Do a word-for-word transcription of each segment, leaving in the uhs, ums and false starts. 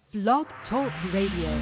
Blog Talk Radio.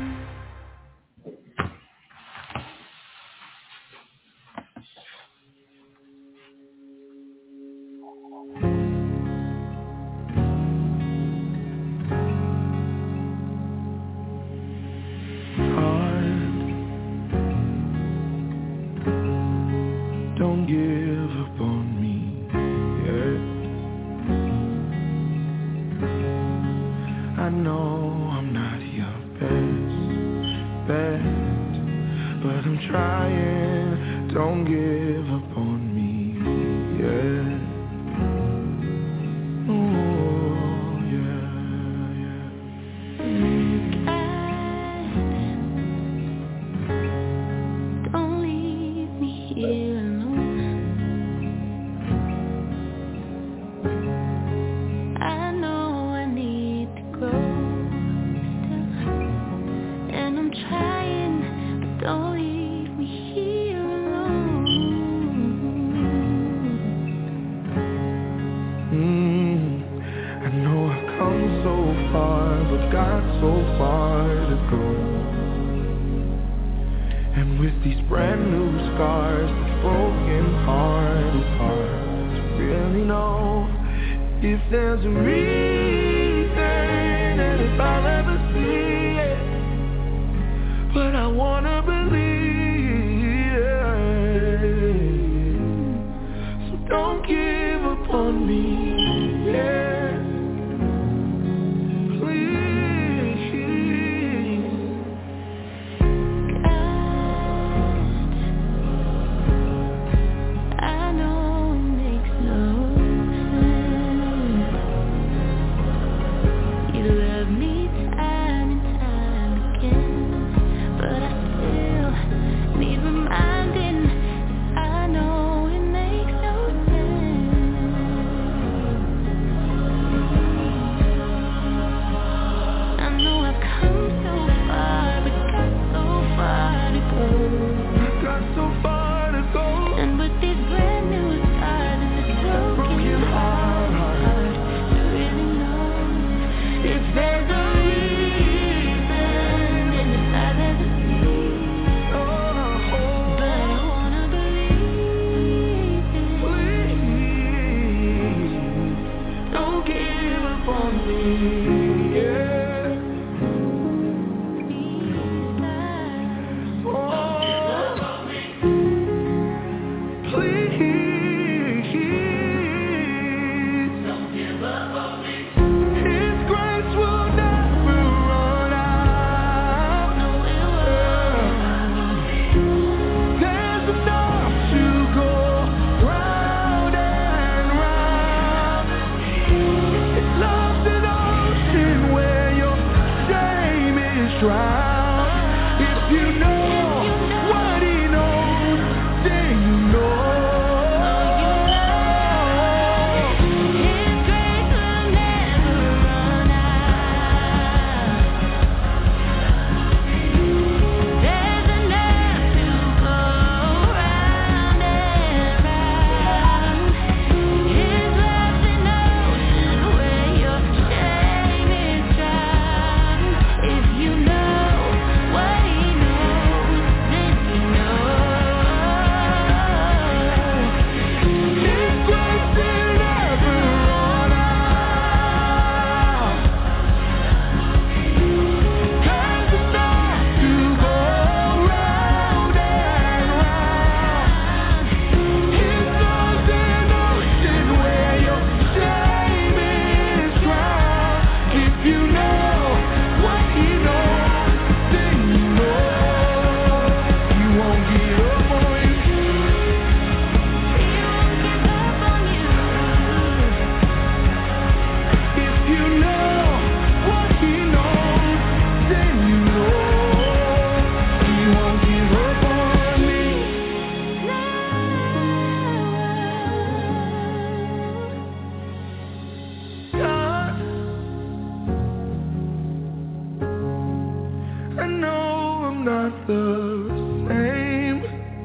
Not the same,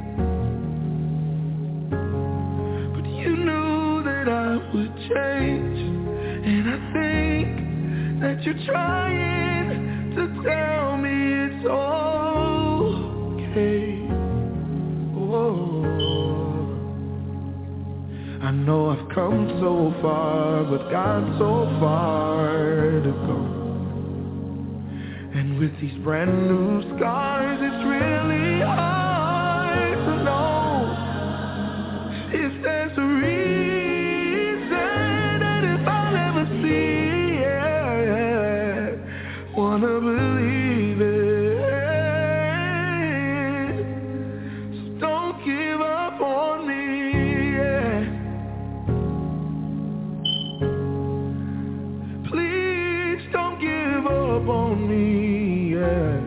but you knew that I would change, and I think that you're trying. to tell me it's okay. Whoa. I know I've come so far, but got so far to go. And with these brand new scars, it's really hard to know if there's a reason and if I'll ever see it. Wanna believe it. So don't give up on me. Yeah. Please don't give up on me. Yeah.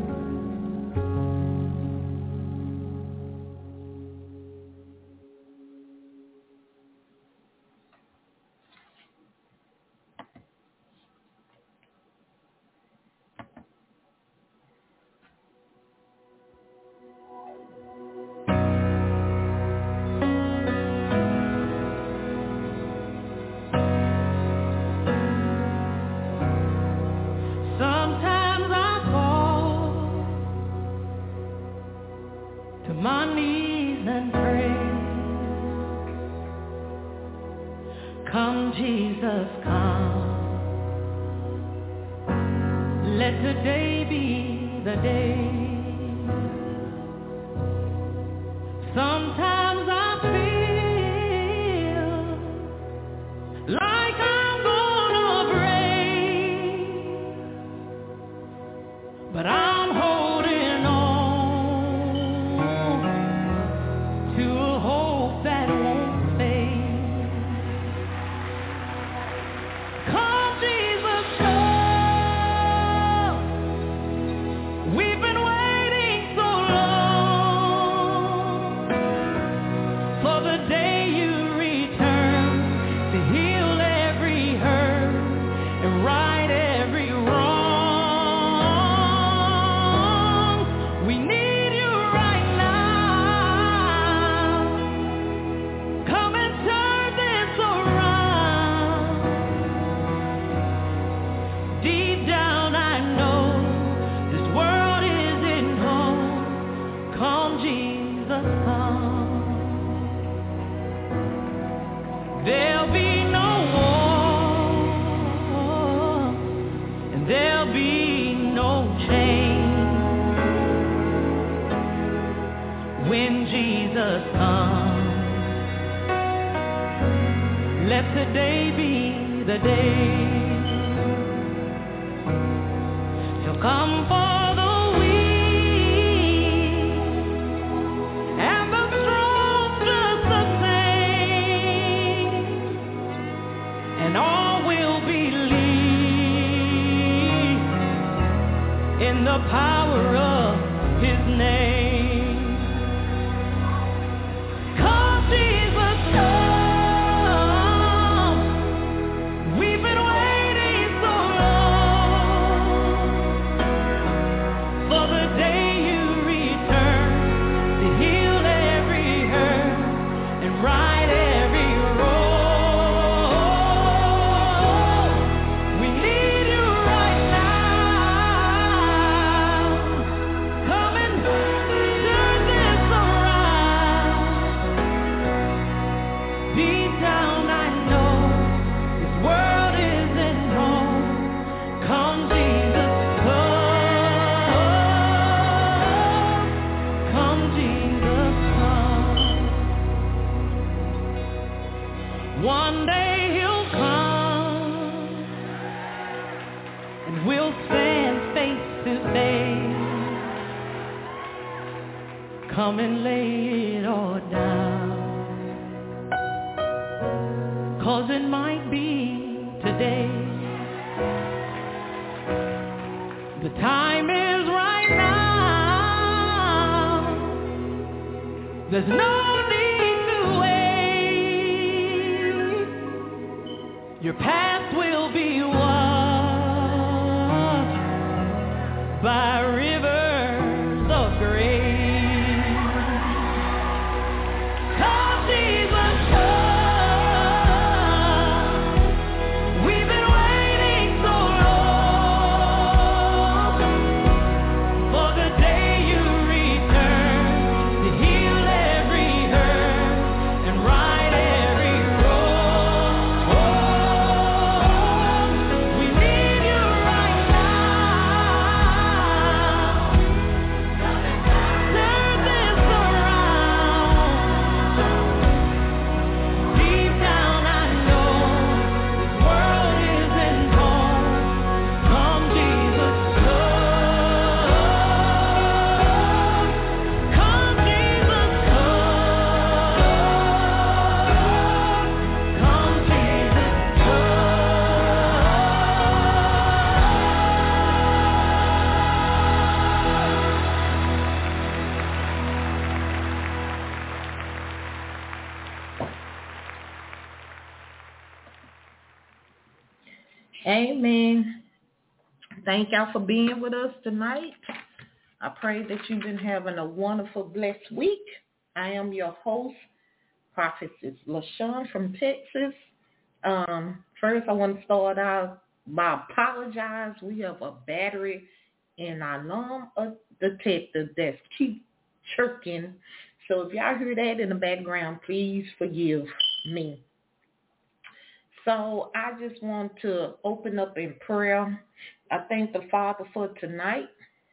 Sometimes I fall to my knees and pray. Come, Jesus, come. Let today be the day. Sometimes I feel like I'm gonna break, but I'm holding on to a hope that won't fade. Come, Jesus, come. We've been waiting so long for the day you return to heal every hurt and right every wrong. We need you right now. Come and turn this around. Deep down I know this world isn't home. Come, Jesus, come. There'll be no war, and there'll be no change when Jesus comes. Let today be the day. He'll come for the weak and the strong just the same, and all will believe in the power of his name. Come, Jesus, come. We've been waiting so long for the day you return to heal every hurt and right every wrong. We need you right now. Come and turn this around. Deep down I know this world isn't home. Come, Jesus, come. Come, Jesus, come. One day he'll come and we'll stand face to face. Come and lay it all down, 'cause it might be today. The time is right now. There's no need to wait. Your path will be washed by rivers of grace. Come, Jesus, come. We've been waiting so long Amen. Thank y'all for being with us tonight. I pray that you've been having a wonderful, blessed week. I am your host, Prophetess LaShawn from Texas. Um, first, I want to start out by apologize. We have a battery in our alarm detector that's keep chirking. So if y'all hear that in the background, please forgive me. So I just want to open up in prayer. I thank the Father for tonight.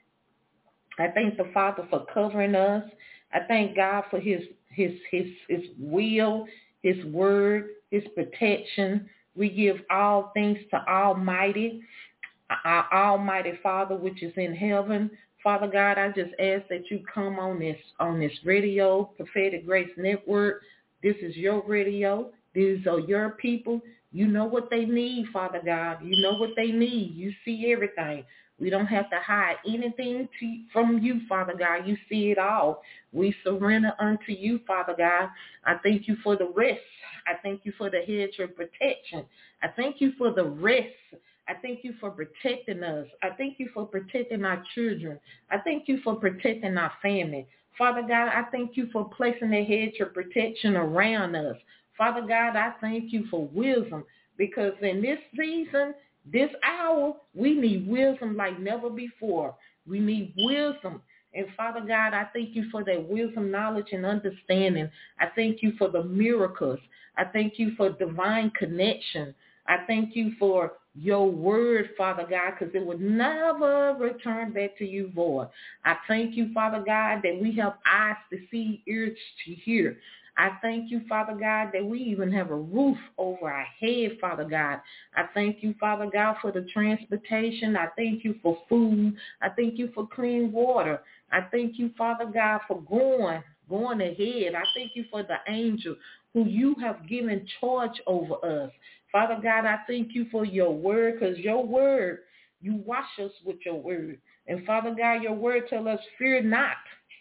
I thank the Father for covering us. I thank God for his his his his will, his word, his protection. We give all thanks to Almighty, our Almighty Father which is in heaven. Father God, I just ask that you come on this on this radio, Prophetic Grace Network. This is your radio. These are your people. You know what they need, Father God. You know what they need. You see everything. We don't have to hide anything to, from you, Father God. You see it all. We surrender unto you, Father God. I thank you for the rest. I thank you for the hedge of protection. I thank you for the rest. I thank you for protecting us. I thank you for protecting our children. I thank you for protecting our family. Father God, I thank you for placing the hedge of protection around us. Father God, I thank you for wisdom, because in this season, this hour, we need wisdom like never before. We need wisdom. And Father God, I thank you for that wisdom, knowledge, and understanding. I thank you for the miracles. I thank you for divine connection. I thank you for your word, Father God, because it would never return back to you void. I thank you, Father God, that we have eyes to see, ears to hear. I thank you, Father God, that we even have a roof over our head, Father God. I thank you, Father God, for the transportation. I thank you for food. I thank you for clean water. I thank you, Father God, for going, going ahead. I thank you for the angel who you have given charge over us. Father God, I thank you for your word, because your word, you wash us with your word. And Father God, your word tells us, fear not.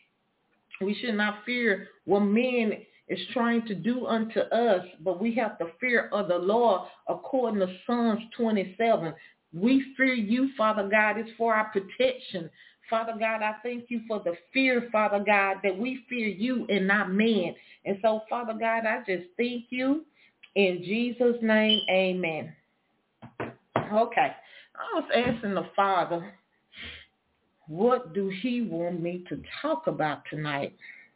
We should not fear what men is trying to do unto us, but we have the fear of the Lord according to Psalms twenty-seven. We fear you, Father God. It's for our protection. Father God, I thank you for the fear, Father God, that we fear you and not man. And so, Father God, I just thank you. In Jesus' name, amen. Okay. I was asking the Father, what do he want me to talk about tonight?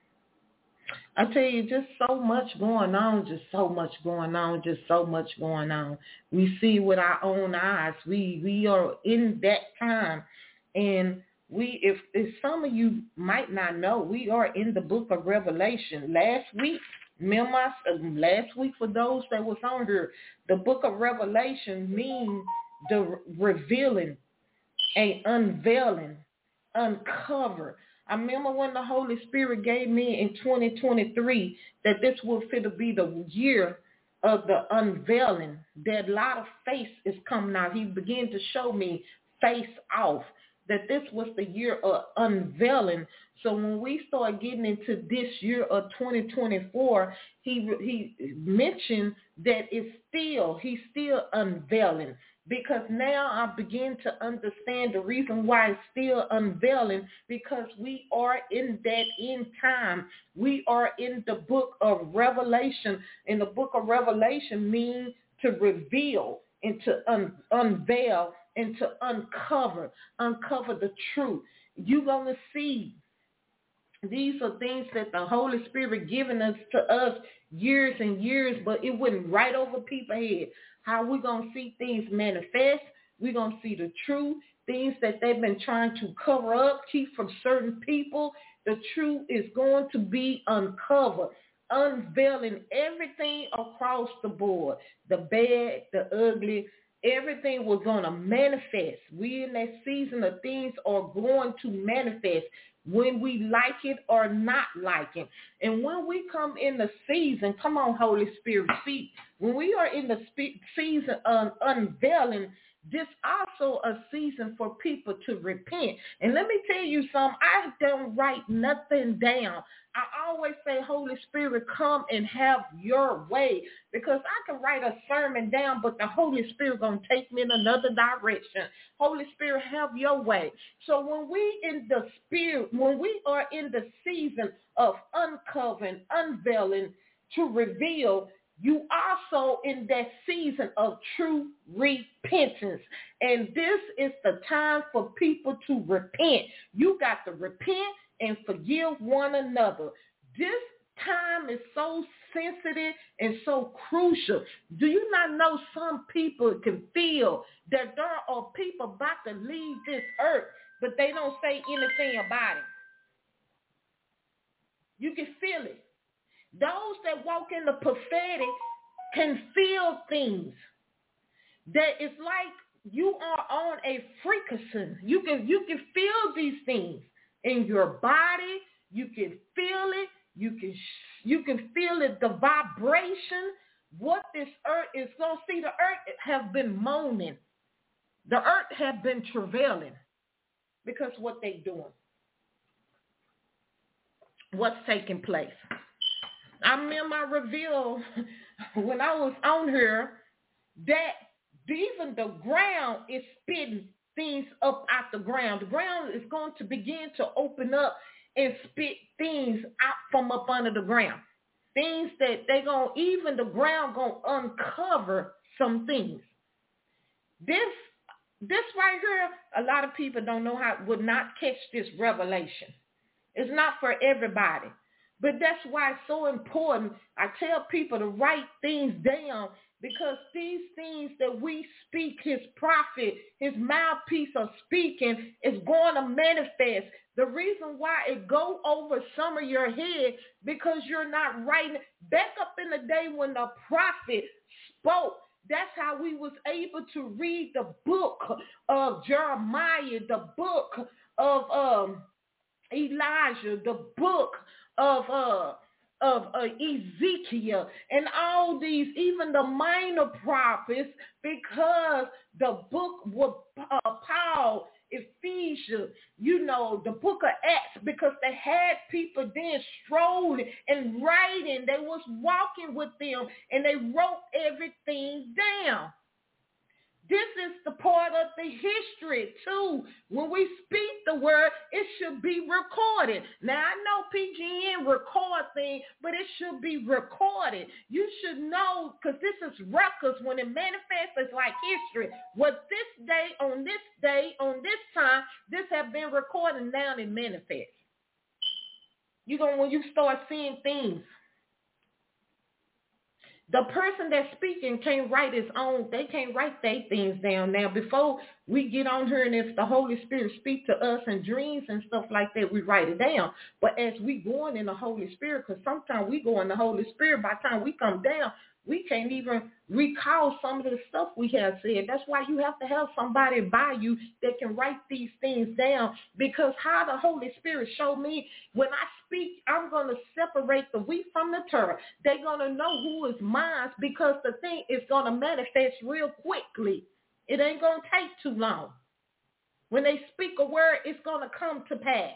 I tell you, just so much going on, just so much going on, just so much going on. We see with our own eyes. We we are in that time. And we, if, if some of you might not know, we are in the book of Revelation. Last week, remember, last week for those that was on here, the book of Revelation means the revealing, a unveiling, uncover. I remember when the Holy Spirit gave me in twenty twenty-three that this will fit to be the year of the unveiling, that a lot of face is coming out. He began to show me face off, that this was the year of unveiling. So when we start getting into this year of twenty twenty-four, he he mentioned that it's still, he's still unveiling. Because now I begin to understand the reason why it's still unveiling, because we are in that end time. We are in the book of Revelation. And the book of Revelation means to reveal and to un- unveil and to uncover, uncover the truth. You're going to see these are things that the Holy Spirit given us to us years and years, but it went right over people's head. How we going to see things manifest. We're going to see the truth, things that they've been trying to cover up, keep from certain people. The truth is going to be uncovered, unveiling everything across the board, the bad, the ugly. Everything was going to manifest. We in that season of things are going to manifest, when we like it or not like it. And when we come in the season, come on, Holy Spirit, speak. When we are in the spe- season of unveiling, this also a season for people to repent. And let me tell you something, I don't write nothing down. I always say, Holy Spirit, come and have your way, because I can write a sermon down, but the Holy Spirit going to take me in another direction. Holy Spirit, have your way. So when we in the spirit, when we are in the season of uncovering, unveiling, to reveal, you also in that season of true repentance. And this is the time for people to repent. You got to repent and forgive one another. This time is so sensitive and so crucial. Do you not know some people can feel that there are people about to leave this earth, but they don't say anything about it? You can feel it. Those that walk in the prophetic can feel things. That it's like you are on a frequency. You can you can feel these things in your body. You can feel it. You can you can feel it. The vibration. What this earth is going to see. The earth have been moaning. The earth have been travailing because what they doing. What's taking place. I remember I revealed when I was on here that even the ground is spitting things up out the ground. The ground is going to begin to open up and spit things out from up under the ground. Things that they going to, even the ground going to uncover some things. This, this right here, a lot of people don't know how, would not catch this revelation. It's not for everybody. But that's why it's so important. I tell people to write things down, because these things that we speak, his prophet, his mouthpiece of speaking is going to manifest. The reason why it go over some of your head, because you're not writing. Back up in the day when the prophet spoke, that's how we was able to read the book of Jeremiah, the book of um, Elijah, the book of uh of uh, Ezekiel, and all these, even the minor prophets, because the book was uh, Paul, Ephesians, you know, the book of Acts, because they had people then strolling and writing. They was walking with them, and they wrote everything down. This is the part of the history, too. When we speak the word, it should be recorded. Now, I know P G N record things, but it should be recorded. You should know, because this is records. When it manifests, it's like history. What this day, on this day, on this time, this have been recorded, now it manifests. You know, when you start seeing things, the person that's speaking can't write his own. They can't write their things down. Now, before we get on here, and if the Holy Spirit speak to us in dreams and stuff like that, we write it down. But as we going in the Holy Spirit, because sometimes we go in the Holy Spirit, by the time we come down, we can't even recall some of the stuff we have said. That's why you have to have somebody by you that can write these things down, because how the Holy Spirit showed me, when I speak, I'm going to separate the wheat from the tare. They're going to know who is mine, because the thing is going to manifest real quickly. It ain't going to take too long. When they speak a word, it's going to come to pass.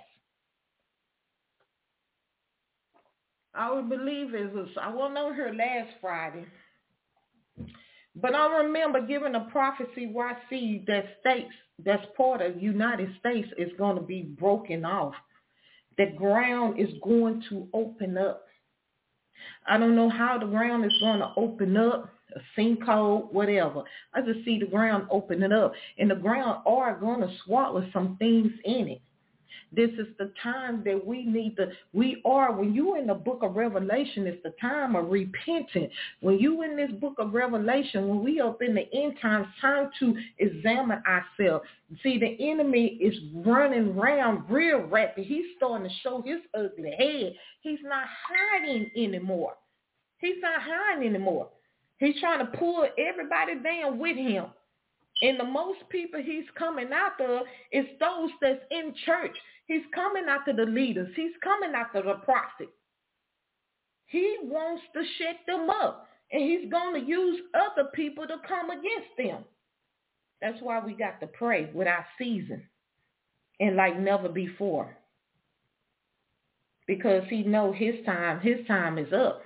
I would believe it was, I wasn't on here last Friday, but I remember giving a prophecy where I see that states, that's part of the United States, is going to be broken off. The ground is going to open up. I don't know how the ground is going to open up, a sinkhole, whatever. I just see the ground opening up, and the ground are going to swallow some things in it. This is the time that we need to, we are, when you in the book of Revelation, it's the time of repenting. When you in this book of Revelation, when we up in the end times, time to examine ourselves. See, the enemy is running around real rapid. He's starting to show his ugly head. He's not hiding anymore. He's not hiding anymore. He's trying to pull everybody down with him. And the most people he's coming after is those that's in church. He's coming after the leaders. He's coming after the prophet. He wants to shut them up. And he's going to use other people to come against them. That's why we got to pray without season and like never before. Because he know his time, his time is up.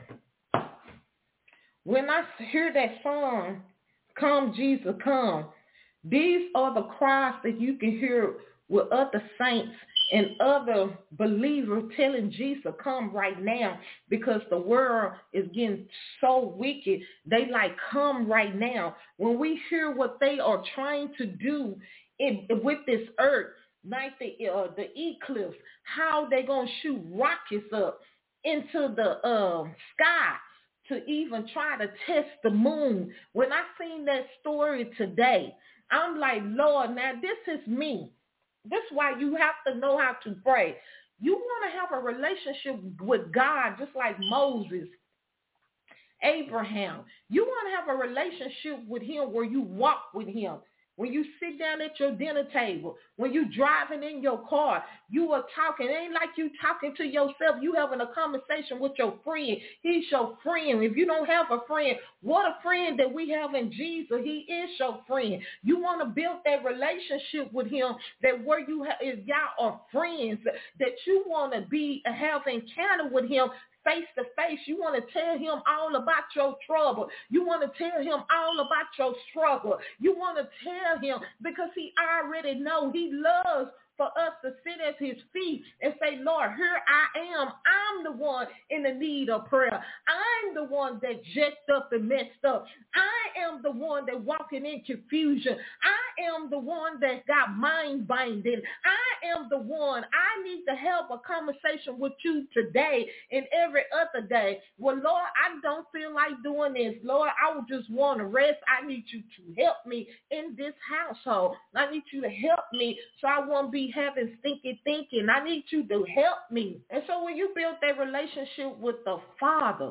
When I hear that song, Come Jesus Come, these are the cries that you can hear with other saints and other believers telling Jesus come right now, because the world is getting so wicked. They like come right now. When we hear what they are trying to do in, with this earth, like the uh, the eclipse, how they gonna shoot rockets up into the uh, sky to even try to test the moon. When I seen that story today, I'm like, Lord, now this is me. This is why you have to know how to pray. You want to have a relationship with God just like Moses, Abraham. You want to have a relationship with him where you walk with him. When you sit down at your dinner table, when you driving in your car, you are talking. It ain't like you talking to yourself. You having a conversation with your friend. He's your friend. If you don't have a friend, what a friend that we have in Jesus. He is your friend. You want to build that relationship with him, that where you ha- is y'all are friends, that you want to be have encounter with him face to face. You want to tell him all about your trouble. You want to tell him all about your struggle. You want to tell him because he already know. He loves for us to sit at his feet and say, Lord, here I am. I'm the one in the need of prayer. I'm the one that jacked up and messed up. I am the one that walking in confusion. I am the one that got mind binding. I am the one. I need to have a conversation with you today and every other day. Well, Lord, I don't feel like doing this. Lord, I would just want to rest. I need you to help me in this household. I need you to help me so I won't be having stinky thinking. I need you to help me. And so when you build that relationship with the Father,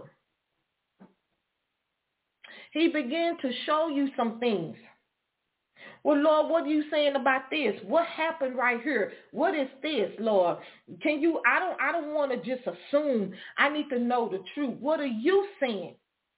he began to show you some things. Well, Lord, what are you saying about this? What happened right here? What is this, Lord? Can you, I don't, I don't want to just assume. I need to know the truth. What are you saying?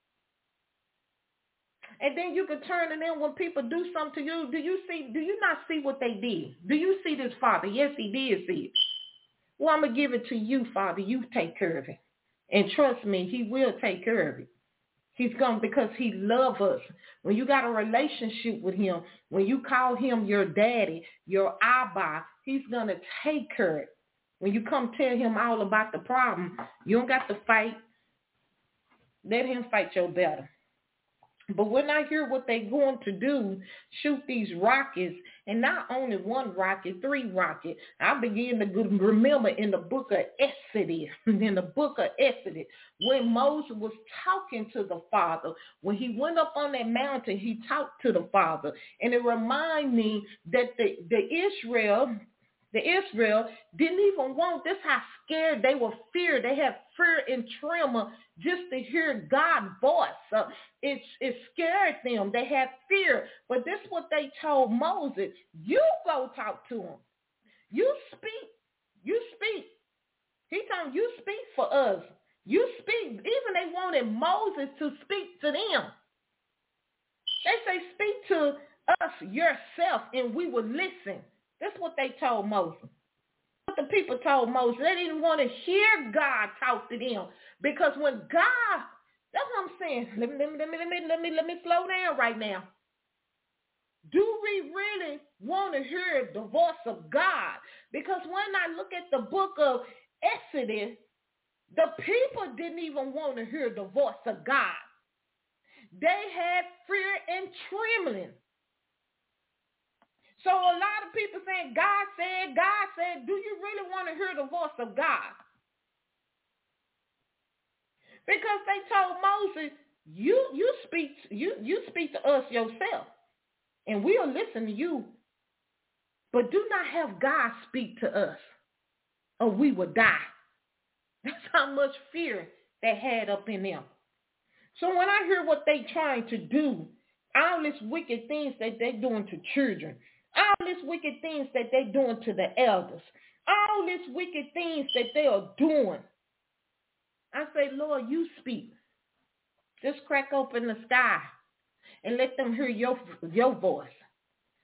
And then you can turn it in when people do something to you. Do you see, do you not see what they did? Do you see this, Father? Yes, he did see it. Well, I'm going to give it to you, Father. You take care of it. And trust me, he will take care of it. He's going because he loves us. When you got a relationship with him, when you call him your daddy, your Abba, he's going to take care of it. When you come tell him all about the problem, you don't got to fight. Let him fight your battle. But when I hear what they're going to do, shoot these rockets, and not only one rocket, three rockets, I begin to remember in the book of Exodus, in the book of Exodus, when Moses was talking to the Father, when he went up on that mountain, he talked to the Father. And it reminded me that the, the Israel, the Israel didn't even want this, how scared they were, feared. They had fear and tremor just to hear God's voice. Uh, it, it scared them. They had fear. But this is what they told Moses. You go talk to him. You speak. You speak. He told them, you speak for us. You speak. Even they wanted Moses to speak to them. They say, speak to us yourself and we will listen. That's what they told Moses. What the people told Moses. They didn't want to hear God talk to them. Because when God, that's what I'm saying. Let me, let me, let me, let me, let me, let me slow down right now. Do we really want to hear the voice of God? Because when I look at the book of Exodus, the people didn't even want to hear the voice of God. They had fear and trembling. So a lot of people saying, God said, God said, do you really want to hear the voice of God? Because they told Moses, you you speak you you speak to us yourself, and we'll listen to you. But do not have God speak to us, or we will die. That's how much fear they had up in them. So when I hear what they trying to do, all these wicked things that they're doing to children, all these wicked things that they're doing to the elders, all these wicked things that they are doing, I say, Lord, you speak. Just crack open the sky and let them hear your, your voice.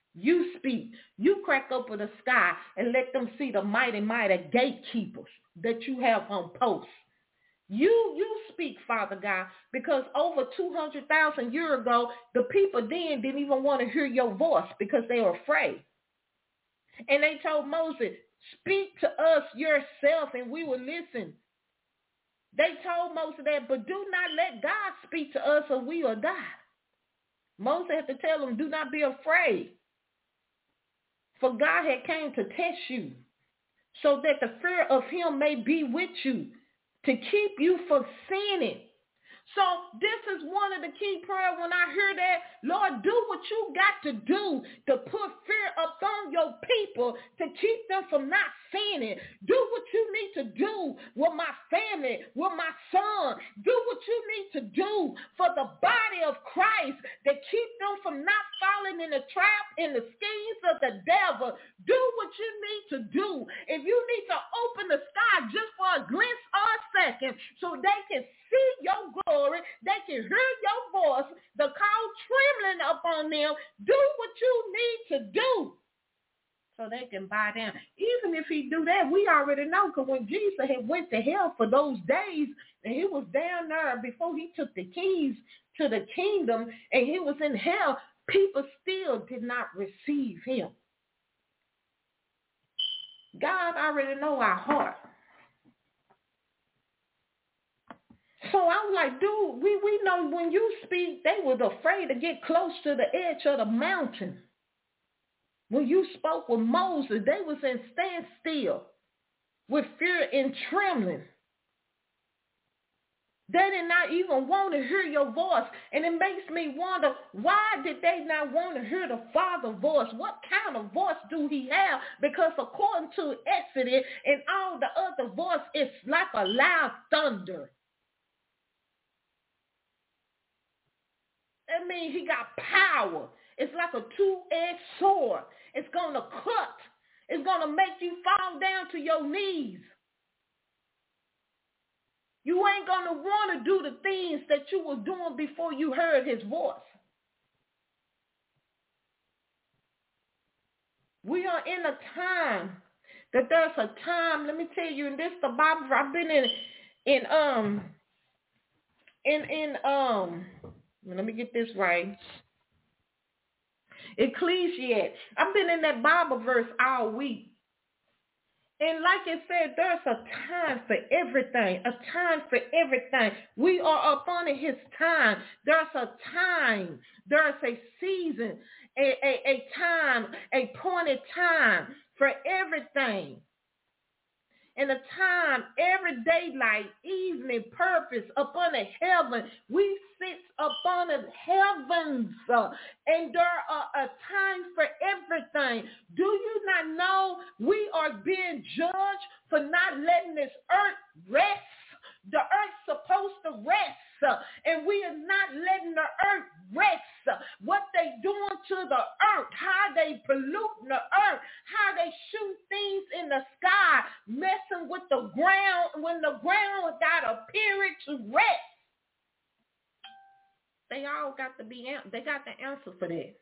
You speak. You crack open the sky and let them see the mighty, mighty gatekeepers that you have on post. You you speak, Father God, because over two hundred thousand years ago, the people then didn't even want to hear your voice because they were afraid. And they told Moses, speak to us yourself and we will listen. They told Moses that, but do not let God speak to us or we will die. Moses had to tell them, do not be afraid. For God had came to test you so that the fear of him may be with you, to keep you from sinning. So this is one of the key prayers when I hear that, Lord, do what you got to do to put fear upon your people to keep them from not sinning. Do what you need to do with my family, with my son. Do what you need to do for the body of Christ to keep them from not falling in the trap, in the schemes of the devil. Do what you need to do. If you need to open the sky just for a glimpse or a second so they can see your glory, they can hear your voice, the call trembling upon them, do what you need to do so they can bow down. Even if he do that, we already know, because when Jesus had went to hell for those days, and he was down there before he took the keys to the kingdom, and he was in hell, people still did not receive him. God already know our heart. So I was like, dude, we, we know when you speak, they was afraid to get close to the edge of the mountain. When you spoke with Moses, they was in standstill with fear and trembling. They did not even want to hear your voice. And it makes me wonder, why did they not want to hear the Father's voice? What kind of voice do he have? Because according to Exodus and all the other voice, it's like a loud thunder. That means he got power. It's like a two-edged sword. It's going to cut. It's going to make you fall down to your knees. You ain't going to want to do the things that you was doing before you heard his voice. We are in a time that there's a time, let me tell you, and this the Bible, I've been in, in, um, in, in, um, let me get this right. Ecclesiastes. I've been in that Bible verse all week. And like it said, there's a time for everything, a time for everything. We are upon his time. There's a time. There's a season, a, a, a time, a pointed time for everything. In a time, every daylight, evening, purpose, upon the heaven. We sit upon the heavens, uh, and there are a time for everything. Do you not know we are being judged for not letting this earth rest? The earth's supposed to rest, uh, and we are not letting the earth rest. Uh, what they doing to the earth, how they polluting the earth, how they shoot things in the sky, messing with the ground when the ground got a period to rest. They all got to be, they got the answer for that.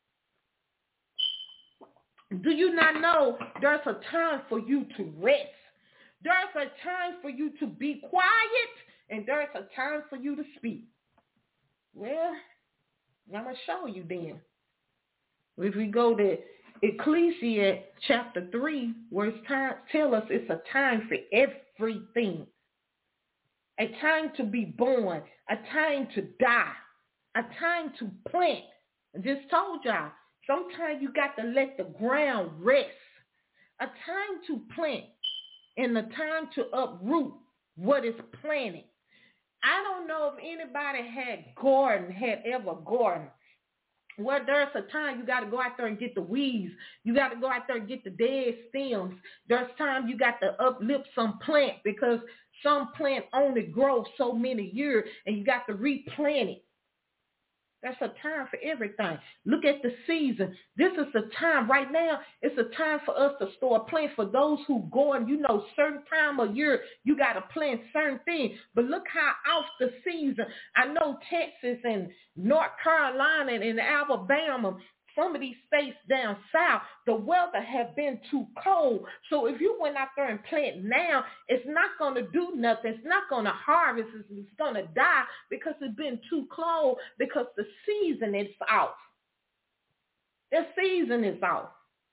Do you not know there's a time for you to rest? There's a time for you to be quiet, and there's a time for you to speak. Well, I'm going to show you then. If we go to Ecclesiastes chapter three, where it's time, tell us it's a time for everything. A time to be born, a time to die, a time to plant. I just told y'all, sometimes you got to let the ground rest. A time to plant. And the time to uproot what is planted. I don't know if anybody had garden, had ever garden. Well, there's a time you got to go out there and get the weeds. You got to go out there and get the dead stems. There's time you got to uplift some plant because some plant only grows so many years, and you got to replant it. That's a time for everything. Look at the season. This is the time right now. It's a time for us to start planting. For those who go and you know certain time of year, you got to plant certain things. But look how off the season. I know Texas and North Carolina and Alabama, some of these states down south, the weather have been too cold. So if you went out there and plant now, it's not going to do nothing. It's not going to harvest. It's, it's going to die because it's been too cold, because the season is off. The season is off.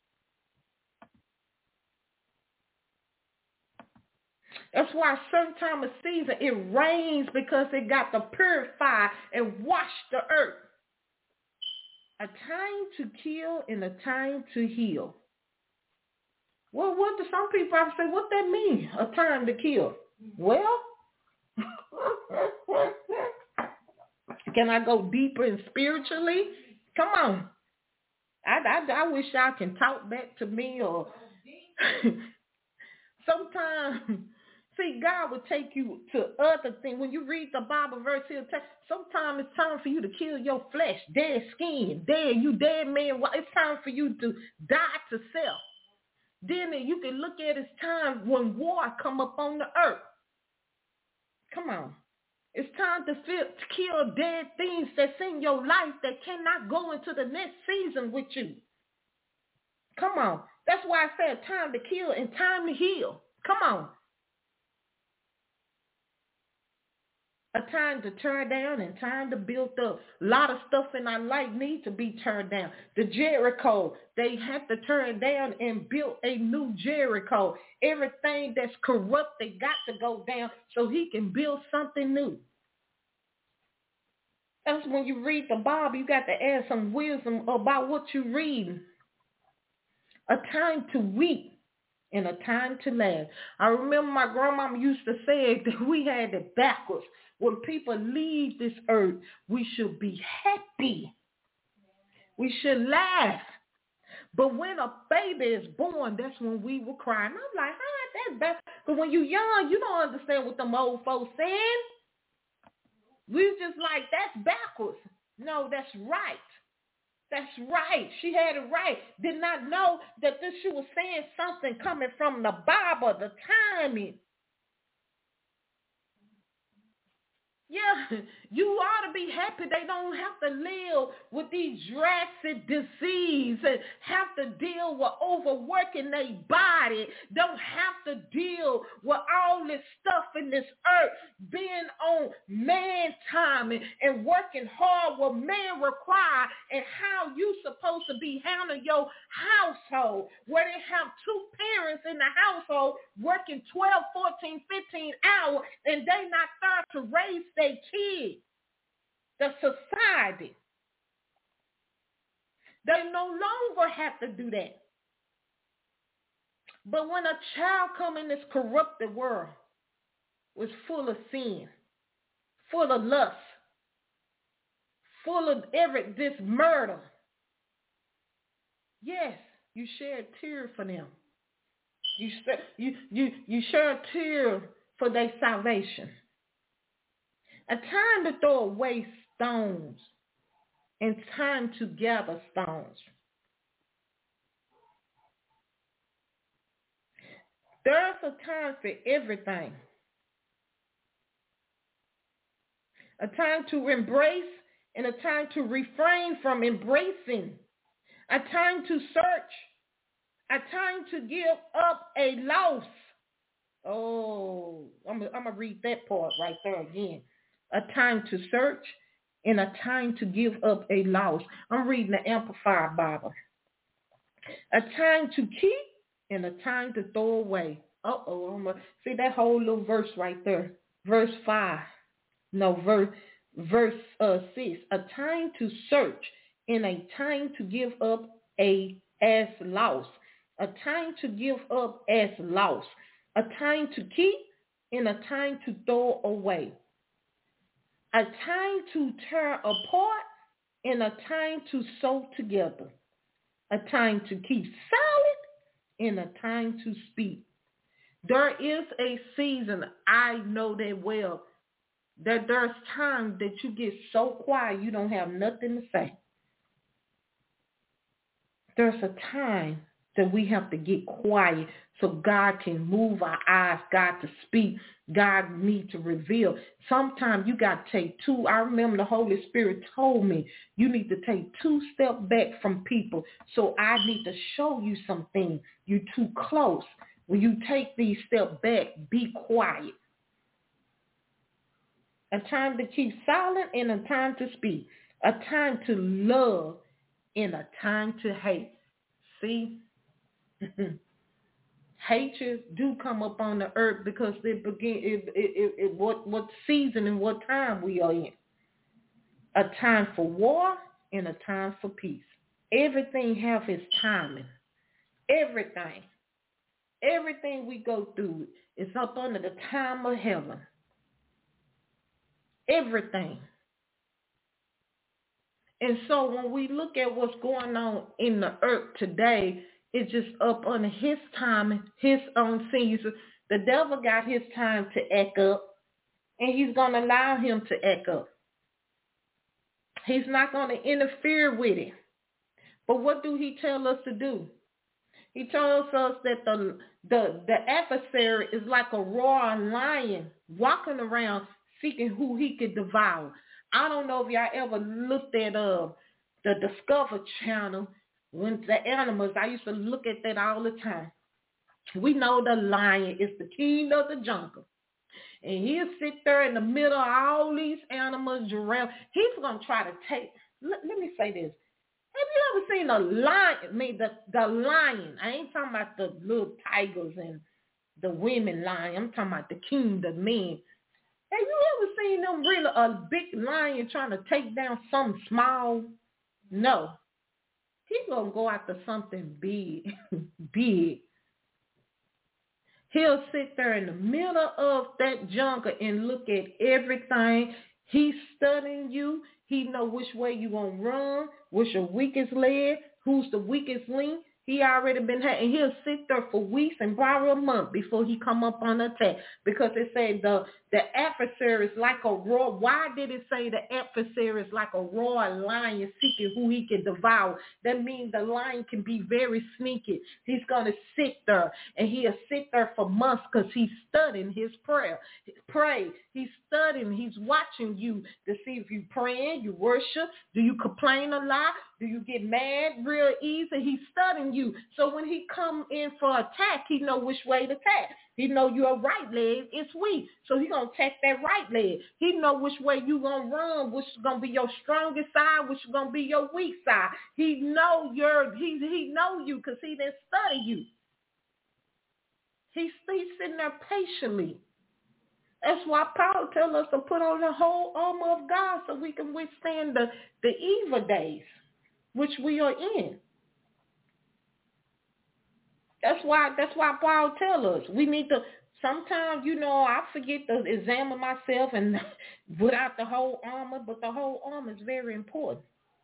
That's why a certain time of season it rains, because it got to purify and wash the earth. A time to kill and a time to heal. Well, what do some people have to say? What that mean? A time to kill? Well, can I go deeper and spiritually? Come on. I, I, I wish y'all can talk back to me, or sometimes. See, God will take you to other things. When you read the Bible verse, he'll tell sometimes it's time for you to kill your flesh, dead skin, dead, you dead man. It's time for you to die to self. Then you can look at it's time when war come up on the earth. Come on. It's time to, feel, to kill dead things that's in your life that cannot go into the next season with you. Come on. That's why I said time to kill and time to heal. Come on. A time to tear down and time to build up. A lot of stuff in our life needs to be turned down. The Jericho, they had to turn down and build a new Jericho. Everything that's corrupted got to go down so he can build something new. That's when you read the Bible, you got to add some wisdom about what you read. A time to weep and a time to laugh. I remember my grandmama used to say that we had it backwards. When people leave this earth, we should be happy. We should laugh. But when a baby is born, that's when we will cry. And I'm like, how that's bad? But when you're young, you don't understand what them old folks saying. We just like, that's backwards. No, that's right. That's right. She had it right. Did not know that this she was saying something coming from the Bible, the timing. Yeah, you ought to be happy they don't have to live with these drastic diseases and have to deal with overworking their body, don't have to deal with all this stuff in this earth, being on man time and, and working hard what man require, and how you supposed to be handling your household, where they have two parents in the household working twelve, fourteen, fifteen hours, and they not there to raise their kids. The society, they no longer have to do that. But when a child come in this corrupted world, was full of sin, full of lust, full of every this murder, yes, you shed a tear for them. You you you you shed a tear for their salvation. A time to throw away stones and time to gather stones. There's a time for everything. A time to embrace and a time to refrain from embracing. A time to search. A time to give up a loss. Oh, I'm going to read that part right there again. A time to search and a time to give up a loss. I'm reading the Amplified Bible. A time to keep and a time to throw away. Uh-oh, I'm gonna see that whole little verse right there. Verse five. No, verse verse uh, six. A time to search and a time to give up a as loss. A time to give up as loss. A time to keep and a time to throw away. A time to tear apart and a time to sew together. A time to keep silent and a time to speak. There is a season, I know that well, that there's times that you get so quiet you don't have nothing to say. There's a time that we have to get quiet so God can move our eyes, God to speak, God need to reveal. Sometimes you got to take two. I remember the Holy Spirit told me you need to take two steps back from people. So I need to show you something. You're too close. When you take these steps back, be quiet. A time to keep silent and a time to speak. A time to love and a time to hate. See? Hatred do come up on the earth because they begin it, it, it, it, what what season and what time we are in. A time for war and a time for peace. Everything have its timing. Everything. Everything we go through is up under the time of heaven. Everything. And so when we look at what's going on in the earth today, it's just up on his time, his own season. The devil got his time to act up, and he's going to allow him to act up. He's not going to interfere with it. But what do he tell us to do? He tells us that the the, the adversary is like a roaring lion walking around seeking who he could devour. I don't know if y'all ever looked at uh, the Discovery Channel. When the animals, I used to look at that all the time. We know the lion is the king of the jungle. And he'll sit there in the middle of all these animals, giraffe. He's going to try to take, let, let me say this. Have you ever seen a lion, I mean the, the lion? I ain't talking about the little tigers and the women lion. I'm talking about the king, the men. Have you ever seen them really, a big lion trying to take down something small? No. He's going to go after something big, big. He'll sit there in the middle of that jungle and look at everything. He's studying you. He know which way you going to run, what's your weakest leg, who's the weakest link. He already been had, and he'll sit there for weeks and probably a month before he come up on attack. Because it said the the adversary is like a roar. Why did it say the adversary is like a roaring lion seeking who he can devour? That means the lion can be very sneaky. He's gonna sit there, and he'll sit there for months because he's studying his prayer. Pray. He's studying. He's watching you to see if you praying, you worship. Do you complain a lot? Do you get mad real easy? He's studying you. So when he come in for attack, he know which way to attack. He know your right leg is weak. So he going to attack that right leg. He know which way you going to run, which is going to be your strongest side, which is going to be your weak side. He know your, he, he know you because he didn't study you. He's, he's sitting there patiently. That's why Paul tells us to put on the whole armor of God so we can withstand the, the evil days, which we are in. That's why that's why Paul tells us we need to, sometimes, you know, I forget to examine myself and without the whole armor, but the whole armor is very important.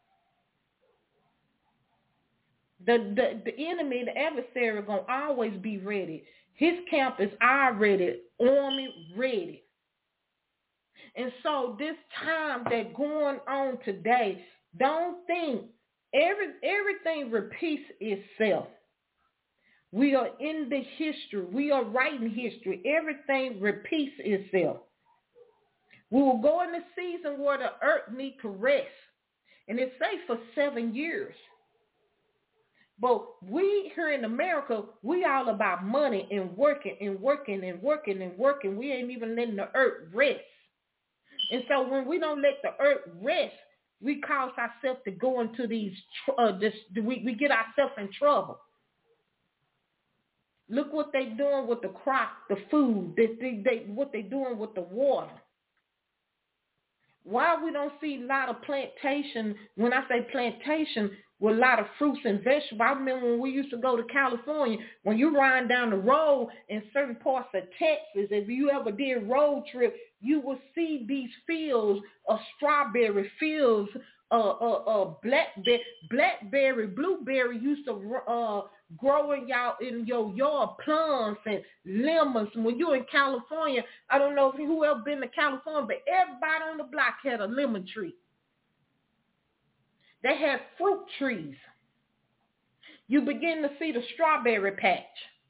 The, the, the enemy, the adversary, going to always be ready. His camp is already army ready. And so this time that going on today, don't think every everything repeats itself. We are in the history. We are writing history. Everything repeats itself. We will go in the season where the earth needs to rest. And it's safe for seven years. But we here in America, we all about money and working and working and working and working. We ain't even letting the earth rest. And so when we don't let the earth rest, we cause ourselves to go into these, uh, this, we, we get ourselves in trouble. Look what they're doing with the crop, the food, they, they, they, what they're doing with the water. Why we don't see a lot of plantation, when I say plantation, with a lot of fruits and vegetables. I remember when we used to go to California, when you ride down the road in certain parts of Texas, if you ever did road trip, you would see these fields of strawberry fields, uh, uh, uh, blackberry, blackberry, blueberry used to uh, grow in y'all in your yard, plums and lemons. When you're in California, I don't know if you ever been to California, but everybody on the block had a lemon tree. They had fruit trees. You begin to see the strawberry patch.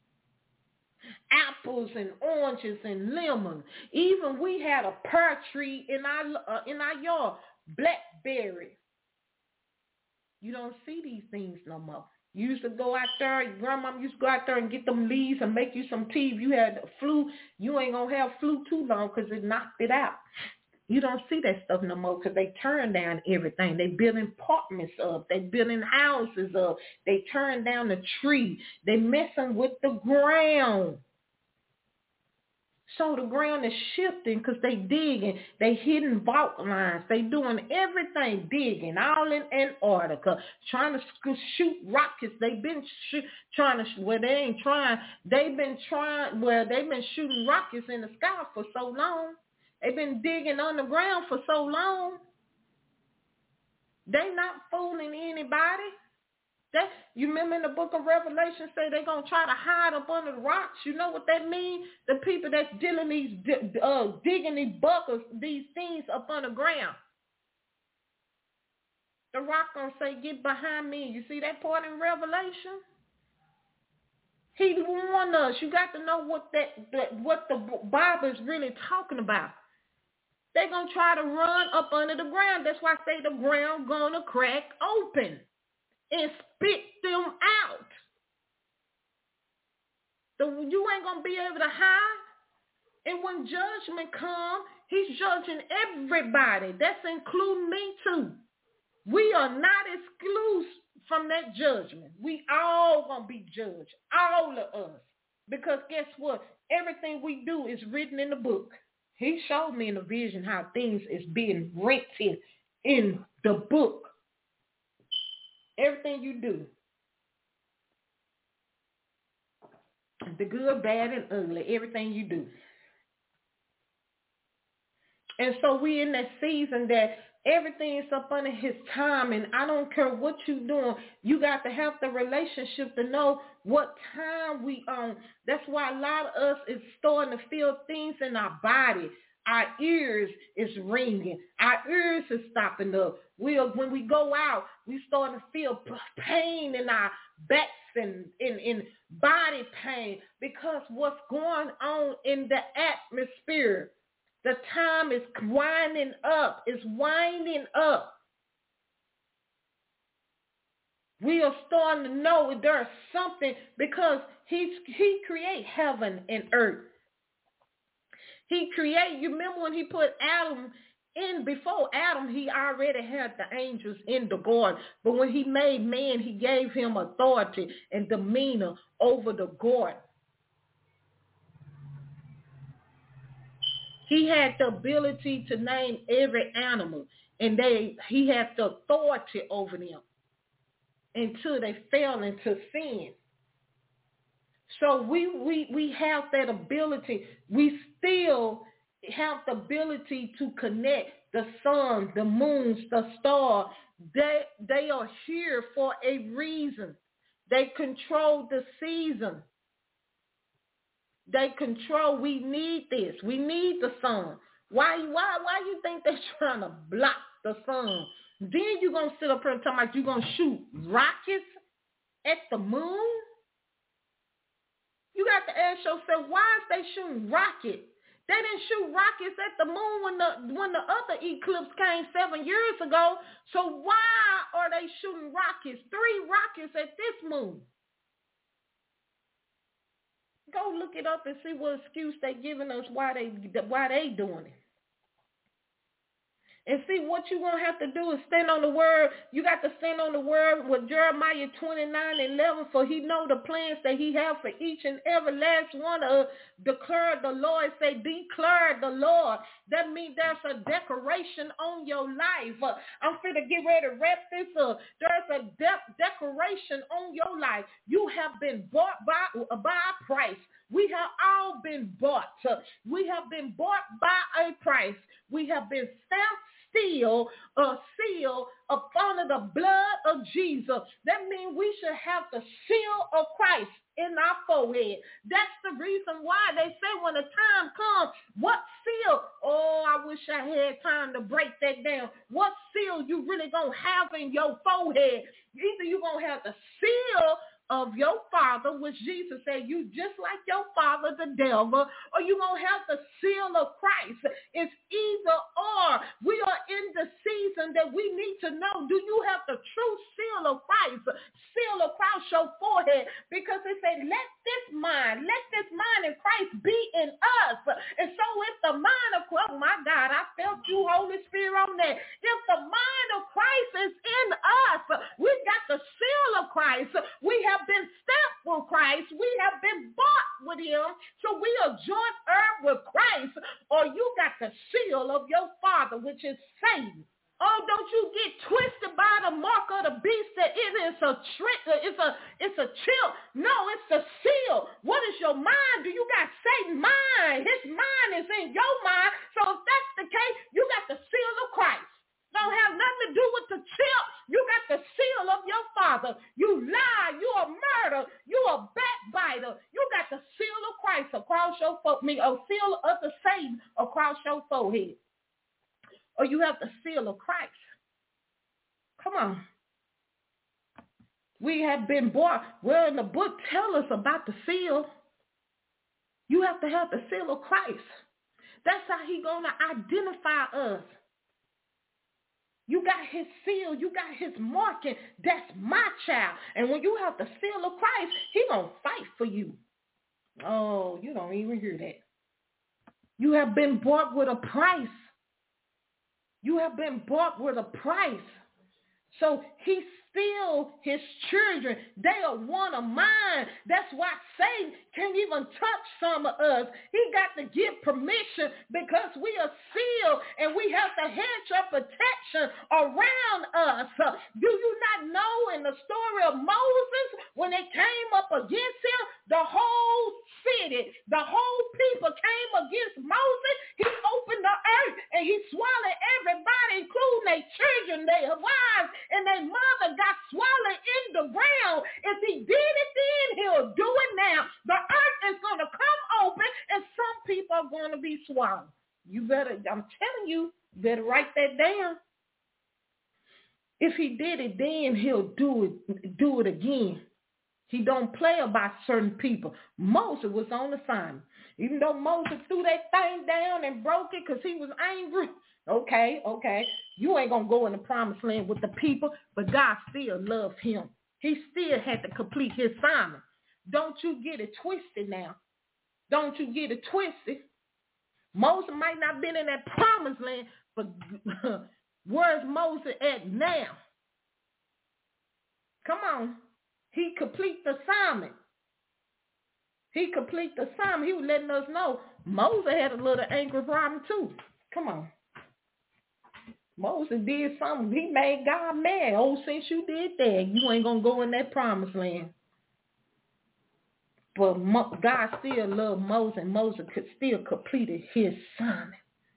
Apples and oranges and lemons. Even we had a pear tree in our uh, in our yard, blackberry. You don't see these things no more. You used to go out there, your grandma used to go out there and get them leaves and make you some tea. If you had flu, you ain't going to have flu too long because it knocked it out. You don't see that stuff no more because they turn down everything. They building apartments up. They building houses up. They turn down the tree. They messing with the ground. So the ground is shifting because they digging. They hitting vault lines. They doing everything, digging, all in Antarctica, trying to sc- shoot rockets. They've been sh- trying to, sh- well, they ain't trying. They've been trying, well, they've been shooting rockets in the sky for so long. They've been digging underground for so long. They not fooling anybody. That, you remember in the book of Revelation say they're going to try to hide up under the rocks. You know what that means? The people that's dealing these, uh, digging these buckets, these things up underground. The rock going to say, get behind me. You see that part in Revelation? He warned us. You got to know what that, that what the Bible is really talking about. They're going to try to run up under the ground. That's why I say the ground going to crack open and spit them out. So you ain't going to be able to hide. And when judgment comes, he's judging everybody. That's including me too. We are not exclusive from that judgment. We all going to be judged. All of us. Because guess what? Everything we do is written in the book. He showed me in a vision how things is being written in the book. Everything you do. The good, bad, and ugly. Everything you do. And so we in that season that everything is up under his time, and I don't care what you're doing. You got to have the relationship to know what time we on. That's why a lot of us is starting to feel things in our body. Our ears is ringing. Our ears is stopping up. We are, when we go out, we start to feel pain in our backs and in, in body pain because what's going on in the atmosphere. The time is winding up. It's winding up. We are starting to know there's something because he, he created heaven and earth. He created, you remember when he put Adam in, before Adam, he already had the angels in the garden. But when he made man, he gave him authority and demeanor over the garden. He had the ability to name every animal, and they he had the authority over them until they fell into sin. So we, we, we have that ability. We still have the ability to connect the sun, the moons, the stars. They, they are here for a reason. They control the season. They control, we need this. We need the sun. Why, why, why you think they're trying to block the sun? Then you're going to sit up here and talk about you're going to shoot rockets at the moon? You got to ask yourself, why is they shooting rockets? They didn't shoot rockets at the moon when the when the other eclipse came seven years ago. So why are they shooting rockets? Three rockets at this moon. Go look it up and see what excuse they giving us why they why they doing it. And see, what you're going to have to do is stand on the word. You got to stand on the word with Jeremiah twenty-nine eleven, for he know the plans that he have for each and every last one of declare the Lord. Say, declare the Lord. That means there's a declaration on your life. Uh, I'm finna get ready to wrap this up. There's a de- declaration on your life. You have been bought by, by a price. We have all been bought. Uh, we have been bought by a price. We have been stamped, seal, a seal upon the blood of Jesus. That means we should have the seal of Christ in our forehead. That's the reason why they say when the time comes, what seal? Oh, I wish I had time to break that down. What seal you really going to have in your forehead? Either you're going to have the seal of your father, which Jesus said, you just like your father, the devil, or you going to have the seal of Christ. It's either or. We are in the season that we need to know, do you have the true seal of Christ? Seal across your forehead, because it said, let this mind, let this mind in Christ be in us. And so if the mind of Christ, oh my God, I felt you, Holy Spirit, on that. If the mind of Christ is in us, we got the seal of Christ. We have been stamped with Christ. We have been bought with him. So we are joint heir with Christ. Or you got the seal of your father, which is Satan. Oh, don't you get twisted by the mark of the beast that it is a trick, it's a it's a chip. No, it's a seal. What is your mind? Do you got Satan's mind? His mind is in your mind. So if that's the case, you got the seal of Christ. Don't have nothing to do with the chip. You got the seal of your father. You lie. You a murder. You a backbiter. You got the seal of Christ across your forehead. Me, a seal of the Satan across your forehead. Or you have the seal of Christ. Come on. We have been born. Well, in the book, tell us about the seal. You have to have the seal of Christ. That's how he's going to identify us. You got his seal. You got his marking. That's my child. And when you have the seal of Christ, he going to fight for you. Oh, you don't even hear that. You have been bought with a price. You have been bought with a price. So he still his children. They are one of mine. That's why Satan can't even touch some of us. He got to give permission because we are sealed and we have the hedge of protection around us. Do you not know in the story of Moses, when they came up against him, the whole city, the whole people came against Moses. He opened the earth and he swallowed everybody, including their children, their wives, and their mother got swallowed in the ground. If he did it then, he'll do it now. The earth is going to come open and some people are going to be swallowed. You better, I'm telling you, better write that down. If he did it then, he'll do it, do it again. He don't play about certain people. Moses was on the assignment. Even though Moses threw that thing down and broke it because he was angry. Okay, okay. You ain't going to go in the promised land with the people, but God still loved him. He still had to complete his assignment. Don't you get it twisted now. Don't you get it twisted. Moses might not have been in that promised land, but where's Moses at now? Come on. He complete the assignment. He complete the assignment. He was letting us know Moses had a little anger problem too. Come on. Moses did something. He made God mad. Oh, since you did that, you ain't going to go in that promised land. But Mo- God still loved Moses, and Moses could still completed his assignment.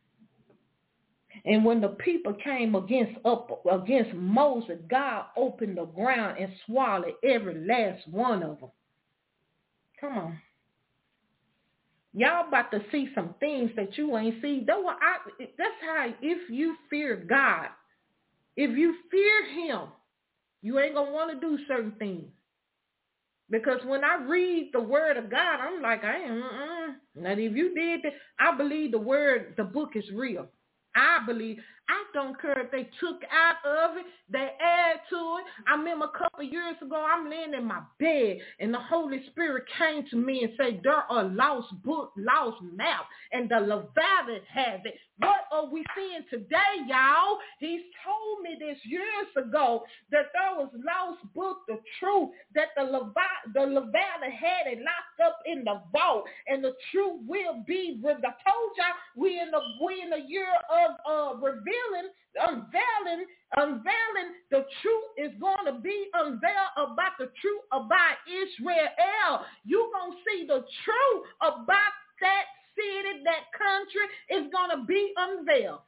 And when the people came against up against Moses, God opened the ground and swallowed every last one of them. Come on. Y'all about to see some things that you ain't see. That's how, if you fear God, if you fear him, you ain't going to want to do certain things. Because when I read the word of God, I'm like, I ain't, uh-uh. Now, if you did that, I believe the word, the book is real. I believe. I don't care if they took out of it, they add to it. I remember a couple of years ago, I'm laying in my bed, and the Holy Spirit came to me and said, there are lost books, lost maps, and the Leviathan has it. What are we seeing today, y'all? He's told me this years ago that there was lost book, the truth, that the Leviathan, the Leviathan had it locked up in the vault, and the truth will be. I told y'all we in the we in the year of uh, revealing. Unveiling, unveiling the truth is going to be unveiled about the truth about Israel. You're going to see the truth about that city, that country is going to be unveiled.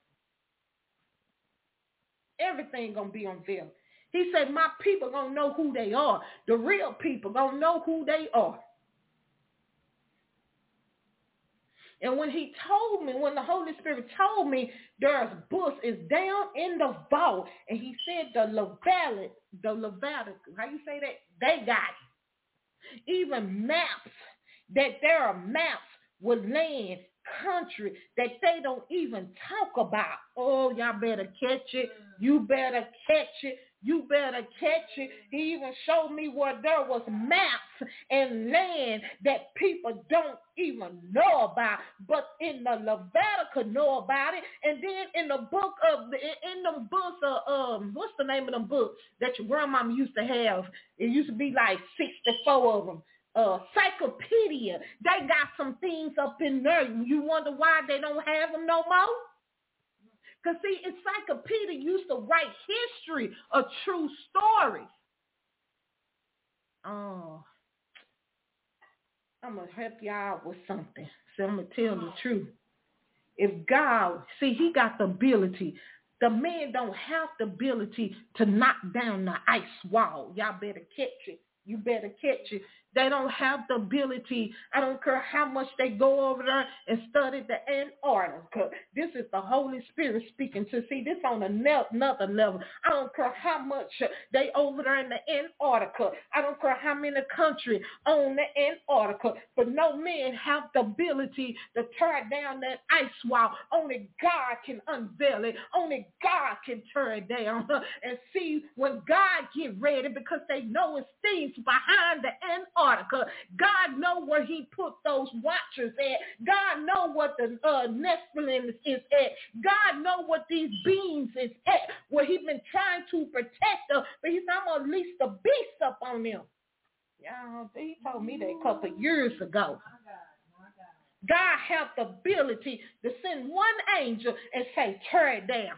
Everything going to be unveiled. He said, my people going to know who they are. The real people going to know who they are. And when he told me, when the Holy Spirit told me there's books is down in the vault, and he said the Levitic, the Levitic, how you say that? They got it. Even maps, that there are maps with land, country that they don't even talk about. Oh, y'all better catch it. You better catch it. You better catch it. He even showed me where there was maps and land that people don't even know about, but in the Leviticus know about it. And then in the book of the in the books of um what's the name of them books that your grandmama used to have? It used to be like sixty-four of them. Uh, Encyclopedia. They got some things up in there. You wonder why they don't have them no more? Because, see, Encyclopedia used to write history, a true story. Oh, I'm going to help y'all out with something. So I'm going to tell the truth. If God, see, he got the ability. The man don't have the ability to knock down the ice wall. Y'all better catch it. You better catch it. They don't have the ability. I don't care how much they go over there and study the Antarctica. This is the Holy Spirit speaking to see this on another level. I don't care how much they over there in the Antarctica. I don't care how many countries own the Antarctica. But no man have the ability to tear down that ice wall. Only God can unveil it. Only God can tear it down. And see, when God get ready, because they know it's things behind the Antarctica. God know where he put those watchers at. God know what the uh, Nephilim is at. God know what these beings is at, where he's been trying to protect them. But he said, I'm going to release the beast up on them. Yeah, he told me that a couple of years ago. God have the ability to send one angel and say, tear it down.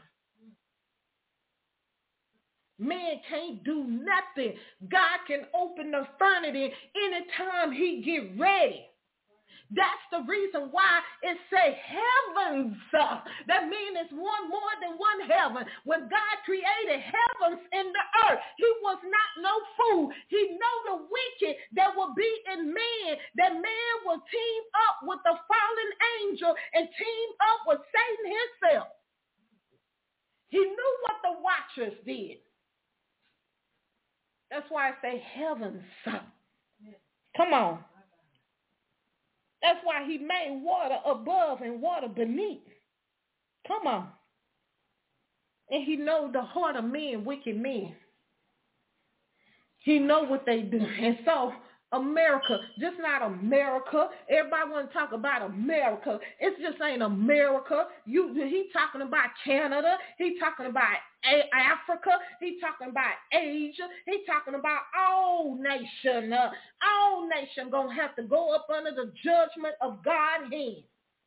Man can't do nothing. God can open the furnace anytime he get ready. That's the reason why it say heavens. That means it's one more than one heaven. When God created heavens and the earth, he was not no fool. He know the wicked that will be in man. That man will team up with the fallen angel and team up with Satan himself. He knew what the watchers did. That's why I say heavens. Come on. That's why he made water above and water beneath. Come on. And he knows the heart of men, wicked men. He knows what they do. And so America, just not America. Everybody want to talk about America. It just ain't America. You, he talking about Canada. He talking about A- Africa. He talking about Asia. He talking about all nation. Uh, all nation gonna have to go up under the judgment of God's hand.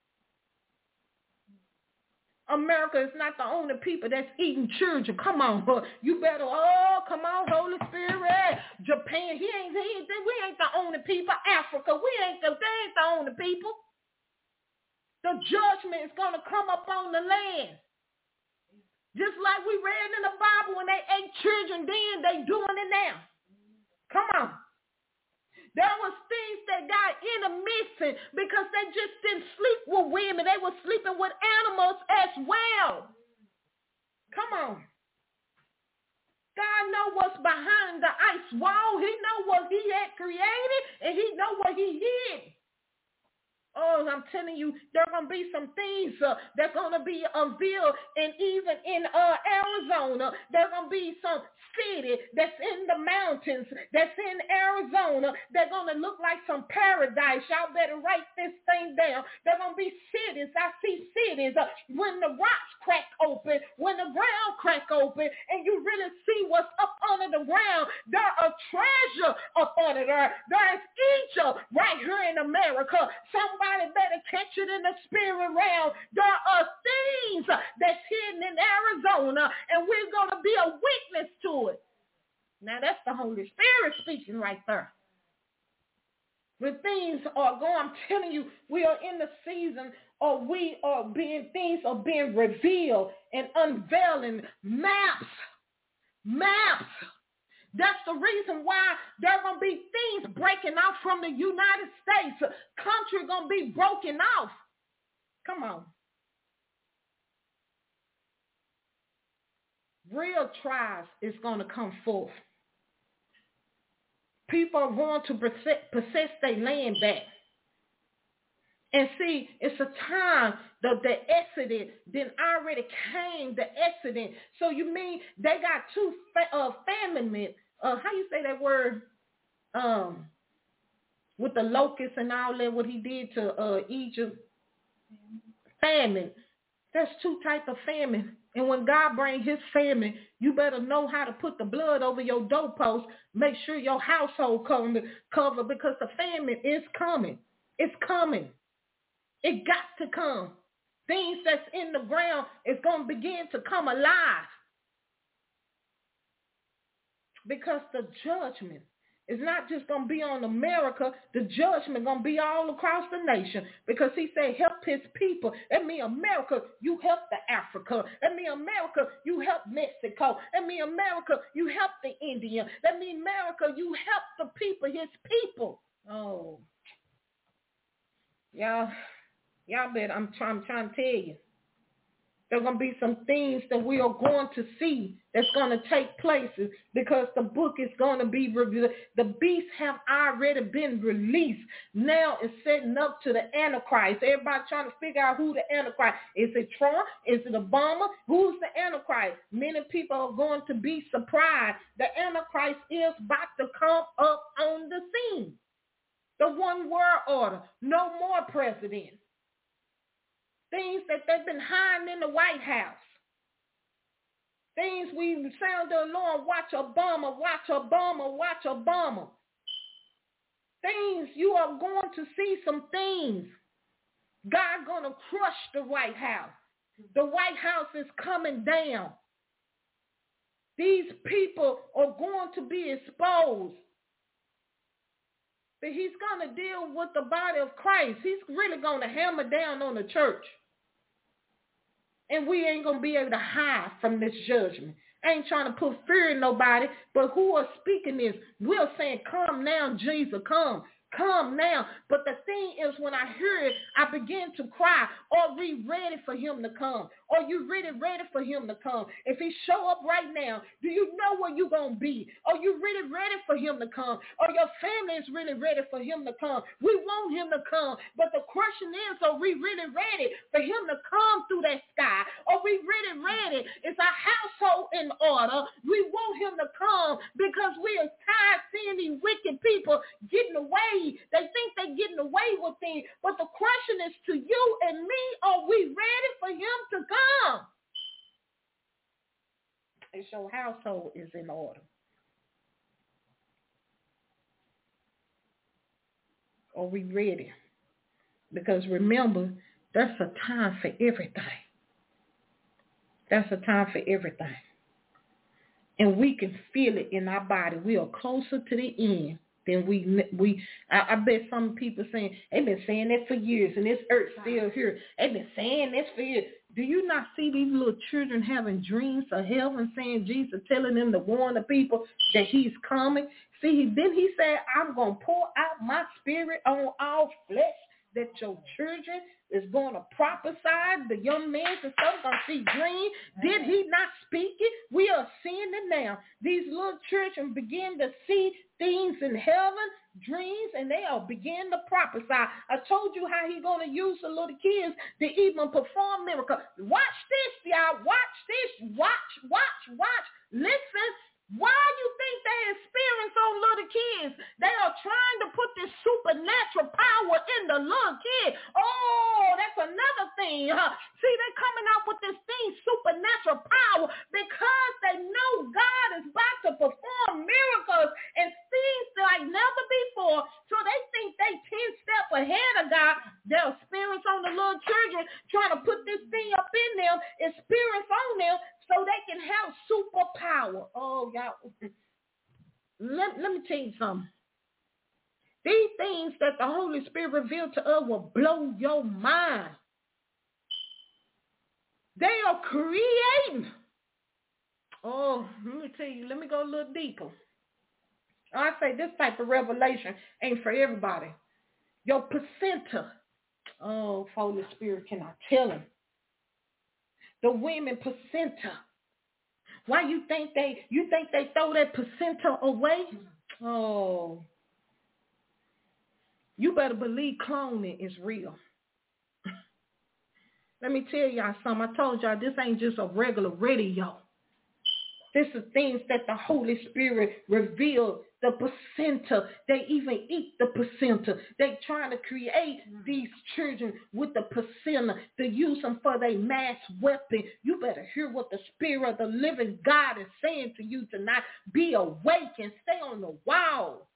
America is not the only people that's eating children. Come on, you better, oh, come on, Holy Spirit. Japan, he ain't, he ain't, we ain't the only people. Africa, we ain't the, they ain't the only people. The judgment is going to come up on the land. Just like we read in the Bible when they ate children then, they doing it now. Come on. There was things that got intermixing because they just didn't sleep with women. They were sleeping with animals as well. Come on. God knows what's behind the ice wall. He knows what he had created, and he knows what he hid. Oh, I'm telling you, there are going to be some things uh, that's going to be unveiled. And even in uh, Arizona, there's going to be some city that's in the mountains, that's in Arizona, they're going to look like some paradise. Y'all better write this thing down. There's going to be cities. I see cities uh, when the rocks crack open, when the ground crack open, and you really see what's up under the ground. There are treasure up under there. There's Egypt right here in America. Somebody better catch it in the spirit realm. There are things that's hidden in Arizona, and we're going to be a witness to it. Now, that's the Holy Spirit speaking right there. When things are going, I'm telling you, we are in the season, or we are being, things are being revealed and unveiling. Maps. Maps. That's the reason why there are going to be things breaking out from the United States. Country going to be broken off. Come on. Real tribes is going to come forth. People are going to possess, possess their land back. And see, it's a time that the Exodus then already came, the Exodus. So you mean they got two fa- uh, famine, uh, how you say that word? Um, with the locusts and all that, what he did to uh, Egypt. Famine. That's two types of famine. And when God brings his famine, you better know how to put the blood over your doorpost. Make sure your household covered because the famine is coming. It's coming. It got to come. Things that's in the ground is going to begin to come alive. Because the judgment is not just going to be on America. The judgment going to be all across the nation. Because he said, help his people. That means America, you help the Africa. That means America, you help Mexico. That means America, you help the Indian. That means America, you help the people, his people. Oh. Y'all, y'all bet I'm trying, I'm trying to tell you. There are going to be some things that we are going to see that's going to take places because the book is going to be revealed. The beasts have already been released. Now it's setting up to the Antichrist. Everybody trying to figure out who the Antichrist is. Is it Trump? Is it Obama? Who's the Antichrist? Many people are going to be surprised. The Antichrist is about to come up on the scene. The one world order. No more president. Things that they've been hiding in the White House. Things we sound the alarm, watch Obama, watch Obama, watch Obama. Things, you are going to see some things. God going to crush the White House. The White House is coming down. These people are going to be exposed. But he's going to deal with the body of Christ. He's really going to hammer down on the church. And we ain't going to be able to hide from this judgment. I ain't trying to put fear in nobody, but who are speaking this? We're saying, come now, Jesus, come. Come now. But the thing is, when I hear it, I begin to cry. Are we ready for him to come? Are you really ready for him to come? If he show up right now, do you know where you're going to be? Are you really ready for him to come? Or your family is really ready for him to come? We want him to come. But the question is, are we really ready for him to come through that sky? Are we really ready? Is our household in order? We want him to come because we are tired seeing these wicked people getting away. They think they're getting away with things. But the question is to you and me, are we ready for him to come? And your household is in order. Are we ready? Because remember, that's a time for everything. That's a time for everything. And we can feel it in our body. We are closer to the end than we, we I, I bet some people saying, they've been saying that for years, and this earth still here. They've been saying this for years. Do you not see these little children having dreams of heaven, saying Jesus telling them to warn the people that he's coming? See, then he said, I'm going to pour out my spirit on all flesh, that your children is going to prophesy, the young men and stuff going to see dreams. Did he not speak it? We are seeing it now. These little children begin to see things in heaven, dreams, and they are begin to prophesy. I told you how he going to use the little kids to even perform miracles. Watch this, y'all. Watch this. Watch, watch, watch. Listen. Why you think they experience on little kids? They are trying to put this supernatural power in the little kid. Oh, that's another thing. Huh? See, they're coming out with this thing, supernatural power, because they know God is about to perform miracles and things like never before. So they think they ten steps ahead of God. Their experience on the little children trying to put this thing up in them, experience on them, so they can have superpower. Oh, y'all. Let, let me tell you something. These things that the Holy Spirit revealed to us will blow your mind. They are creating. Oh, let me tell you. Let me go a little deeper. I say this type of revelation ain't for everybody. Your placenta Oh, Holy Spirit, can I tell him? The women placenta. Why you think they you think they throw that placenta away? Oh, you better believe cloning is real. Let me tell y'all something. I told y'all this ain't just a regular radio. This is things that the Holy Spirit revealed. The placenta, they even eat the placenta. They trying to create these children with the placenta to use them for their mass weapon. You better hear what the Spirit of the living God is saying to you tonight. Be awake and stay on the wall.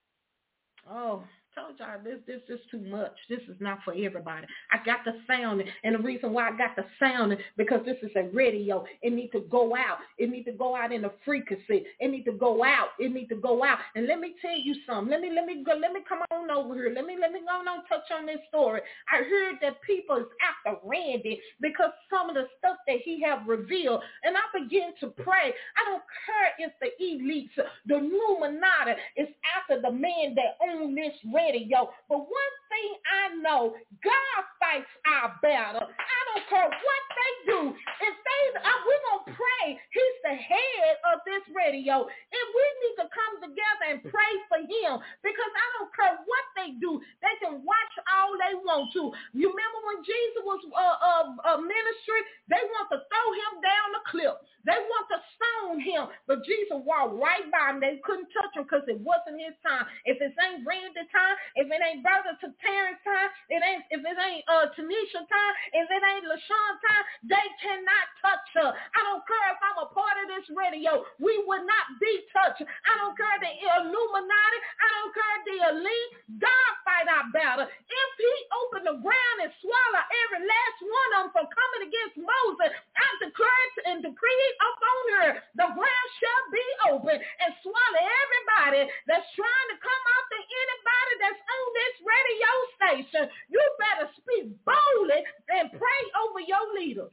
Oh, told y'all this this is too much. This is not for everybody. I got the sound, and the reason why I got the sound because this is a radio. It need to go out. It need to go out in the frequency. It need to go out. It need to go out. And let me tell you something. Let me let me go. Let me come on over here. Let me let me go on and touch on this story. I heard that people is after Randy because some of the stuff that he have revealed, and I begin to pray. I don't care if the elites, the Illuminati is after the man that own this radio. But one thing I know, God fights our battle. I don't care what they do. If they, uh, we're going to pray. He's the head of this radio. And we need to come together and pray for him because I don't care what they do. They can watch all they want to. You remember when Jesus was uh, uh, uh, ministry? They want to throw him down the cliff. They want to stone him. But Jesus walked right by him. They couldn't touch him because it wasn't his time. If it ain't Randy time, if it ain't Brother Terrence time, it ain't, if it ain't uh, Tanisha time, if it ain't LaShawn time, they cannot touch her. I don't care if I'm a part of this radio. We will not be touched. I don't care the Illuminati. I don't care the elite. God fight our battle. If he open the ground and swallow every last one of them for coming against Moses, I declare and decree up on her, the ground shall be open and swallow everybody that's trying to come after anybody that's on this radio station. You better speak boldly and pray over your leaders.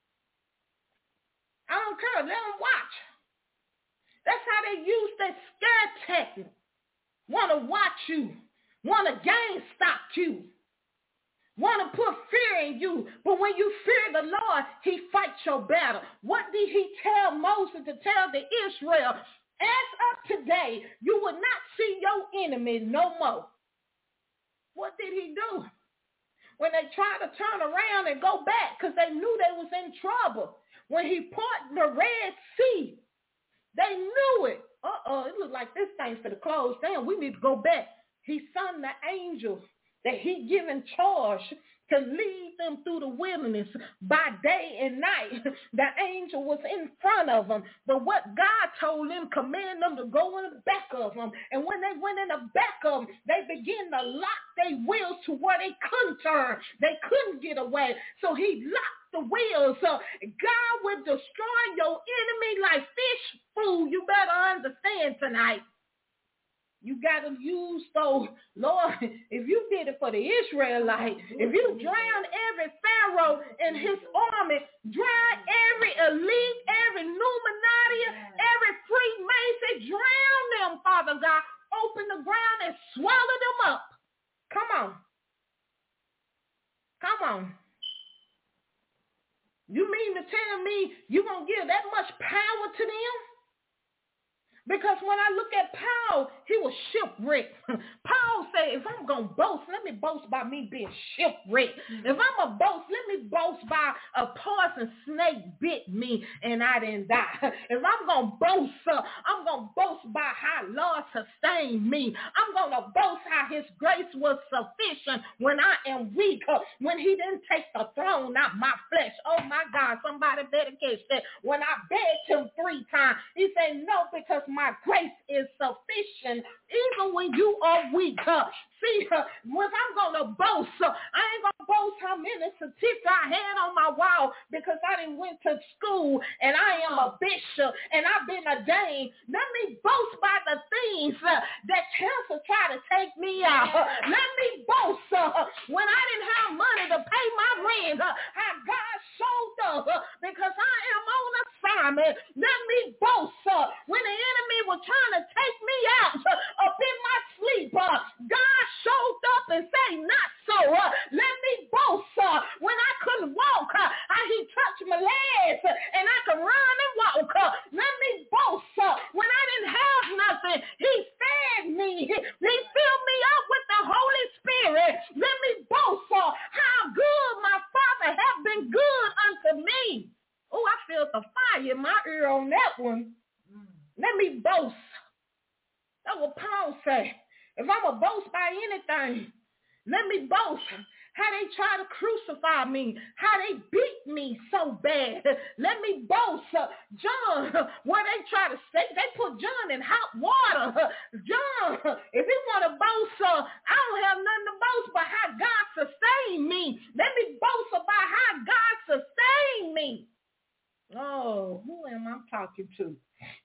I don't care. Let them watch. That's how they use that scare tactic. Want to watch you. Want to gang stop you. Want to put fear in you. But when you fear the Lord, he fights your battle. What did he tell Moses to tell the Israel? As of today, you will not see your enemy no more. What did he do? When they tried to turn around and go back because they knew they was in trouble. When he parted the Red Sea, they knew it. Uh-oh, it looked like this thing's for the close down. We need to go back. He sent the angels that he given charge to lead them through the wilderness by day and night. The angel was in front of them. But what God told them, command them to go in the back of them. And when they went in the back of them, they began to lock their wheels to where they couldn't turn. They couldn't get away. So he locked the wheels. So God will destroy your enemy like fish food. You better understand tonight. You got to use those, Lord, if you did it for the Israelites, if you drown every Pharaoh and his army, drown every elite, every Illuminati, every Freemason, drown them, Father God. Open the ground and swallow them up. Come on. Come on. You mean to tell me you're going to give that much power to them? Because when I look at Paul, he was shipwrecked. Paul said, if I'm going to boast, let me boast by me being shipwrecked. If I'm a boast, let me boast by a poison snake bit me and I didn't die. If I'm going to boast, uh, I'm going to boast by how Lord sustained me. I'm going to boast how his grace was sufficient when I am weak, uh, when he didn't take the throne out my flesh. Oh, my God, somebody better catch that. When I begged him three times, he said, no, because my grace is sufficient even when you are weak. Uh, see, uh, when I'm going to boast, uh, I ain't going to boast how many certificates I had on my wall because I didn't went to school and I am a bishop and I've been ordained. Let me boast by the things uh, that cancer tried to take me out. Uh, let me boast uh, when I didn't have money to pay my rent, uh, how God showed up uh, because I am on assignment. Let me boast uh, when the enemy was trying to take me out uh, up in my sleep. Uh, God showed up and say, not so. Uh, let me one. Let me boast. That's what Paul said. If I'm a boast by anything, let me boast. How they try to crucify me, how they beat me so bad. Let me boast. John, where they try to stay, they put John in hot water. John, if you want to boast, uh, I don't have nothing to boast but how God sustained me. Let me boast about how God sustained me. Oh, who am I talking to?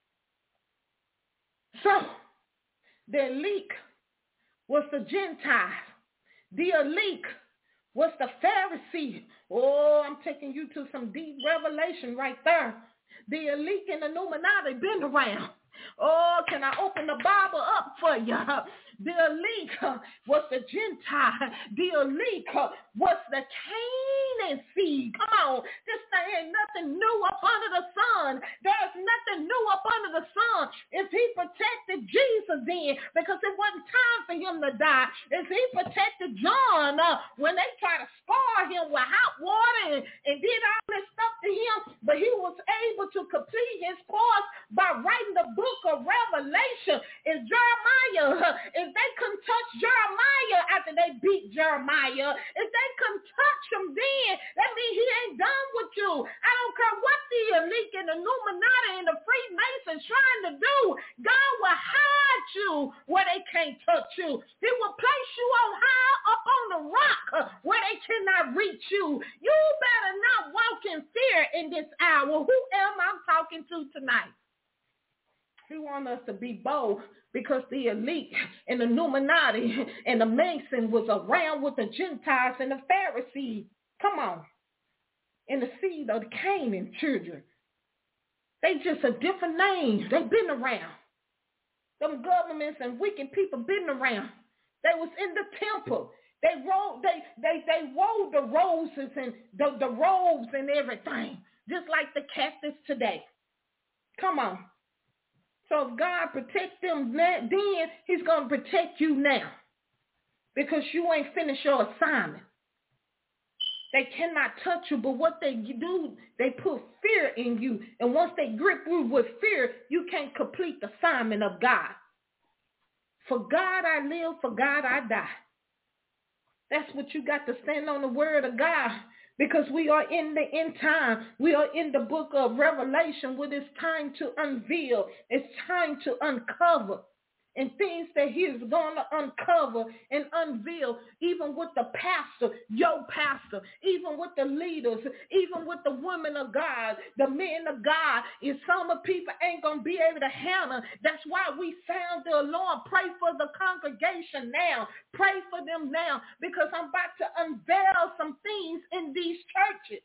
So, the elite was the Gentiles. The elite was the Pharisee. Oh, I'm taking you to some deep revelation right there. The elite and the Illuminati been around. Oh, can I open the Bible up for you? The elite uh, was the Gentile. The elite uh, was the Canaan seed. Come on. This thing ain't nothing new up under the sun. There's nothing new up under the sun. If he protected Jesus then, because it wasn't time for him to die. If he protected John uh, when they tried to scar him with hot water and, and did all this stuff to him, but he was able to complete his course by writing the book of Revelation. Is Jeremiah, uh, if they couldn't touch Jeremiah after they beat Jeremiah, if they couldn't touch him then, that means he ain't done with you. I don't care what the elite and the Illuminati and the Freemasons trying to do. God will hide you where they can't touch you. He will place you on high up on the rock where they cannot reach you. You better not walk in fear in this hour. Who am I talking to tonight? He wants us to be bold because the elite and the Illuminati and the Mason was around with the Gentiles and the Pharisees. Come on. And the seed of the Canaan children. They just a different name. They've been around. Them governments and wicked people been around. They was in the temple. They rolled, they they they wove the roses and the, the robes and everything. Just like the Catholics today. Come on. So if God protects them then, he's going to protect you now. Because you ain't finished your assignment. They cannot touch you, but what they do, they put fear in you. And once they grip you with fear, you can't complete the assignment of God. For God I live, for God I die. That's what you got to stand on, the word of God. Because we are in the end time. We are in the book of Revelation where it's time to unveil. It's time to uncover. And things that he is going to uncover and unveil, even with the pastor, your pastor, even with the leaders, even with the women of God, the men of God. If some of people ain't going to be able to handle, that's why we sound the alarm. Pray for the congregation now. Pray for them now, because I'm about to unveil some things in these churches.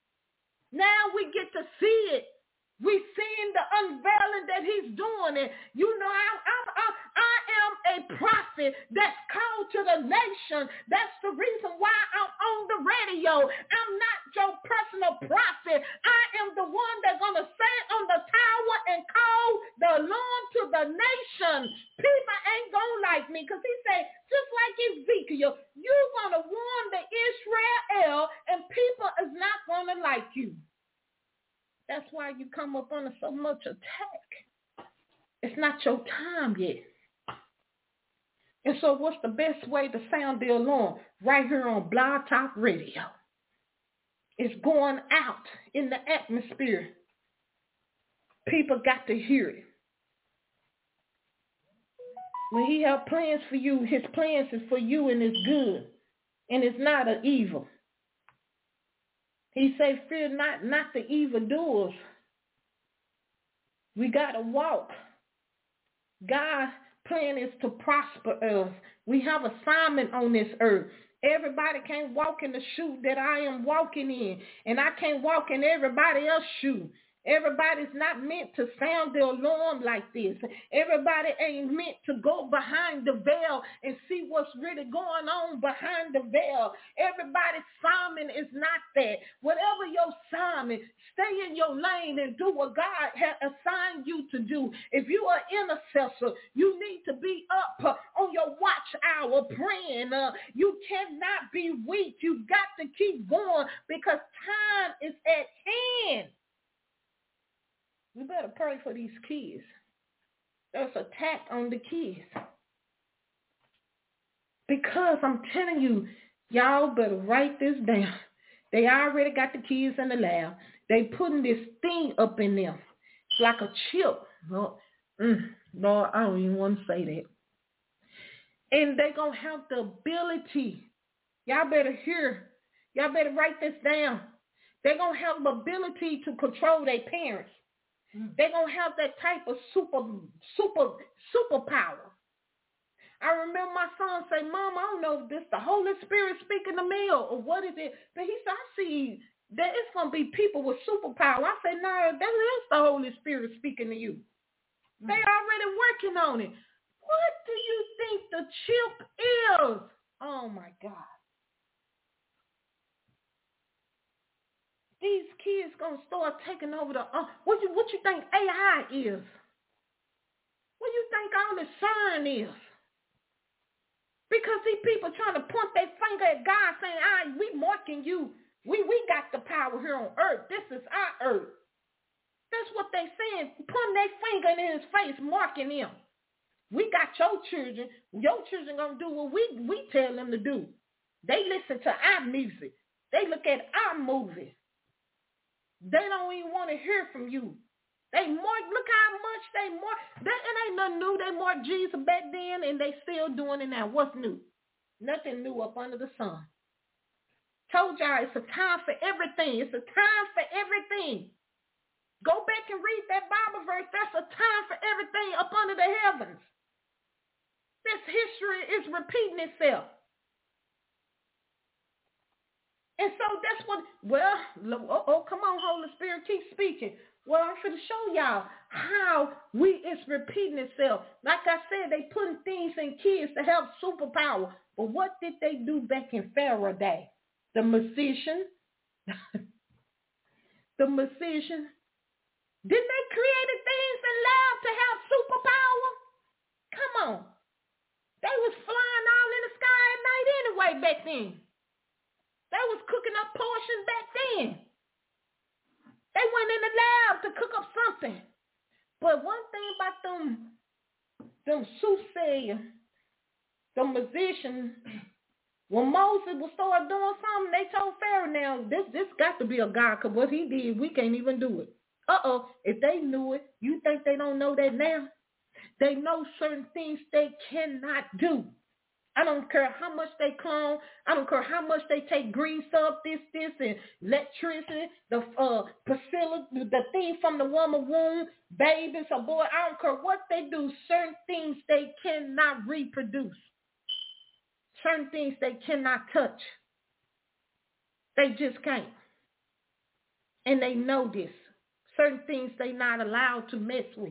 Now we get to see it. We seeing the unveiling that he's doing. And you know, I, I, I, I am a prophet that's called to the nation. That's the reason why I'm on the radio. I'm not your personal prophet. I am the one that's going to stand on the tower and call the alarm to the nation. People ain't going to like me because he said, just like Ezekiel, you're going to warn the Israel and people is not going to like you. That's why you come up under so much attack. It's not your time yet. And so what's the best way to sound the alarm? Right here on Blog Talk Radio. It's going out in the atmosphere. People got to hear it. When he have plans for you, his plans is for you and it's good. And it's not an evil. He said, fear not, not the evildoers. We got to walk. God's plan is to prosper us. We have assignment on this earth. Everybody can't walk in the shoe that I am walking in. And I can't walk in everybody else's shoe. Everybody's not meant to sound the alarm like this. Everybody ain't meant to go behind the veil and see what's really going on behind the veil. Everybody's assignment is not that. Whatever your assignment, stay in your lane and do what God has assigned you to do. If you are intercessor, you need to be up uh, on your watch hour praying. Uh, you cannot be weak. You got to keep going because time is at hand. We better pray for these kids. There's an attack on the kids. Because I'm telling you, y'all better write this down. They already got the kids in the lab. They putting this thing up in them. It's like a chip. Lord, mm, Lord, I don't even want to say that. And they going to have the ability. Y'all better hear. Y'all better write this down. They're going to have the ability to control their parents. Mm. They're going to have that type of super, super, superpower. I remember my son say, Mom, I don't know if this the Holy Spirit speaking to me or, or what is it. But he said, I see that it's going to be people with superpower. I said, no, that is the Holy Spirit speaking to you. Mm. They already working on it. What do you think the chip is? Oh, my God. These kids going to start taking over the, uh, what you what you think A I is? What you think all the CERN is? Because these people trying to point their finger at God saying, ah, we marking you. We we got the power here on earth. This is our earth. That's what they saying. Putting their finger in his face, marking him. We got your children. Your children going to do what we, we tell them to do. They listen to our music. They look at our movies. They don't even want to hear from you. They mark, look how much they mark. That, it ain't nothing new. They marked Jesus back then, and they still doing it now. What's new? Nothing new up under the sun. Told y'all it's a time for everything. It's a time for everything. Go back and read that Bible verse. That's a time for everything up under the heavens. This history is repeating itself. And so that's what, well, oh, oh, come on, Holy Spirit, keep speaking. Well, I'm going to show y'all how we it's repeating itself. Like I said, they putting things in kids to have superpower. But what did they do back in Pharaoh day? The musician, the musician, didn't they create things in lab to have superpower? Come on. They was flying all in the sky at night anyway back then. They was cooking up portions back then. They went in the lab to cook up something. But one thing about them, them soothsayers, the musicians, when Moses would start doing something, they told Pharaoh, now, this this got to be a God, because what he did, we can't even do it. Uh-oh, if they knew it, you think they don't know that now? They know certain things they cannot do. I don't care how much they clone. I don't care how much they take grease up, this, this, and electricity, the uh, facility, the thing from the woman womb, babies, or boy, I don't care what they do. Certain things they cannot reproduce. Certain things they cannot touch. They just can't. And they know this. Certain things they not allowed to mess with.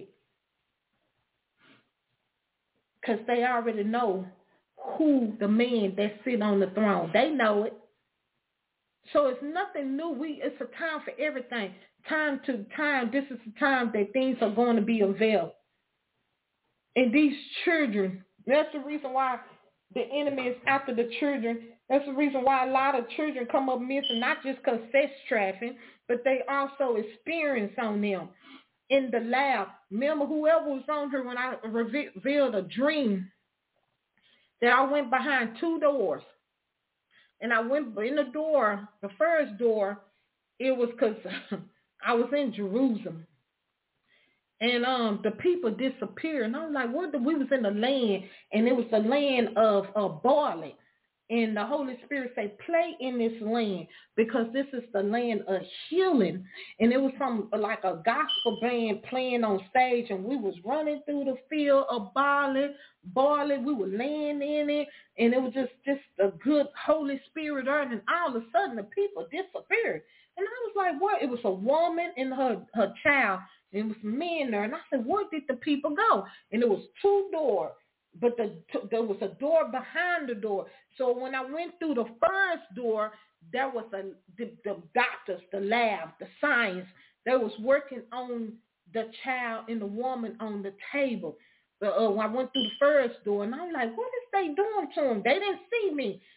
Because they already know who the man that sit on the throne. They know it. So it's nothing new. We it's a time for everything. Time to time. This is the time that things are going to be unveiled. And these children, that's the reason why the enemy is after the children. That's the reason why a lot of children come up missing, not just because sex trafficking, but they also experience on them in the lab. Remember, whoever was on here when I revealed a dream, that I went behind two doors. And I went in the door, the first door, it was because I was in Jerusalem. And um, the people disappeared. And I was like, what? The, we was in the land, and it was the land of uh, barley. And the Holy Spirit said, play in this land, because this is the land of healing. And it was some like a gospel band playing on stage, and we was running through the field of barley, barley. We were laying in it, and it was just, just a good Holy Spirit earth. And all of a sudden, the people disappeared. And I was like, what? It was a woman and her, her child. And it was men there. And I said, where did the people go? And it was two doors. But the, there was a door behind the door. So when I went through the first door, there was a, the, the doctors, the lab, the science. They was working on the child and the woman on the table. But uh, I went through the first door, and I'm like, what is they doing to them? They didn't see me.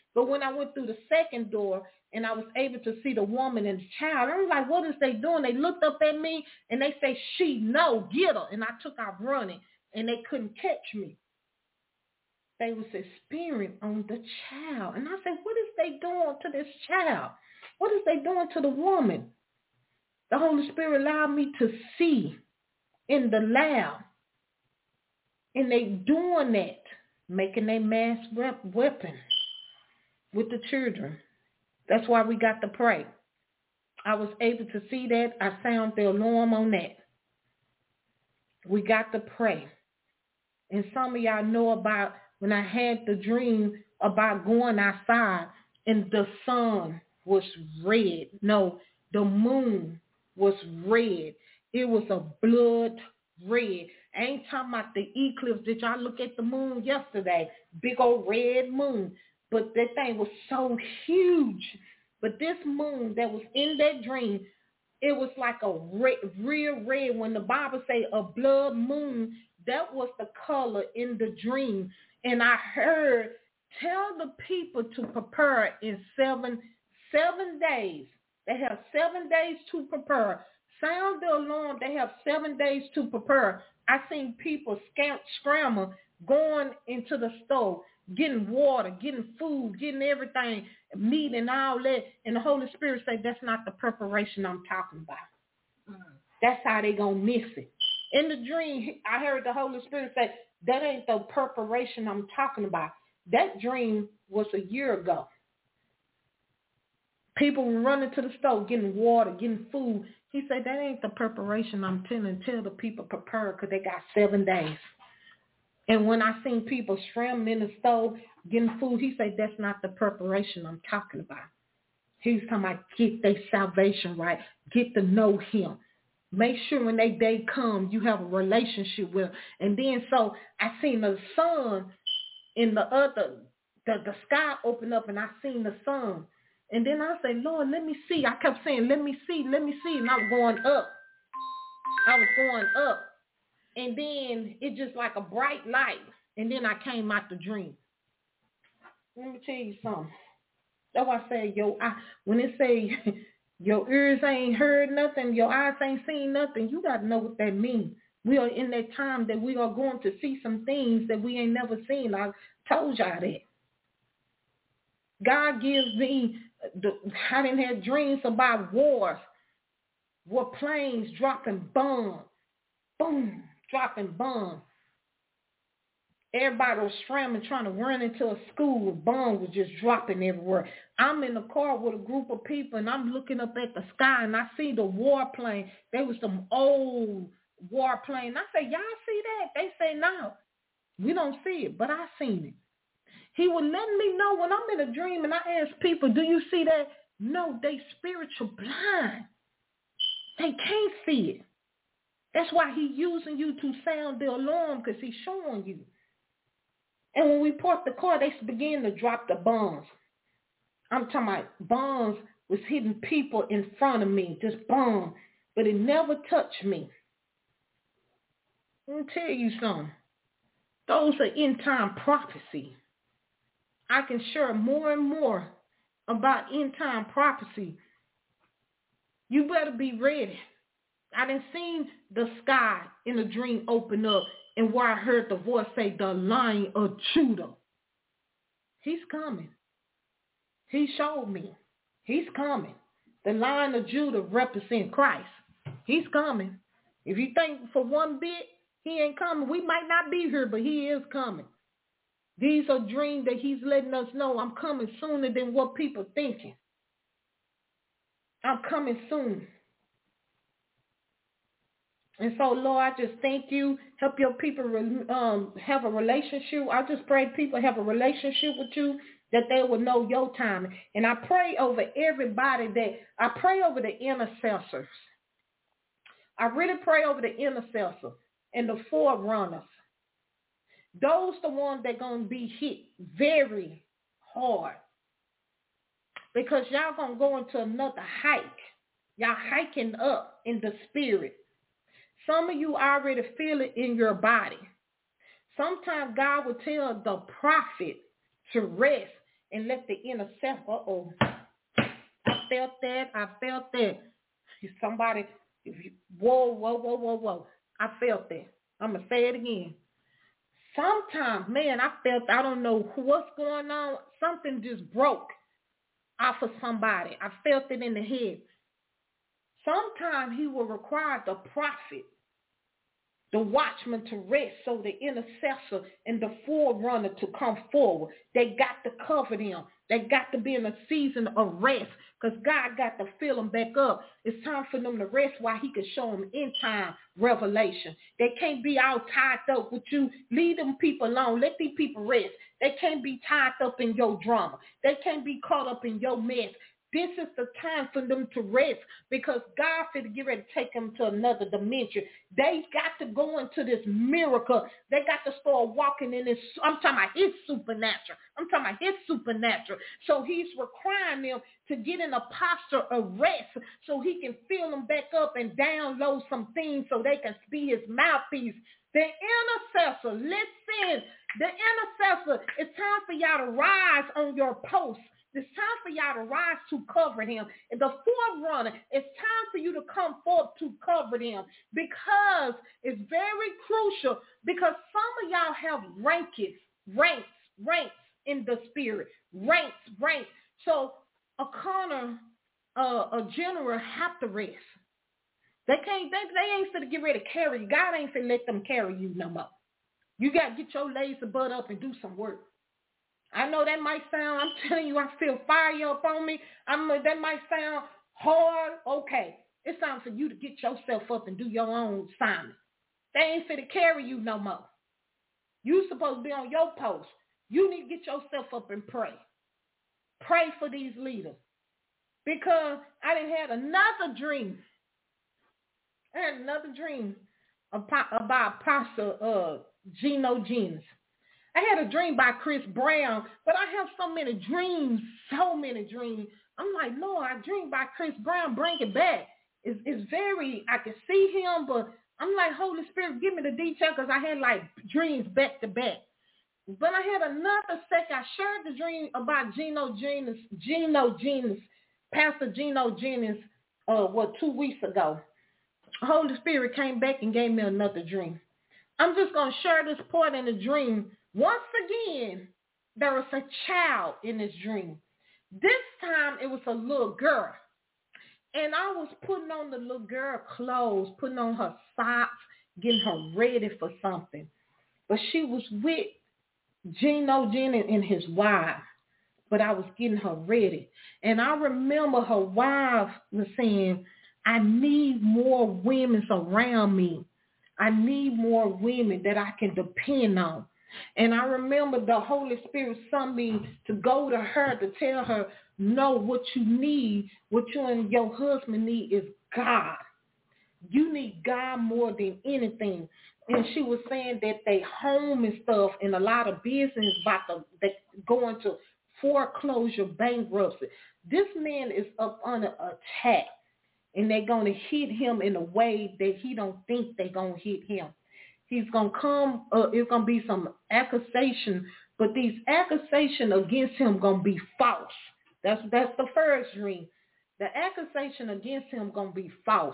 But when I went through the second door and I was able to see the woman and the child, I was like, what is they doing? They looked up at me and they say, she, no, get her. And I took off running and they couldn't catch me. They was experiencing on the child. And I said, what is they doing to this child? What is they doing to the woman? The Holy Spirit allowed me to see in the lab. And they doing that, making their mass weapon with the children. That's why we got to pray. I was able to see that. I sound the alarm on that. We got to pray. And some of y'all know about when I had the dream about going outside and the sun was red. No, the moon was red. It was a blood red. I ain't talking about the eclipse. Did y'all look at the moon yesterday? Big old red moon. But that thing was so huge. But this moon that was in that dream, it was like a red, real red. When the Bible say a blood moon, that was the color in the dream. And I heard, tell the people to prepare in seven, seven days. They have seven days to prepare. Sound the alarm. They have seven days to prepare. I seen people scamp, scramble, going into the store, getting water, getting food, getting everything, meat and all that. And the Holy Spirit said, that's not the preparation I'm talking about. Mm-hmm. That's how they going to miss it. In the dream, I heard the Holy Spirit say, that ain't the preparation I'm talking about. That dream was a year ago. People were running to the store, getting water, getting food. He said, that ain't the preparation I'm telling. Tell the people prepare because they got seven days. And when I seen people scrambling in the stove, getting food, he said, that's not the preparation I'm talking about. He's talking about get their salvation right. Get to know him. Make sure when they day come, you have a relationship with him. And then so I seen the sun in the other, the, the sky open up and I seen the sun. And then I said, Lord, let me see. I kept saying, let me see, let me see. And I was going up. I was going up. And then it just like a bright light. And then I came out the dream. Let me tell you something. That's why I say, yo, I, when it say your ears ain't heard nothing, your eyes ain't seen nothing, you got to know what that means. We are in that time that we are going to see some things that we ain't never seen. I told y'all that. God gives me, the, I didn't have dreams about wars, war planes dropping bombs, boom, dropping bombs. Everybody was scrambling, trying to run into a school with bombs was just dropping everywhere. I'm in the car with a group of people, and I'm looking up at the sky, and I see the warplane. There was some old warplane. I say, y'all see that? They say, no, we don't see it, but I seen it. He was letting me know when I'm in a dream, and I ask people, do you see that? No, they spiritual blind. They can't see it. That's why he using you to sound the alarm, because he's showing you. And when we parked the car, they began to drop the bombs. I'm talking about bombs was hitting people in front of me, just bombs, but it never touched me. Let me tell you something. Those are end-time prophecy. I can share more and more about end-time prophecy. You better be ready. I done seen the sky in a dream open up, and where I heard the voice say, the Lion of Judah. He's coming. He showed me. He's coming. The Lion of Judah represents Christ. He's coming. If you think for one bit he ain't coming, we might not be here, but he is coming. These are dreams that he's letting us know I'm coming sooner than what people thinking. I'm coming soon. And so, Lord, I just thank you. Help your people um, have a relationship. I just pray people have a relationship with you, that they will know your time. And I pray over everybody that, I pray over the intercessors. I really pray over the intercessors and the forerunners. Those the ones that going to be hit very hard. Because y'all going to go into another hike. Y'all hiking up in the spirit. Some of you already feel it in your body. Sometimes God will tell the prophet to rest, and let the intercessor, uh-oh, I felt that, I felt that. Somebody, if you, whoa, whoa, whoa, whoa, whoa, I felt that. I'm going to say it again. Sometimes, man, I felt, I don't know what's going on. Something just broke off of somebody. I felt it in the head. Sometimes he will require the prophet, the watchman to rest, so the intercessor and the forerunner to come forward. They got to cover them. They got to be in a season of rest because God got to fill them back up. It's time for them to rest while he can show them in time revelation. They can't be all tied up with you. Leave them people alone. Let these people rest. They can't be tied up in your drama. They can't be caught up in your mess. This is the time for them to rest because God finna get ready to take them to another dimension. They got to go into this miracle. They got to start walking in this. I'm talking about his supernatural. I'm talking about his supernatural. So he's requiring them to get in a posture of rest so he can fill them back up and download some things so they can be his mouthpiece. The intercessor, listen, the intercessor, it's time for y'all to rise on your post. It's time for y'all to rise to cover him. And the forerunner, it's time for you to come forth to cover them because it's very crucial because some of y'all have ranks, ranks, ranks in the spirit, ranks, ranks. So a colonel, uh, a general have to rest. They can't, they, they ain't finna get ready to carry you. God ain't finna let them carry you no more. You got to get your lazy butt up and do some work. I know that might sound, I'm telling you, I feel fire up on me. I'm, that might sound hard. Okay. It's time for you to get yourself up and do your own assignment. They ain't finna carry you no more. You supposed to be on your post. You need to get yourself up and pray. Pray for these leaders. Because I done had another dream. I had another dream about, about Apostle uh, Gino Jennings. I had a dream by Chris Brown, but I have so many dreams, so many dreams. I'm like, Lord, I dreamed by Chris Brown, bring it back. It's, it's very, I can see him, but I'm like, Holy Spirit, give me the detail because I had like dreams back to back. But I had another second. I shared the dream about Gino Jennings, Gino Jennings, Pastor Gino Jennings, uh, what, two weeks ago. Holy Spirit came back and gave me another dream. I'm just going to share this part in the dream. Once again, there was a child in this dream. This time, it was a little girl. And I was putting on the little girl clothes, putting on her socks, getting her ready for something. But she was with Gino Jennings and his wife. But I was getting her ready. And I remember her wife was saying, I need more women around me. I need more women that I can depend on. And I remember the Holy Spirit sent me to go to her to tell her, no, what you need, what you and your husband need is God. You need God more than anything. And she was saying that they home and stuff and a lot of business about to they going to foreclosure, bankruptcy. This man is up under attack. And they're going to hit him in a way that he don't think they're going to hit him. He's going to come, uh, it's going to be some accusation, but these accusations against him going to be false. That's that's the first dream. The accusation against him going to be false.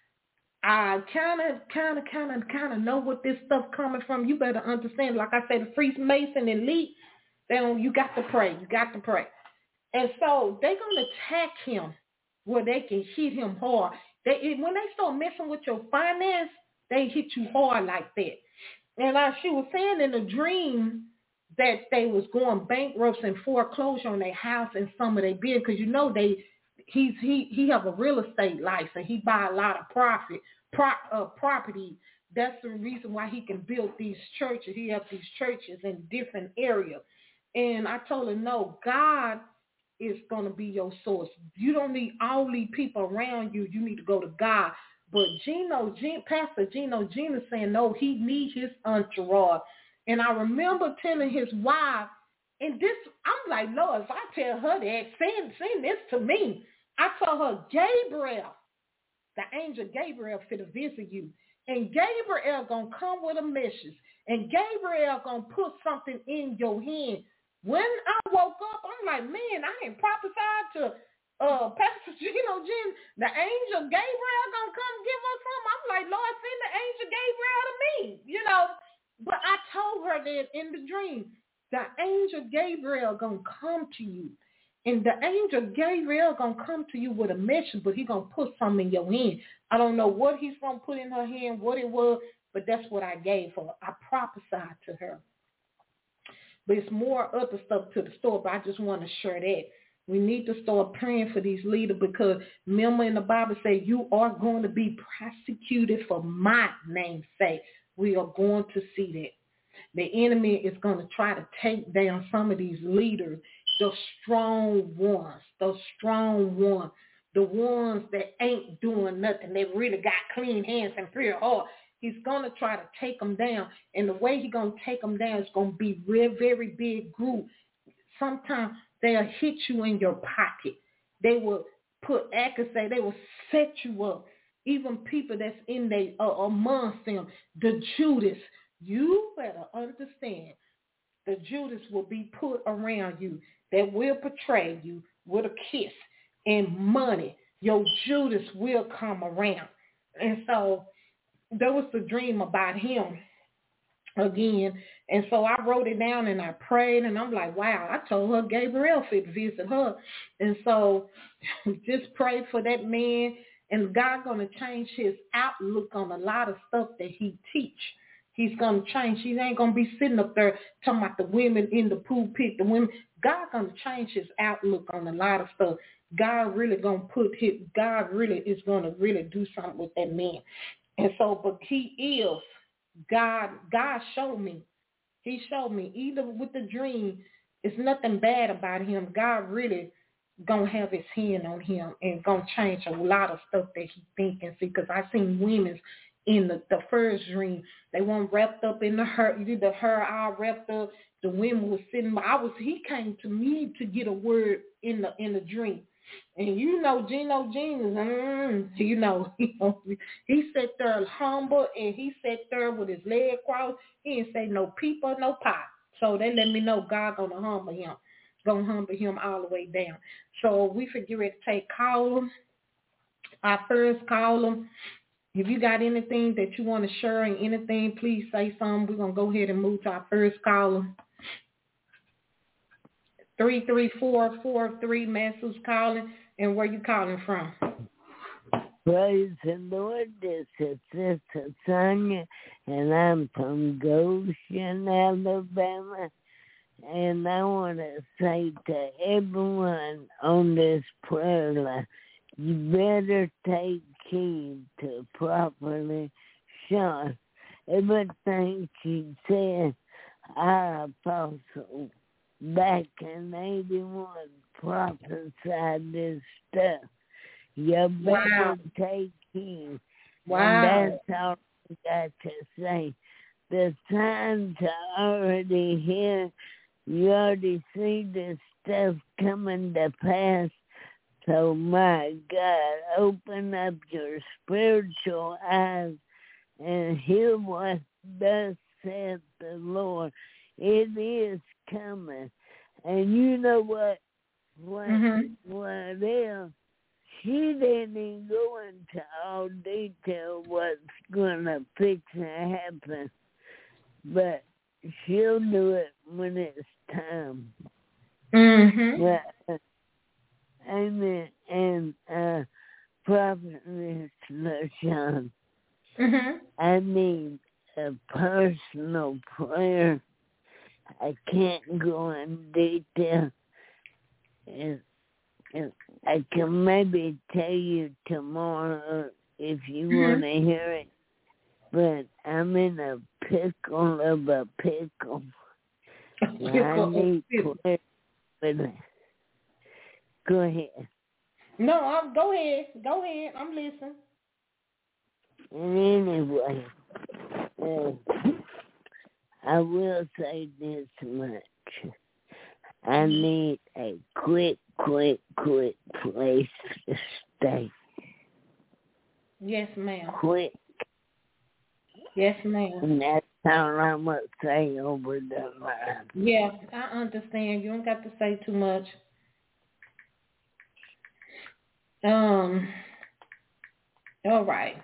I kind of, kind of, kind of, kind of know what this stuff coming from. You better understand, like I said, the Freemason elite, then you got to pray. You got to pray. And so they're going to attack him where they can hit him hard. They when they start messing with your finance, they hit you hard like that. And uh, she was saying in a dream that they was going bankrupt and foreclosure on their house and some of their business because you know they he's he he have a real estate license. He buy a lot of profit pro, uh, property. That's the reason why he can build these churches. He have these churches in different areas. And I told her, no, God is going to be your source. You don't need all these people around you. You need to go to God. But Gino, Gen, Pastor Gino Jennings saying, no, he needs his entourage. And I remember telling his wife, and this, I'm like, Lord, if I tell her that, send, send this to me. I told her, Gabriel, the angel Gabriel fit to visit you. And Gabriel going to come with a message. And Gabriel going to put something in your hand. When I woke up, I'm like, man, I ain't prophesied to uh, Pastor Gino Jen, the angel Gabriel gonna come give us something. I'm like, Lord, send the angel Gabriel to me, you know. But I told her that in the dream, the angel Gabriel gonna come to you. And the angel Gabriel gonna come to you with a message, but he gonna put something in your hand. I don't know what he's gonna put in her hand, what it was, but that's what I gave her. I prophesied to her. But it's more other stuff to the story, but I just want to share that. We need to start praying for these leaders because remember in the Bible say you are going to be prosecuted for my name's sake. We are going to see that. The enemy is going to try to take down some of these leaders, those strong ones, those strong ones, the ones that ain't doing nothing. They really got clean hands and pure heart. He's going to try to take them down. And the way he's going to take them down is going to be real, very big group. Sometimes they'll hit you in your pocket. They will put, I could say, they will set you up. Even people that's in they uh, amongst them, the Judas, you better understand, the Judas will be put around you that will betray you with a kiss and money. Your Judas will come around. And so there was the dream about him again. And so I wrote it down and I prayed and I'm like, wow, I told her Gabriel fit visit her. And so just pray for that man, and God going to change his outlook on a lot of stuff that he teach. He's going to change. He ain't going to be sitting up there talking about the women in the pulpit, the women. God going to change his outlook on a lot of stuff. God really going to put his, God really is going to really do something with that man. And so, but he is, God, God showed me. He showed me, either with the dream, it's nothing bad about him. God really going to have his hand on him and going to change a lot of stuff that he thinking. See, because I seen women in the, the first dream, they weren't wrapped up in the hair, the hair all wrapped up. The women was sitting, I was, he came to me to get a word in the, in the dream. And you know, Gino Jeans, mm, you know, he, he sat there humble and he sat there with his leg crossed. He didn't say no people, no pot. So they let me know God gonna humble him, gonna humble him all the way down. So we forget to take callers. Our first caller. If you got anything that you want to share and anything, please say something. We're gonna go ahead and move to our first caller. Three three four four three, Massa's calling, and where you calling from? Praise the Lord, this is Sister Sonia, and I'm from Goshen, Alabama, and I want to say to everyone on this prayer line, you better take heed to properly shun everything she said. Our apostle back in eighty-one prophesied this stuff. You better wow. take heed. Wow. And that's all I got to say. The signs are already here. You already see this stuff coming to pass. So, my God, open up your spiritual eyes and hear what thus saith the Lord. It is coming. And you know what? What, mm-hmm. what else? She didn't even go into all detail what's going to fix and happen. But she'll do it when it's time. Mm-hmm. But, amen. And uh, Prophet LaShawn, mm-hmm. I need a personal prayer. I can't go in detail. And, and I can maybe tell you tomorrow if you mm-hmm. want to hear it. But I'm in a pickle of a pickle. A pickle I need pickle. prayer for that. Go ahead. No, I'm, go ahead. Go ahead. I'm listening. And anyway, uh, I will say this much. I need a quick, quick, quick place to stay. Yes, ma'am. Quick. Yes, ma'am. And that's all I'm going to say over the line. Yeah, I understand. You don't got to say too much. Um. All right.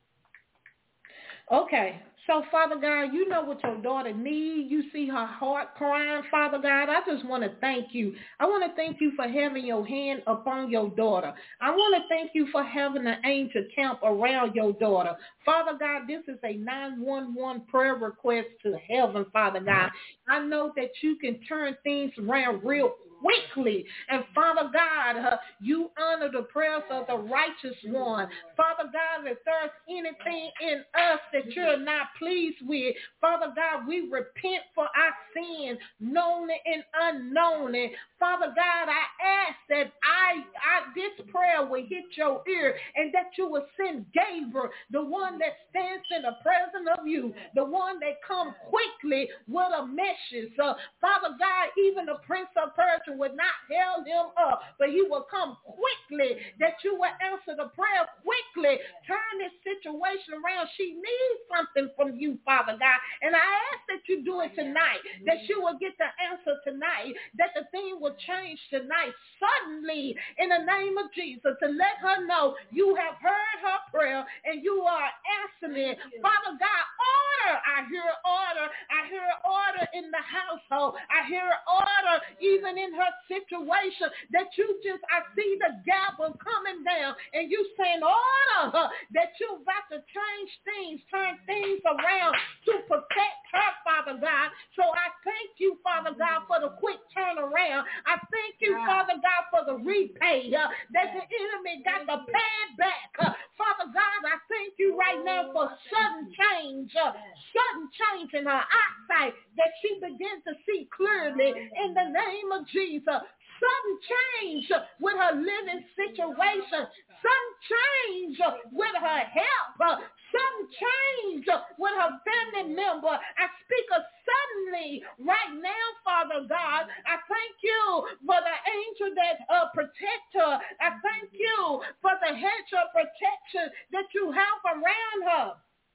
Okay. So, Father God, you know what your daughter needs. You see her heart crying, Father God. I just want to thank you. I want to thank you for having your hand upon your daughter. I want to thank you for having an angel camp around your daughter. Father God, this is a nine one one prayer request to heaven, Father God. I know that you can turn things around real quickly. And Father God, uh, you honor the prayers of the righteous one. Father God, if there's anything in us that you're not pleased with, Father God, we repent for our sins, known and unknown. And Father God, I ask that I, I this prayer will hit your ear and that you will send Gabriel, the one that stands in the presence of you, the one that comes quickly with a message. Uh, Father God, even the Prince of Persia would not hold him up, but he will come quickly, that you will answer the prayer quickly, turn this situation around. She needs something from you, Father God, and I ask that you do it tonight, that she will get the answer tonight, that the thing will change tonight suddenly in the name of Jesus, to let her know you have heard her prayer and you are answering it. Father God, order, I hear order, I hear order in the household, I hear order even in her situation, that you just, I see the gavel coming down and you saying order her, that you about to change things, turn things around to protect her, Father God. So I thank you, Father God, for the quick turnaround. I thank you, Father God, for the repay, uh, that the enemy got the pad back. Uh, Father God, I thank you right now for sudden change, uh, sudden change in her eyesight, that she begins to see clearly in the name of Jesus. Sudden change with her living situation. Sudden change with her help. Sudden change with her family member. I speak of suddenly right now, Father God. I thank you for the angel that uh, protect her. I thank you for the hedge of protection that you have around her.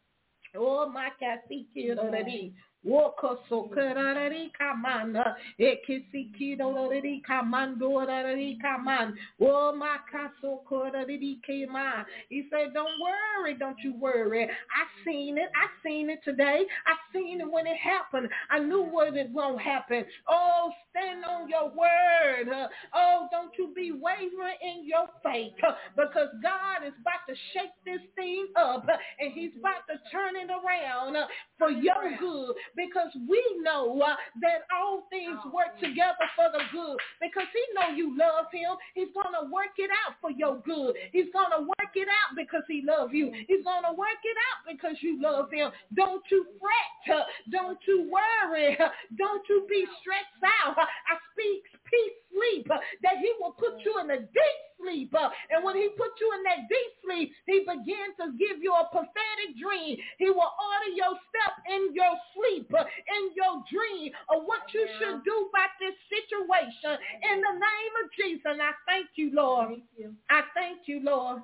Oh, my cacique already. Woko sokarari kamana, ekisiki dolori kamando rari kaman. Oh, my caso korari kema. He said, don't worry, don't you worry. I seen it. I seen it today. I seen it when it happened. I knew what it won't happen. Oh, stand on your word. Oh, don't you be wavering in your faith, because God is about to shake this thing up and he's about to turn it around for your good. Because we know uh, that all things work together for the good. Because he know you love him. He's going to work it out for your good. He's going to work it out because he loves you. He's going to work it out because you love him. Don't you fret. Uh, don't you worry. Uh, don't you be stressed out. Uh, I speak peace sleep, uh, that he will put you in a deep sleep. Uh, and when he puts you in that deep sleep, he begins to give you a prophetic dream. He will order your step in your sleep, uh, in your dream of what you should do about this situation in the name of Jesus. And I thank you, Lord. I thank you, Lord.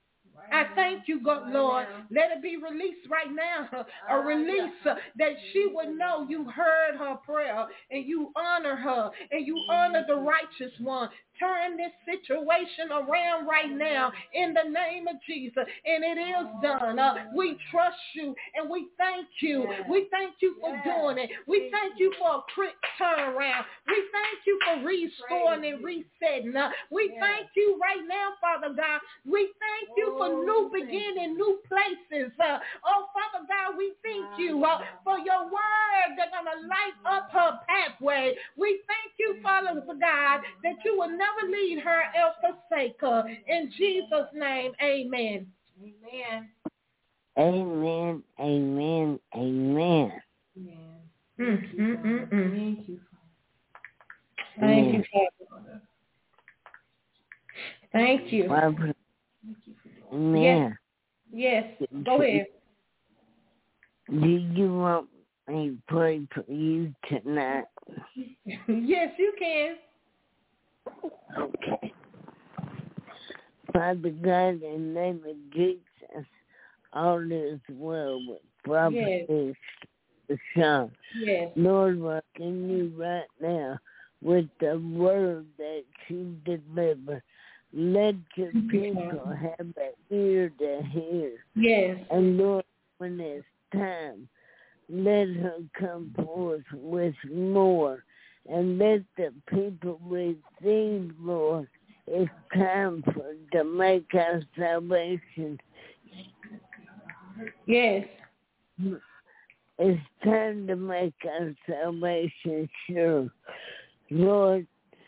I thank you, God, Lord. Let it be released right now. A release uh, that she would know you heard her prayer and you honor her and you honor the righteous one. Turn this situation around right now in the name of Jesus. And it is done. Uh, we trust you and we thank you. We thank you for doing it. We thank you for a quick turnaround. We thank you for restoring and resetting. Uh, we thank you right now, Father God. We thank you for new beginning, new places. Uh, oh, Father God, we thank you uh, for your word that's going to light up her pathway. We thank you, Father God, that you will never lead her or forsake her. In Jesus' name, amen. Amen. Amen, amen, amen. Amen. Mm, mm, mm, mm. Thank you, Father. Thank you, Father. Thank you. Amen. Yes. Yes. Go ahead. Do you want me to pray for you tonight? Yes, you can. Okay. Father God, in the name of Jesus, all is well with prophecy, yes. the Son. Yes. Lord, what asking you right now with the word that you deliver. Let your people have an ear to hear. Yes. And Lord, when it's time, let her come forth with more. And let the people receive, Lord. It's time for to make our salvation. Yes. It's time to make our salvation sure. Lord,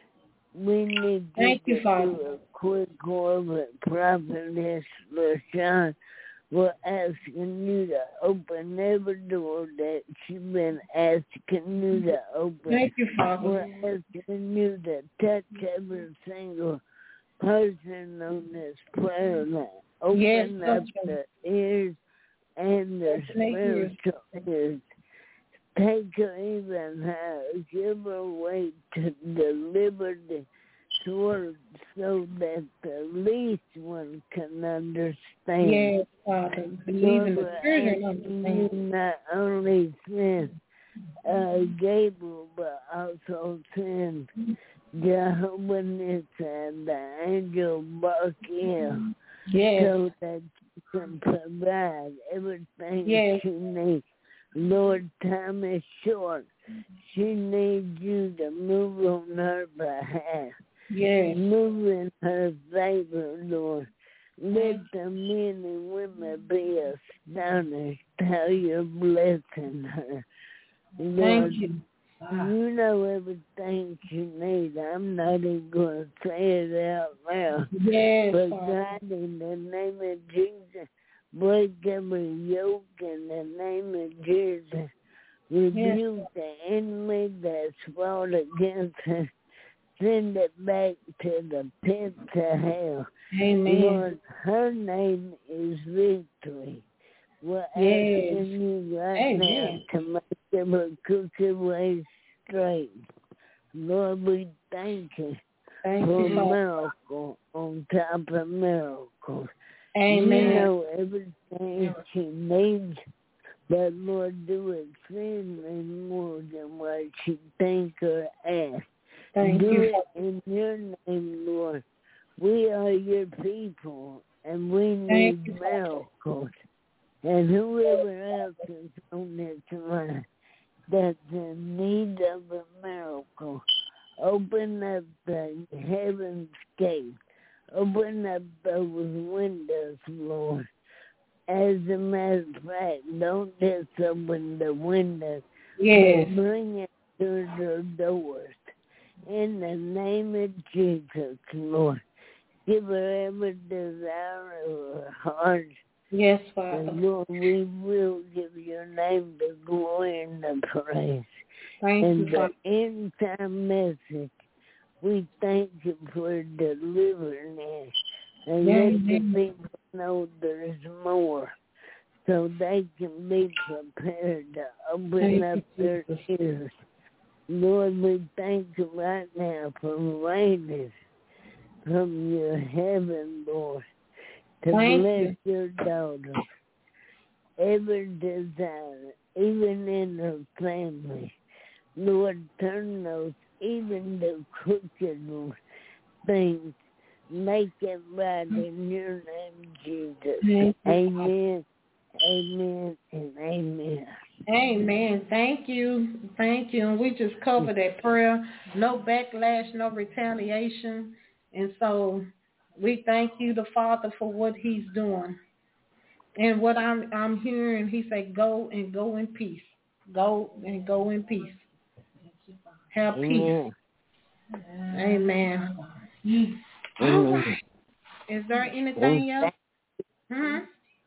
we need Thank to you, Father. do a quick word with Prophetess LaShawn. We're asking you to open every door that you've been asking you to open. Thank you, Father. We're asking you to touch every single person on this prayer line. Open Yes, up touch the ears and the Touch their ears. spiritual ears. Take her even higher. Give her a way to deliver the word so that the least one can understand. Yes, Father. Believe in the Lord, Spirit we're and asking understand. you not only send uh, Gabriel, but also send Jehovah Nissi and the angel Barkiel, Yes. so that you can provide everything Yes. she needs. Lord, time is short. She needs you to move on her behalf. Yes. Move in her favor, Lord. Let the men and women be astonished how you're blessing her. Lord, Thank you. you know everything she needs. I'm not even going to say it out loud. Yes, But Father. God, in the name of Jesus, break every yoke in the name of Jesus. Rebuke the enemy that's fought against her. Send it back to the pit to hell. Amen. Lord, her name is Victory. We're Yes. asking you right Amen. now to make every crooked way straight. Lord, we thank you Thank for you, a Father. miracle on top of miracles. Amen. You know everything she needs, but Lord, do exceedingly more than what she think or ask. Thank do you, it Father. in your name, Lord. We are your people, and we Thank need you, Father. miracles. And whoever else is on this line that's in need of a miracle, open up the heaven's gate. Open up those windows, Lord. As a matter of fact, don't just open the windows, Yes. but bring it to the doors. In the name of Jesus, Lord, give her every desire of her heart. Yes, And Father. Lord, we will give your name the glory and the praise. Thank And you, the Father. end time message, we thank you for delivering it. And Yeah, let the amen. people know there's more, so they can be prepared to open Thank up you, their Jesus. ears. Lord, we thank you right now for raining from your heaven, Lord, to Thank bless you. your daughter. Every desire, even in her family. Lord, turn those, even the crooked things, make it right in your name, Jesus. Thank you, Amen, amen, and amen. Amen. Thank you. Thank you. And we just covered that prayer. No backlash, no retaliation. And so we thank you, the Father, for what he's doing. And what I'm I'm hearing, he said, go and go in peace. Go and go in peace. Have Amen. peace. Amen. Amen. All right. Is there anything And else? Hmm?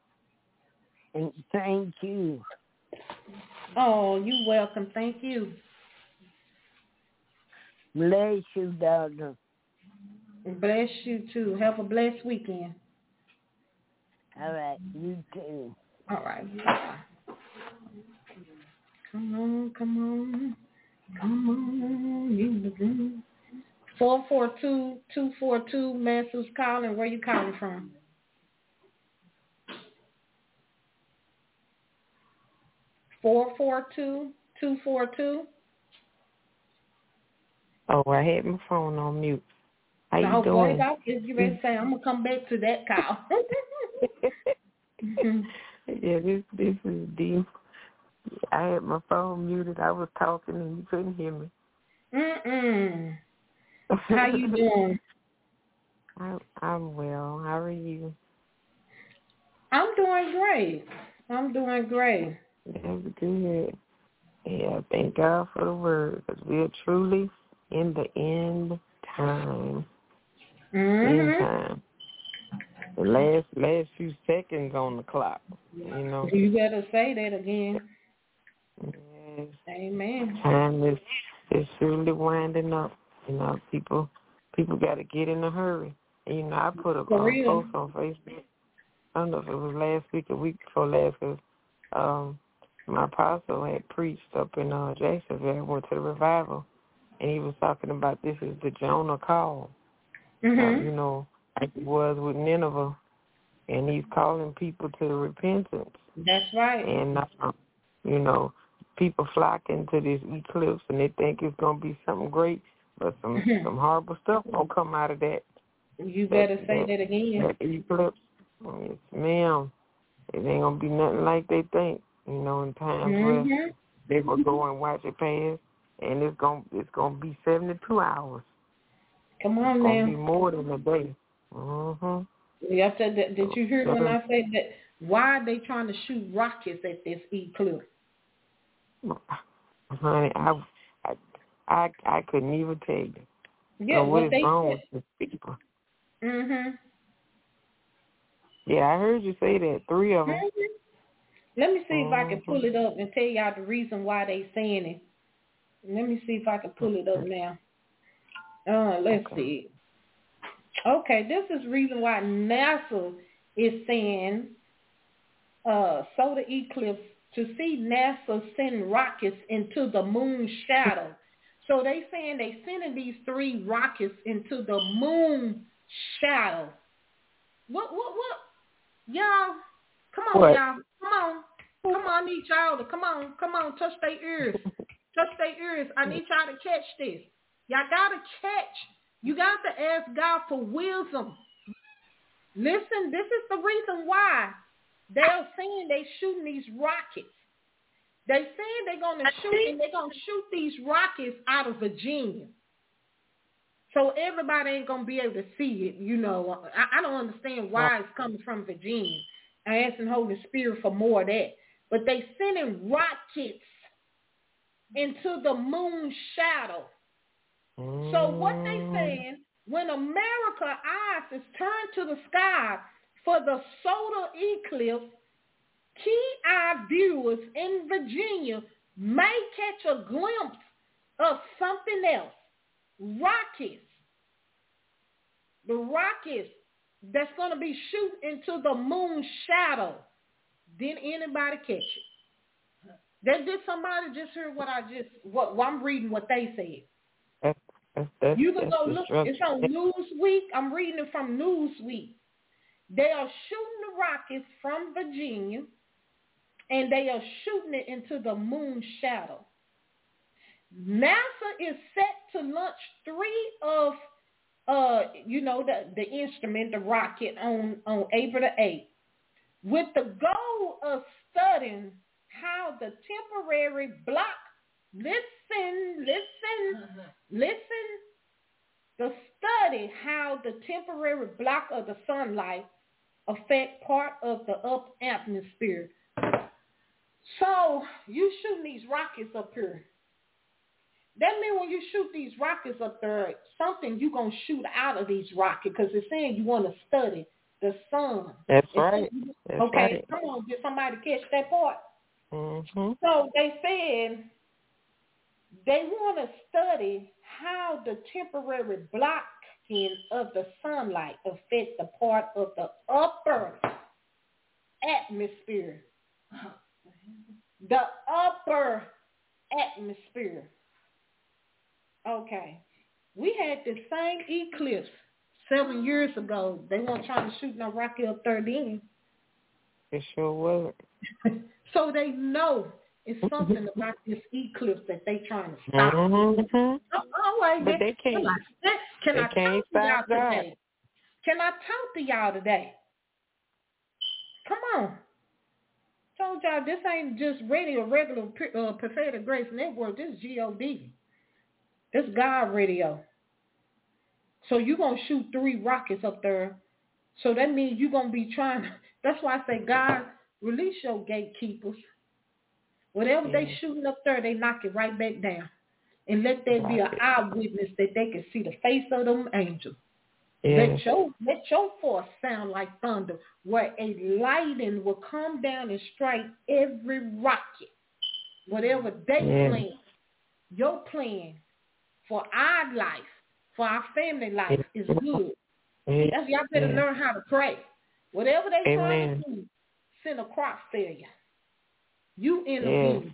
And thank you. Oh, you're welcome. Thank you. Bless you, daughter. Bless you too. Have a blessed weekend. All right, you too. All right. Come on, come on, come on. You four four two two four two. Man, who's calling? Where you calling from? Four four two two four two. Oh, I had my phone on mute. How no, you doing? boy, I was you ready to say I'm gonna come back to that call. Yeah, this this is deep. I had my phone muted. I was talking and you couldn't hear me. Mm-mm. How you doing? I, I'm well. How are you? I'm doing great. I'm doing great. That's good. Yeah, thank God for the word, because we are truly in the end time. Mm-hmm. End time. The last last few seconds on the clock, you know. You better say that again. Yes. Amen. Time is is surely winding up. You know, people people got to get in a hurry. And, you know, I put a um, post on Facebook. I don't know if it was last week or week before last, because um, my apostle had preached up in uh, Jacksonville. I went to the revival, and he was talking about this is the Jonah call. Mm-hmm. Uh, you know, like it was with Nineveh, and he's calling people to repentance. That's right. And, uh, you know, people flocking to this eclipse, and they think it's going to be something great, but some, Mm-hmm. some horrible stuff going to come out of that. You better that, say that, that again. That eclipse. Yes, ma'am. It ain't going to be nothing like they think, you know, in times Mm-hmm. where they will go and watch it pass, and it's going it's gonna be seventy-two hours. Come on it's now. It's going to be more than a day. Mm-hmm. Yeah, I said that, did you hear when I said that? Why are they trying to shoot rockets at this eclipse? Honey, I, I, I, I couldn't even tell you. Yeah, so what is they wrong said. with these people? Mm-hmm. Yeah, I heard you say that. Three of them. Mm-hmm. Let me see mm-hmm. if I can pull it up and tell y'all the reason why they saying it. Let me see if I can pull it up now. Uh, let's okay. see. Okay, this is the reason why NASA is saying uh, solar eclipse. To see NASA send rockets into the moon shadow. So they saying they sending these three rockets into the moon shadow. What, what, what? Y'all, come on, what? y'all. Come on. Come on, I need y'all to, come on, come on, touch their ears. Touch their ears. I need y'all to catch this. Y'all got to catch. You got to ask God for wisdom. Listen, this is the reason why they're saying they shooting these rockets. They saying they're going to shoot, and they're going to shoot these rockets out of Virginia. So everybody ain't going to be able to see it. You know, I, I don't understand why it's coming from Virginia. I asked the Holy Spirit for more of that. But they sending rockets into the moon shadow. So what they saying, when America eyes is turned to the sky for the solar eclipse, key-eye viewers in Virginia may catch a glimpse of something else. Rockets. The rockets that's going to be shooting into the moon shadow. Didn't anybody catch it? That did somebody just hear what I just, what well, I'm reading what they said. That's, that's, that's, you can that's go look, it's on Newsweek. I'm reading it from Newsweek. They are shooting the rockets from Virginia, and they are shooting it into the moon shadow. NASA is set to launch three of, uh, you know, the, the instrument, the rocket, on, on April the eighth, with the goal of studying how the temporary block, listen, listen, uh-huh. listen, the study how the temporary block of the sunlight affect part of the up atmosphere. So you shooting these rockets up here. That means when you shoot these rockets up there, something you're going to shoot out of these rockets, because it's saying you want to study the sun. That's it's right. Saying, That's okay, right. come on, get somebody to catch that part. Mm-hmm. So they said they want to study how the temporary blocking of the sunlight affect the part of the upper atmosphere. The upper atmosphere. Okay. We had the same eclipse seven years ago. They weren't trying to shoot no rocket up there then. It sure wasn't. So they know It's something about this eclipse that they trying to stop. Mm-hmm. Oh, all right, but they can't. Can I, can they I can't talk to y'all God. today? Can I talk to y'all today? Come on. Told y'all this ain't just radio, regular uh, Prophetic Grace Network. This is G O D. This God radio. So you're going to shoot three rockets up there. So that means you're going to be trying. That's why I say, God, release your gatekeepers. Whatever yeah. they shooting up there, they knock it right back down. And let there be an eyewitness that they can see the face of them angels. Yeah. Let your let your force sound like thunder, where a lightning will come down and strike every rocket. Whatever they yeah. plan, your plan for our life, for our family life is good. Yeah. That's y'all better yeah. learn how to pray. Whatever they Amen. trying to do, send a crop failure. You intervene.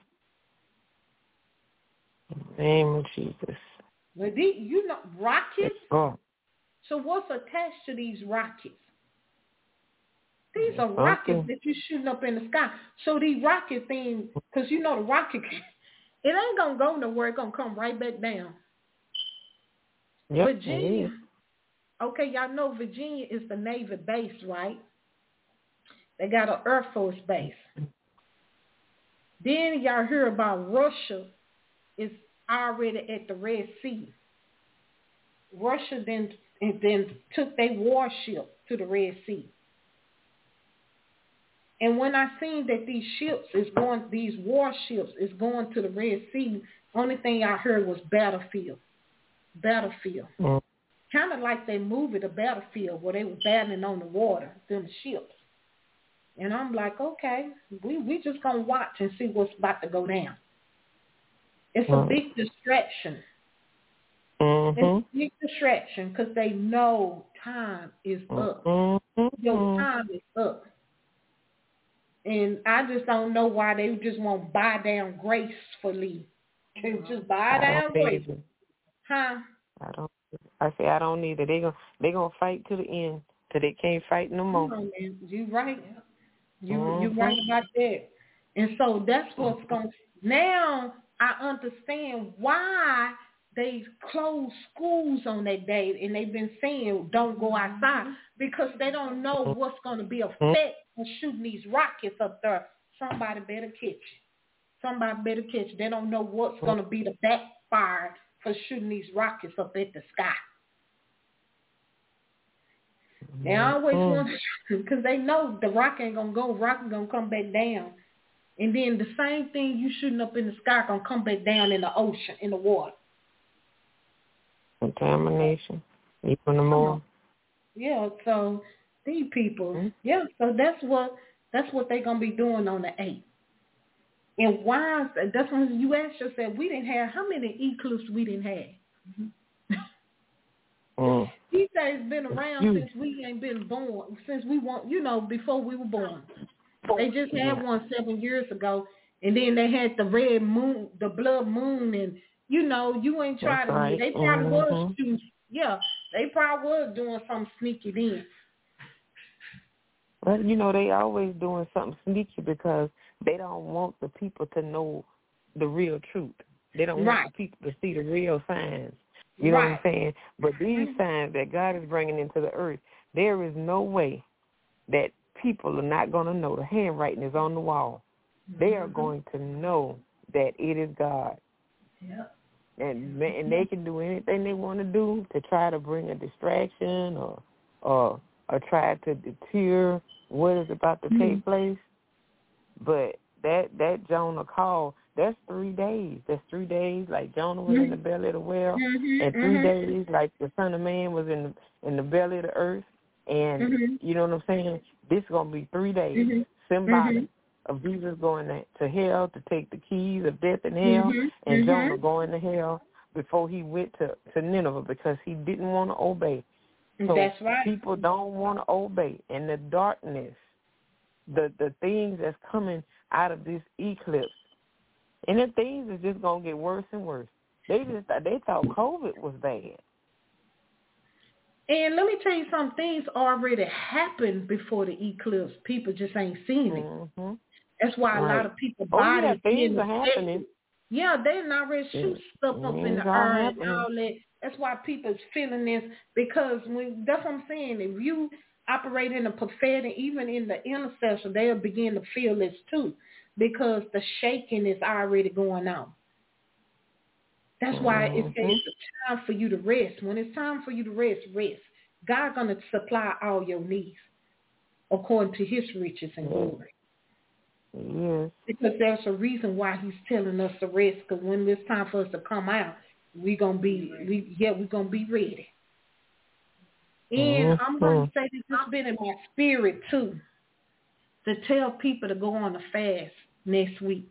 In the name of Jesus. But these, you know, rockets. Oh. So what's attached to these rockets? These are rockets okay. that you're shooting up in the sky. So these rocket things, because you know the rocket, it ain't going to go nowhere. It's going to come right back down. Yep. Virginia, okay, y'all know Virginia is the Navy base, right? They got an Air Force base. Then y'all hear about Russia is already at the Red Sea. Russia then and then took their warship to the Red Sea. And when I seen that these ships is going, these warships is going to the Red Sea, only thing I heard was battlefield. Battlefield. Mm. Kind of like they movie The Battlefield, where they were battling on the water, them ships. And I'm like, okay, we we just gonna watch and see what's about to go down. It's mm. a big distraction. Mm-hmm. It's a big distraction because they know time is up. Mm-hmm. Your time is up. And I just don't know why they just won't buy down gracefully. They just buy down gracefully. Huh? I don't. I say I don't need it. They gonna they gonna fight to the end till they can't fight no more. Come on, man. You right. You mm-hmm. you right about that. And so that's what's going. Now I understand why they close schools on that day, and they've been saying don't go outside because they don't know what's going to be effect of shooting these rockets up there. Somebody better catch it. Somebody better catch it. They don't know what's going to be the backfire for shooting these rockets up at the sky. They always want to, because they know the rocket ain't going to go, rocket going to come back down. And then the same thing you shooting up in the sky going to come back down in the ocean, in the water. Contamination, even more. Yeah, so these people, mm-hmm. yeah, so that's what that's what they're gonna be doing on the eighth. And why? That's when you ask yourself, we didn't have how many eclipses we didn't have. Mm. These days been around mm. since we ain't been born, since we want, you know, before we were born. They just had yeah. one seven years ago, and then they had the red moon, the blood moon, and. You know, you ain't trying to. Right. They probably mm-hmm. was shooting. Yeah, they probably was doing something sneaky then. Well, you know, they always doing something sneaky because they don't want the people to know the real truth. They don't right. want the people to see the real signs. You know right. what I'm saying? But these signs that God is bringing into the earth, there is no way that people are not going to know. The handwriting is on the wall. Mm-hmm. They are going to know that it is God. Yeah. And and they can do anything they want to do to try to bring a distraction or or, or try to deter what is about to mm-hmm. take place. But that that Jonah call, that's three days. That's three days like Jonah was mm-hmm. in the belly of the whale, mm-hmm. and three mm-hmm. days like the Son of Man was in the in the belly of the earth. And mm-hmm. you know what I'm saying? This is gonna be three days mm-hmm. symbolic. Mm-hmm. Of Jesus going to, to hell to take the keys of death and hell, mm-hmm. and mm-hmm. Jonah going to hell before he went to, to Nineveh because he didn't want to obey. So that's right. People don't want to obey. And the darkness, the, the things that's coming out of this eclipse, and the things is just going to get worse and worse. They just they thought COVID was bad. And let me tell you some things already happened before the eclipse. People just ain't seen it. Mm-hmm. That's why right. a lot of people oh, bodies yeah, things in the are happening. Yeah, they're not ready to shoot Yeah. stuff up in Things the are air happening. and all that. That's why people's feeling this, because when that's what I'm saying. If you operate in the prophetic, even in the intercession, they'll begin to feel this too, because the shaking is already going on. That's why it says it's time for you to rest. When it's time for you to rest, rest. God's going to supply all your needs according to his riches and glory. Yes. Because there's a reason why he's telling us to rest, because when it's time for us to come out, we're going to be, we, yeah, we're going to be ready. And I'm going to say this, it's been in my spirit too, to tell people to go on a fast next week.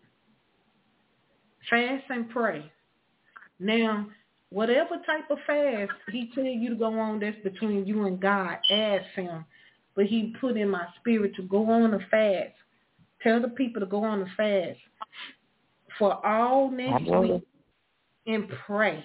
Fast and pray. Now, whatever type of fast he tell you to go on, that's between you and God. Ask him. But he put in my spirit to go on a fast. Tell the people to go on a fast for all next week and pray.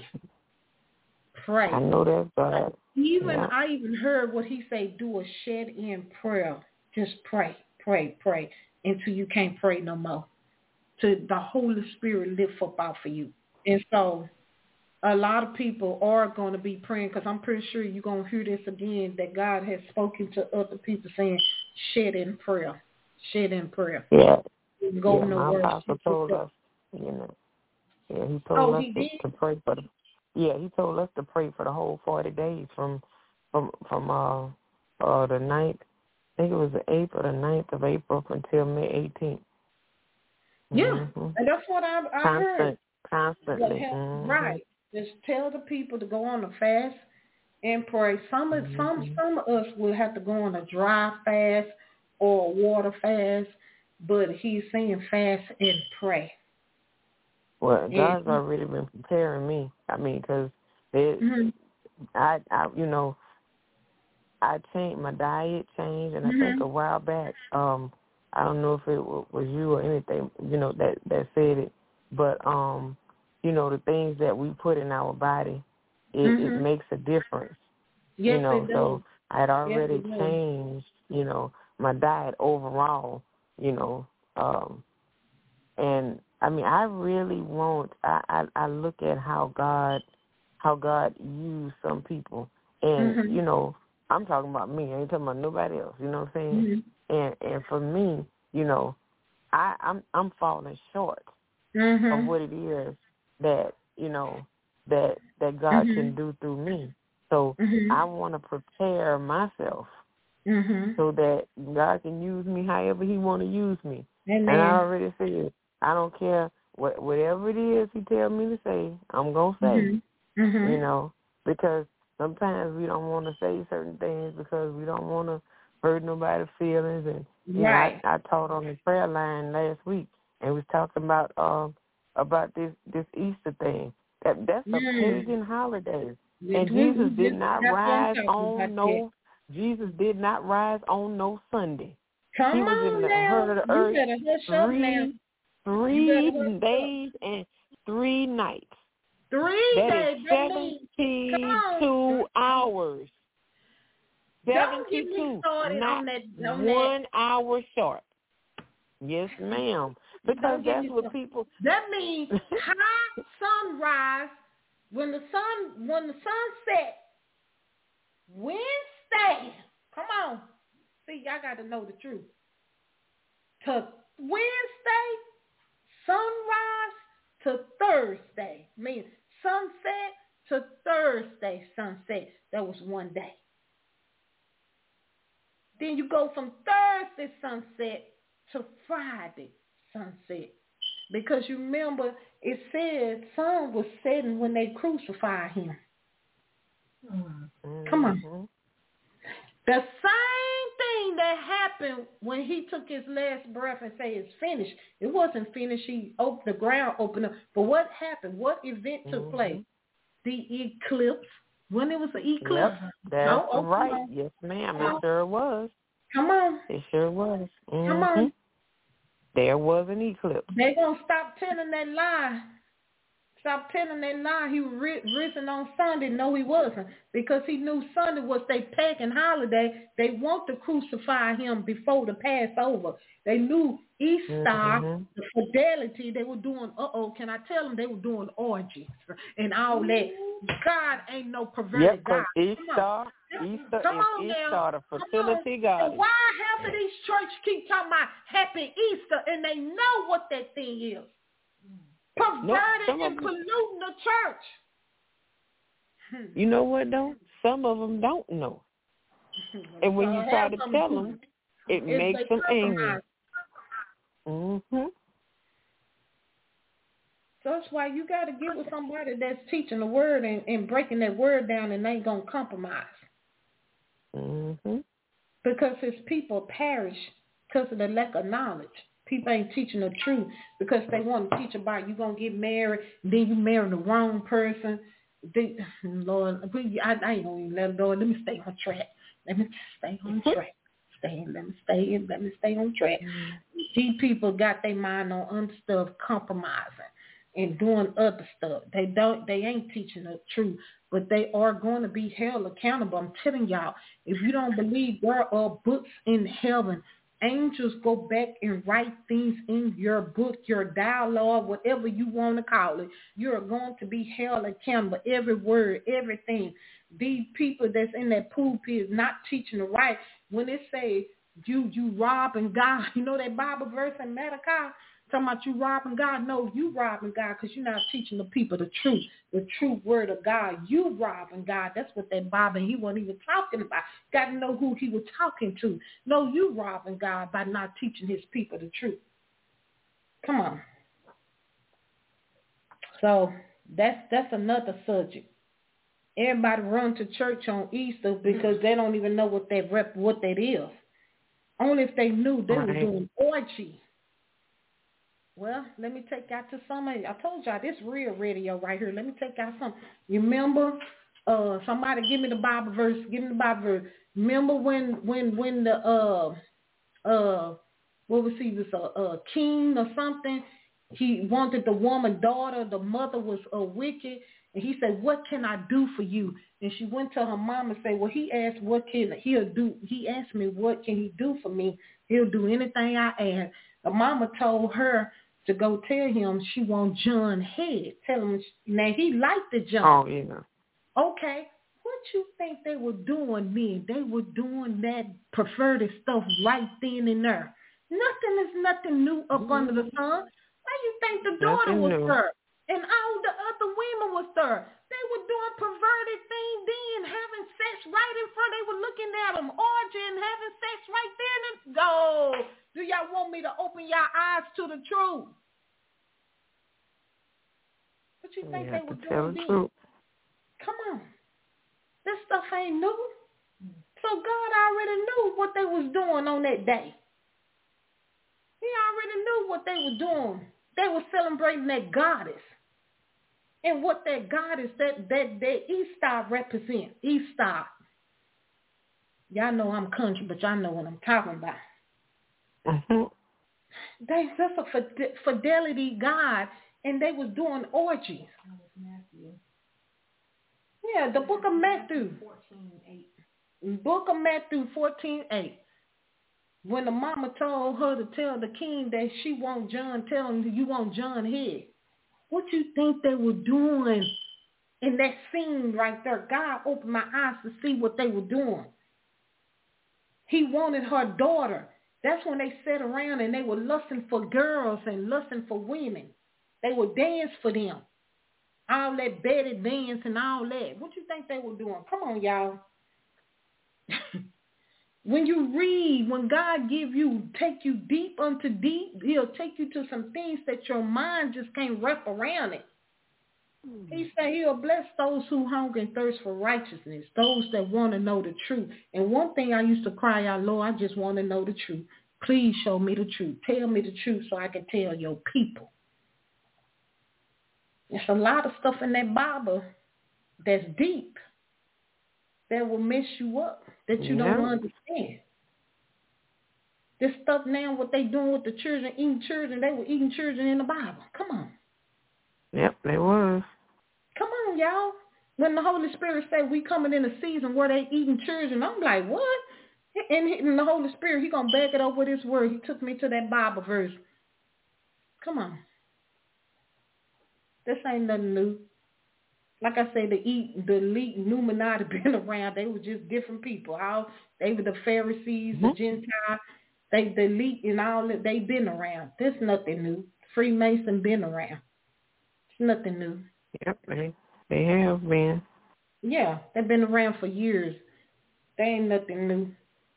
Pray. I know that's bad. Even yeah. I even heard what he say, do a shed-in prayer. Just pray, pray, pray until you can't pray no more. To the Holy Spirit lift up off of you. And so a lot of people are going to be praying, because I'm pretty sure you're going to hear this again, that God has spoken to other people saying, shed in prayer, shed in prayer. Yeah, go yeah my nowhere. apostle told us, you know, yeah, he told oh, us he to, did? to pray for the, yeah, he told us to pray for the whole forty days from, from, from uh, uh, the ninth, I think it was the eighth or the ninth of April until May eighteenth. Yeah, mm-hmm. and that's what I, I Constant, heard. Constantly. Have, mm-hmm. Right. Just tell the people to go on a fast and pray. Some of, mm-hmm. some, some of us will have to go on a dry fast or a water fast, but he's saying fast and pray. Well, God's and, already been preparing me. I mean, because mm-hmm. I, I, you know, I changed, my diet changed, and mm-hmm. I think a while back, um, I don't know if it w- was you or anything, you know, that, that said it, but, um, you know, the things that we put in our body, it, mm-hmm. it makes a difference. Yes, you know, it does. So I had already yes, changed, you know, my diet overall, you know, um, and I mean, I really want, I, I, I look at how God, how God used some people, and, mm-hmm. you know, I'm talking about me. I ain't talking about nobody else. You know what I'm saying? Mm-hmm. And and for me, you know, I I'm I'm falling short mm-hmm. of what it is that you know that that God mm-hmm. can do through me. So mm-hmm. I want to prepare myself mm-hmm. so that God can use me however He want to use me. Amen. And I already said I don't care what whatever it is He tell me to say, I'm gonna say. Mm-hmm. Mm-hmm. You know, because sometimes we don't want to say certain things because we don't want to hurt nobody's feelings. And you right. know, I, I taught on the prayer line last week, and was talking about um about this this Easter thing. That that's a mm. pagan holiday, yeah, and Jesus did not rise on no. That. Jesus did not rise on no Sunday. Come he was on in the now. herd of the you earth better hush three up now. three days up. and three nights. Three that days. That is seventy-two hours. seventy-two, not that, one that. hour short. Yes, ma'am. Because that's what people. That means high sunrise when the sun when the sun sets. Wednesday. Come on. See, y'all got to know the truth. To Wednesday, sunrise to Thursday. Means sunset to Thursday sunset. That was one day. Then you go from Thursday sunset to Friday sunset. Because you remember it said sun was setting when they crucified him. Mm-hmm. Come on. The same thing that happened when he took his last breath and said it's finished. It wasn't finished. He opened the ground opened up. But what happened? What event took mm-hmm. place? The eclipse. When it was an eclipse. Yep, that's oh, right. on. Yes, ma'am. It sure was. Come on. It sure was. Mm-hmm. Come on. There was an eclipse. They're going to stop telling that lie. Stop telling that lie. He was risen on Sunday. No, he wasn't. Because he knew Sunday was their pagan holiday. They want to crucify him before the Passover. They knew Easter, mm-hmm. the fidelity, they were doing, uh-oh, can I tell them they were doing orgies and all that. God ain't no perverted yep, God. Easter, Easter Come is on Easter, now. the fertility God. And why half of these churches keep talking about happy Easter and they know what that thing is? Perverted nope, and polluting the church. You know what, though? Some of them don't know. And when you try to tell them, it makes them angry. Mm-hmm. So that's why you got to get with somebody that's teaching the word and, and breaking that word down and ain't going to compromise. Mm-hmm. Because his people perish because of the lack of knowledge. People ain't teaching the truth because they want to teach about you going to get married, then you marry the wrong person. They, Lord, I, I ain't going to let it go. Let me stay on track. Let me stay on track. Stay, let me stay, let me stay on track. Mm-hmm. These people got their mind on other stuff, compromising and doing other stuff. They don't, they ain't teaching the truth, but they are going to be held accountable. I'm telling y'all, if you don't believe there are books in heaven, angels go back and write things in your book, your dialogue, whatever you want to call it. You're going to be held accountable. Every word, everything. These people that's in that pulpit is not teaching the right. When it says you you robbing God, you know that Bible verse in Malachi talking about you robbing God? No, you robbing God because you're not teaching the people the truth, the true word of God. You robbing God. That's what that Bible, he wasn't even talking about. Got to know who he was talking to. No, you robbing God by not teaching his people the truth. Come on. So that's that's another subject. Everybody run to church on Easter because they don't even know what that rep what that is. Only if they knew they right. were doing orgy. Well, let me take y'all to some of I told y'all this real radio right here. Let me take y'all some. You remember? Uh, somebody give me the Bible verse. Give me the Bible verse. Remember when when when the uh uh what was he was a, a king or something? He wanted the woman daughter. The mother was a wicked. And he said, what can I do for you? And she went to her mom and said, well, he asked, what can he'll do? He asked me, what can he do for me? He'll do anything I ask. The mama told her to go tell him she want John head. Tell him, now he liked the John. Oh, yeah. Okay. What you think they were doing then? They were doing that perverted stuff right then and there. Nothing is nothing new up mm-hmm. under the sun. Why you think the daughter nothing was new. There? And all the other women was there. They were doing perverted things then, having sex right in front. They were looking at them, orgy and having sex right there. And go, do y'all want me to open y'all eyes to the truth? What you think they were doing then? Truth. Come on. This stuff ain't new. So God already knew what they was doing on that day. He already knew what they were doing. They were celebrating that goddess. And what that goddess, that that that Easter represent. Easter. Y'all know I'm country, but y'all know what I'm talking about. Mm-hmm. They, that's a fidelity God, and they was doing orgies. That was Matthew. Yeah, the book of Matthew. fourteen eight. Book of Matthew fourteen eight. When the mama told her to tell the king that she want John, tell him you want John head. What you think they were doing in that scene right there? God opened my eyes to see what they were doing. He wanted her daughter. That's when they sat around and they were lusting for girls and lusting for women. They would dance for them. All that bedded dance and all that. What you think they were doing? Come on, y'all. When you read, when God give you, take you deep unto deep, he'll take you to some things that your mind just can't wrap around it. Mm-hmm. He said he'll bless those who hunger and thirst for righteousness, those that want to know the truth. And one thing I used to cry out, Lord, I just want to know the truth. Please show me the truth. Tell me the truth so I can tell your people. There's a lot of stuff in that Bible that's deep that will mess you up, that you yeah. don't understand. This stuff now, what they doing with the children, eating children, they were eating children in the Bible. Come on. Yep, they was. Come on, y'all. When the Holy Spirit said we coming in a season where they eating children, I'm like, what? And, and the Holy Spirit, he going to back it up with his word. He took me to that Bible verse. Come on. This ain't nothing new. Like I said, the, the elite Illuminati been around. They were just different people. How they were the Pharisees, mm-hmm. the Gentiles. They the elite and all that. They been around. There's nothing new. Freemason been around. It's nothing new. Yep, they they have been. Yeah, they've been around for years. They ain't nothing new.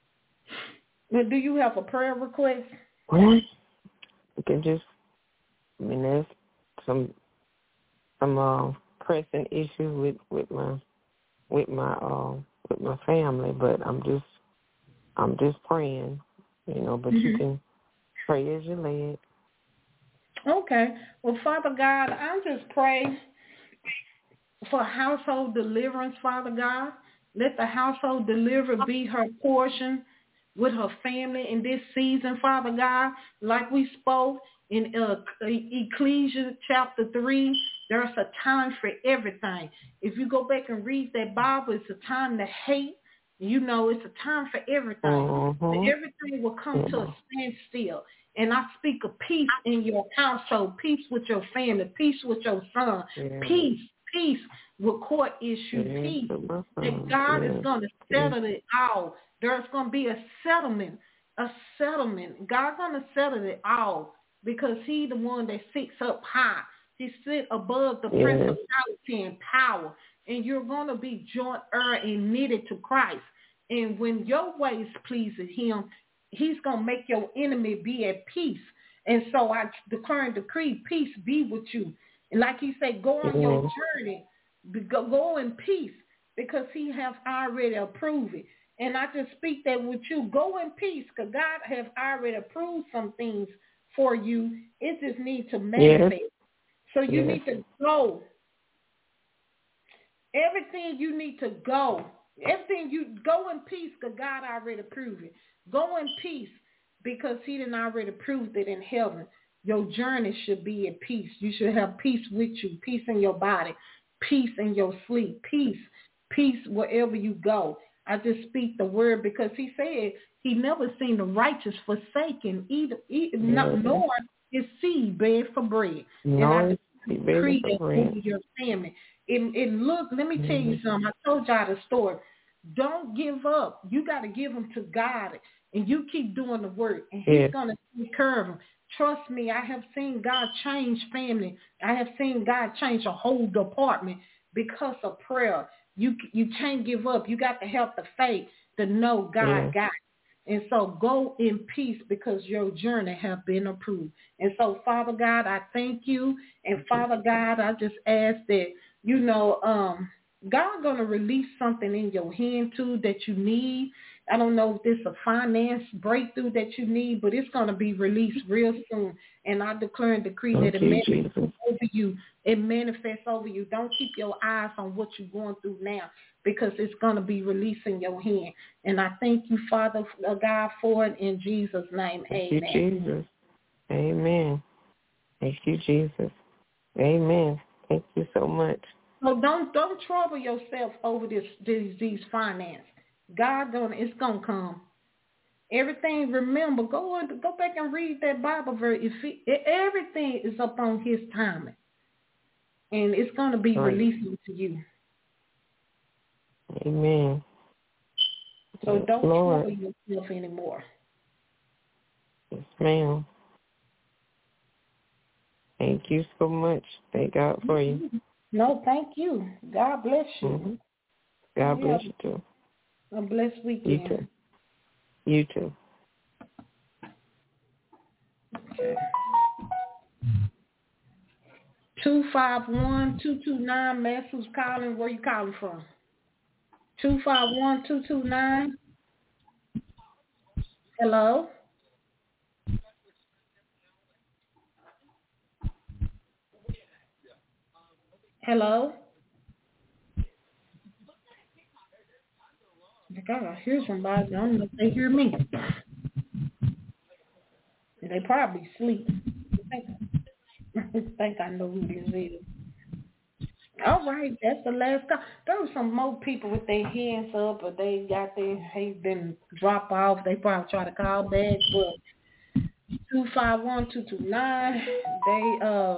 But do you have a prayer request? Well, you can just. I mean, there's some some uh, pressing issues with, with my with my uh, with my family, but I'm just I'm just praying, you know. But mm-hmm. you can pray as you led. Okay. Well, Father God, I just pray for household deliverance, Father God. Let the household deliverance be her portion with her family in this season, Father God. Like we spoke in uh, Ecclesiastes chapter three, there's a time for everything. If you go back and read that Bible, it's a time to hate. You know, it's a time for everything. Mm-hmm. Everything will come mm-hmm. to a standstill. And I speak of peace in your household, peace with your family, peace with your son, yeah. peace, peace with court issues, yeah. peace. That God yeah. is going to settle yeah. it all. There's going to be a settlement, a settlement. God's going to settle it all because he's the one that sits up high. He sits above the yeah. principality and power. And you're going to be joint heir and knitted to Christ. And when your ways pleases him, he's going to make your enemy be at peace. And so I declare and decree, peace be with you. And like he said, go on mm-hmm. your journey. Go, go in peace because he has already approved it. And I just speak that with you. Go in peace because God has already approved some things for you. It just needs to manifest. Yes. So you yes. need to go. Everything you need to go. Everything you go in peace because God already approved it. Go in peace because he didn't already prove it in heaven. Your journey should be at peace. You should have peace with you, peace in your body, peace in your sleep, peace, peace wherever you go. I just speak the word because he said he never seen the righteous forsaken, either, either mm-hmm. not, nor his seed beg for bread. No, and I decree that over your family. It, it look, let me mm-hmm. tell you something. I told y'all the story. Don't give up. You got to give them to God, and you keep doing the work, and he's yeah. going to take care of them. Trust me, I have seen God change family. I have seen God change a whole department because of prayer. You you can't give up. You got to have the faith to know God yeah. got it. And so go in peace because your journey have been approved. And so, Father God, I thank you. And Father God, I just ask that, you know, um, God going to release something in your hand, too, that you need. I don't know if this is a finance breakthrough that you need, but it's going to be released real soon. And I declare and decree that it manifests over you. It manifests over you. Don't keep your eyes on what you're going through now because it's going to be released in your hand. And I thank you, Father God, for it in Jesus' name. Thank Amen. you, Jesus. Amen. Thank you, Jesus. Amen. Thank you so much. So don't don't trouble yourself over this these these finances. God gonna it's gonna come. Everything. Remember, go on, go back and read that Bible verse. If he, everything is up on His timing, and it's gonna be right. released to you. Amen. So yes, don't Lord. trouble yourself anymore. Yes, ma'am. Thank you so much. Thank God for you. No, thank you. God bless you. Mm-hmm. God yeah. bless you too. A blessed weekend. You too. You too. Okay. Two five one two two nine. Mass, who's calling? Where you calling from? Two five one two two nine. Hello. Hello. I gotta hear somebody. I don't know if they hear me. They probably sleep. I think I know who this is. All right, that's the last call. There were some more people with their hands up, but they got their hey been drop off. They probably try to call back, but two five one two two nine. They uh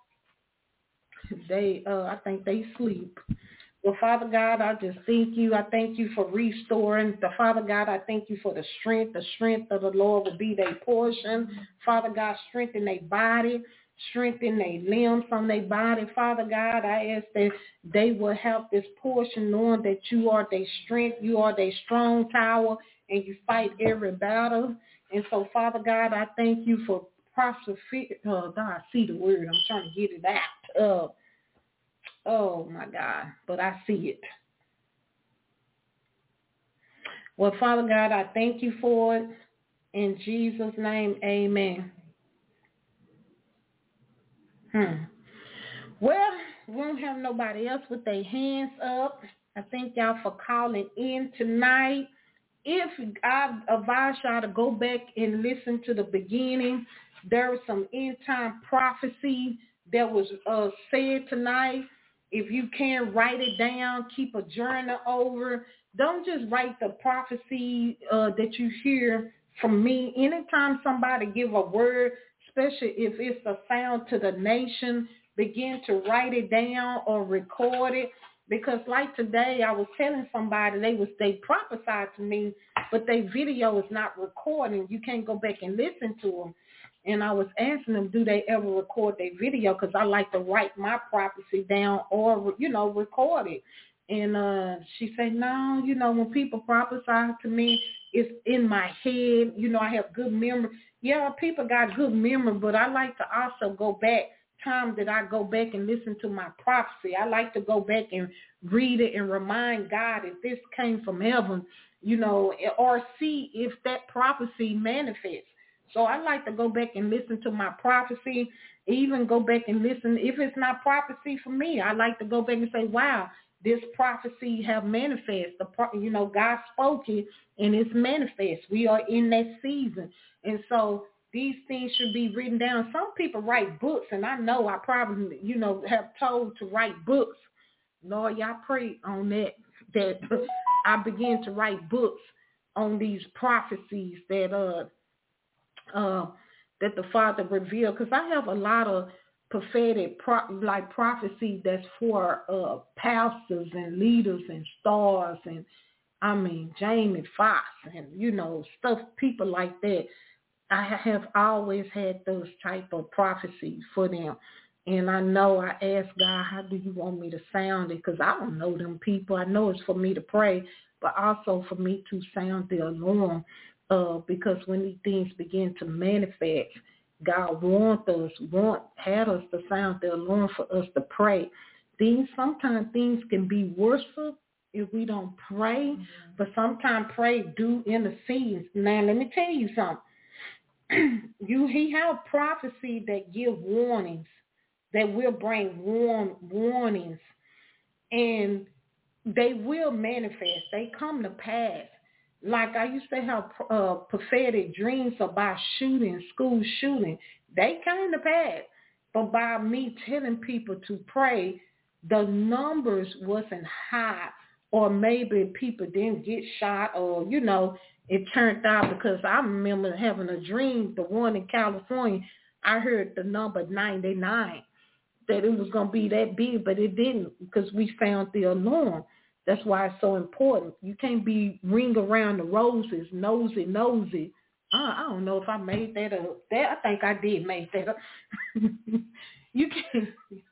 they uh I think they sleep. Well, Father God, I just thank you. I thank you for restoring. The Father God, I thank you for the strength. The strength of the Lord will be their portion. Father God, strengthen their body, strengthen their limbs from their body. Father God, I ask that they will have this portion knowing that you are their strength, you are their strong tower, and you fight every battle. And so, Father God, I thank you for prophecy. Oh, God, I see the word. I'm trying to get it out. Uh, Oh, my God, but I see it. Well, Father God, I thank you for it. In Jesus' name, amen. Hmm. Well, we don't have nobody else with their hands up. I thank y'all for calling in tonight. If I advise y'all to go back and listen to the beginning, there was some end-time prophecy that was uh, said tonight. If you can, write it down, keep a journal over. Don't just write the prophecy uh, that you hear from me. Anytime somebody give a word, especially if it's a sound to the nation, begin to write it down or record it. Because like today, I was telling somebody they was they prophesied to me, but their video is not recording. You can't go back and listen to them. And I was asking them, do they ever record their video? Because I like to write my prophecy down or, you know, record it. And uh, she said, no, you know, when people prophesy to me, it's in my head. You know, I have good memory. Yeah, people got good memory, but I like to also go back. Time that I go back and listen to my prophecy, I like to go back and read it and remind God if this came from heaven, you know, or see if that prophecy manifests. So I like to go back and listen to my prophecy, even go back and listen. If it's not prophecy for me, I like to go back and say, wow, this prophecy have manifest. The pro- you know, God spoke it and it's manifest. We are in that season. And so these things should be written down. Some people write books, and I know I probably, you know, have told to write books. Lord, y'all pray on that, that I begin to write books on these prophecies that uh uh that the Father revealed. Because I have a lot of prophetic, pro- like prophecy that's for uh pastors and leaders and stars and, I mean, Jamie Foxx and, you know, stuff, people like that. I have always had those type of prophecies for them. And I know I asked God, how do you want me to sound it? Because I don't know them people. I know it's for me to pray, but also for me to sound the alarm. Uh, because when these things begin to manifest, God wants us, want, had us to sound the alarm for us to pray. Things, sometimes things can be worse if we don't pray, mm-hmm. but sometimes pray do intercede. Now, let me tell you something. you he have prophecy that give warnings, that will bring warn, warnings, and they will manifest. They come to pass. Like I used to have uh, prophetic dreams about shooting, school shooting. They came to pass. But by me telling people to pray, the numbers wasn't high, or maybe people didn't get shot, or, you know, it turned out, because I remember having a dream, the one in California, I heard the number ninety-nine, that it was going to be that big, but it didn't, because we found the alarm. That's why it's so important. You can't be ring around the roses, nosy, nosy. Uh, I don't know if I made that up. That, I think I did make that up. You can't.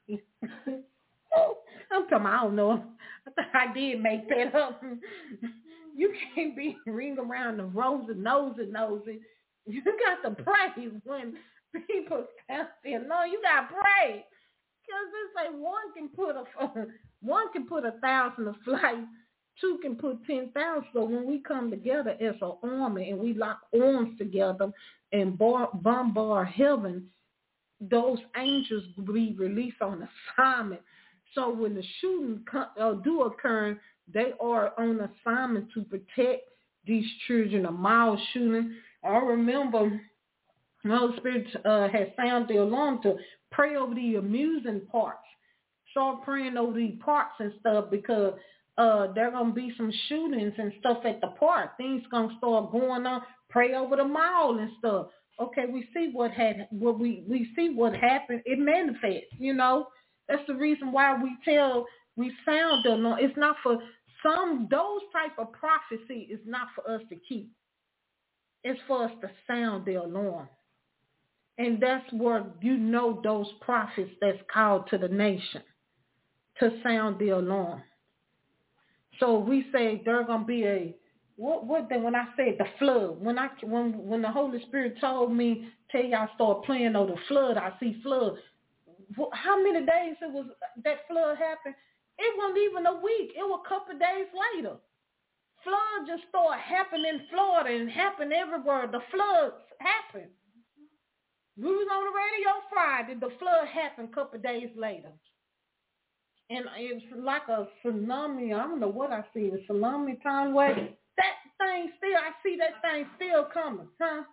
I'm talking about, I don't know. I think I did make that up. You can't be ring around the roses, nosy, nosy. You got to pray when people tell you, no, you got to pray. Because it's like one can put a one can put a thousand a flight, two can put ten thousand. So when we come together as an army and we lock arms together and bar, bombard heaven, those angels will be released on assignment. So when the shooting uh, do occur, they are on assignment to protect these children of mild shooting. I remember The Holy Spirit uh, has sounded the alarm to pray over the amusing parts. Start praying over the parks and stuff because uh, there are going to be some shootings and stuff at the park. Things going to start going on. Pray over the mall and stuff. Okay, we see what had what we, we see what happened. It manifests, you know. That's the reason why we tell, we sound the alarm. It's not for some, those type of prophecy is not for us to keep. It's for us to sound the alarm. And that's where you know those prophets that's called to the nation to sound the alarm. So we say there's gonna be a what? What then? When I said the flood, when I when when the Holy Spirit told me tell y'all start praying over the flood, I see flood. How many days it was that flood happened? It wasn't even a week. It was a couple of days later. Flood just started happening in Florida and happened everywhere. The floods happened. We was on the radio Friday. The flood happened a couple of days later. And it's like a tsunami. I don't know what I see. A tsunami time wave. That thing still, I see that thing still coming. Huh?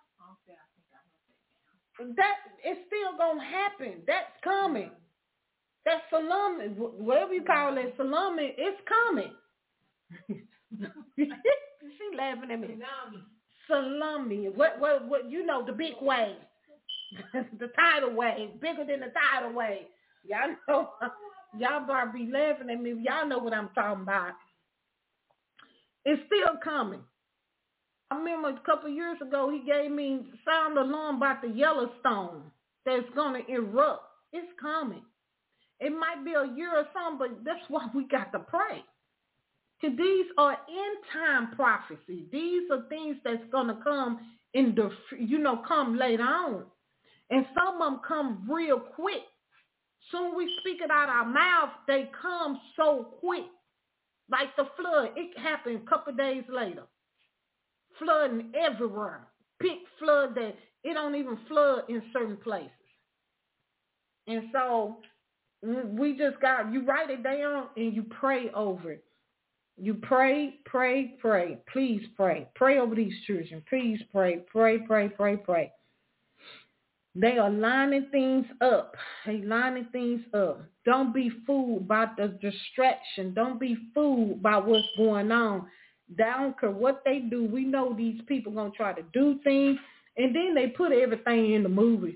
That, it's still going to happen. That's coming. That tsunami, whatever you call it, tsunami, it's coming. She laughing at me. Tsunami. What, what, what, you know, the big wave. The tidal wave, bigger than the tidal wave. Y'all know, y'all better be laughing at me. Y'all know what I'm talking about. It's still coming. I remember a couple of years ago, he gave me sound alarm about the Yellowstone that's going to erupt. It's coming. It might be a year or something, but that's why we got to pray. Because these are end-time prophecies. These are things that's going to come in the, you know, come later on. And some of them come real quick. Soon we speak it out our mouth, they come so quick. Like the flood, it happened a couple of days later. Flooding everywhere. Big flood that it don't even flood in certain places. And so we just got, you write it down and you pray over it. You pray, pray, pray. Please pray. Pray over these children. Please pray, pray, pray, pray, pray. They are lining things up. They lining things up. Don't be fooled by the distraction. Don't be fooled by what's going on. They don't care what they do. We know these people going to try to do things, and then they put everything in the movie.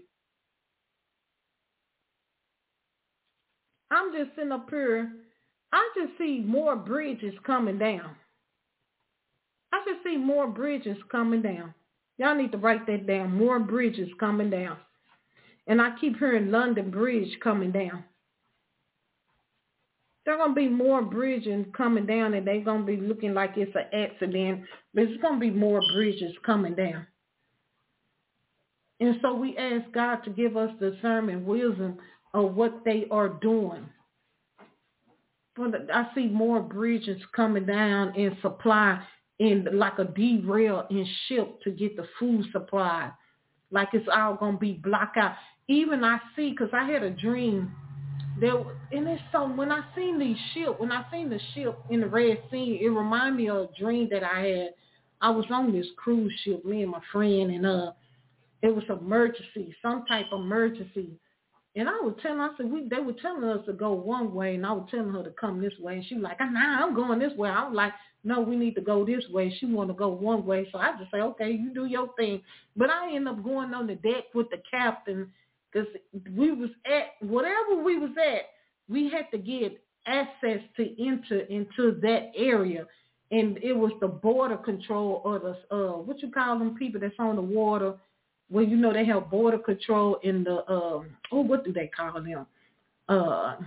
I'm just sitting up here. I just see more bridges coming down. I just see more bridges coming down. Y'all need to write that down. More bridges coming down. And I keep hearing London Bridge coming down. There are going to be more bridges coming down, and they're going to be looking like it's an accident. But it's going to be more bridges coming down. And so we ask God to give us discernment, wisdom of what they are doing. But I see more bridges coming down in supply, in like a derail in ship to get the food supply. Like it's all going to be blocked out. Even I see, because I had a dream, there, and it's so, when I seen these ship, when I seen the ship in the Red Sea, it reminded me of a dream that I had. I was on this cruise ship, me and my friend, and uh, it was an emergency, some type of emergency. And I was telling her, I said, we, they were telling us to go one way, and I was telling her to come this way. And she was like, nah, I'm going this way. I was like, no, we need to go this way. She want to go one way. So I just say, okay, you do your thing. But I end up going on the deck with the captain because we was at, whatever we was at, we had to get access to enter into that area. And it was the border control or the, uh, what you call them people that's on the water. Well, you know, they have border control in the, uh, oh, what do they call them? Uh,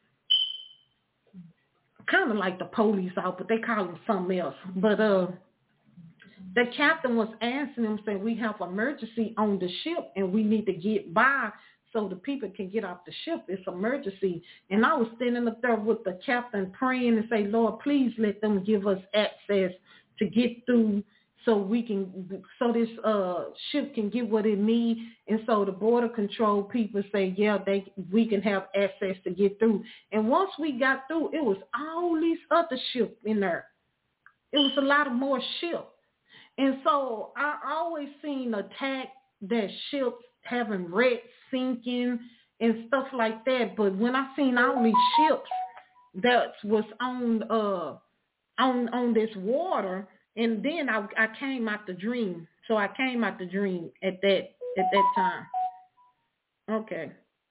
kind of like the police out, but they call them something else. But uh, the captain was asking them, saying, we have emergency on the ship, and we need to get by so the people can get off the ship. It's emergency. And I was standing up there with the captain praying and say, Lord, please let them give us access to get through so we can, so this uh, ship can get what it needs. And so the border control people say, yeah, they we can have access to get through. And once we got through, it was all these other ships in there. It was a lot of more ships. And so I always seen attack, that ships having wrecked, sinking, and stuff like that. But when I seen all these ships that was on uh on on this water, and then I I came out the dream. So I came out the dream at that at that time. Okay.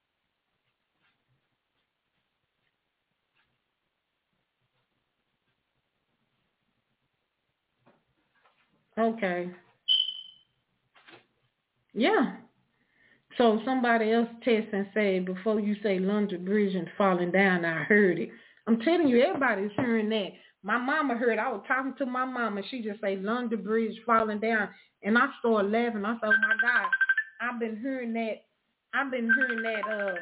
Okay. Yeah. So somebody else text and say, before you say London Bridge and falling down, I heard it. I'm telling you, everybody's hearing that. My mama heard. I was talking to my mama. She just say London Bridge falling down, and I started laughing. I said, "Oh my God, I've been hearing that. I've been hearing that. Uh,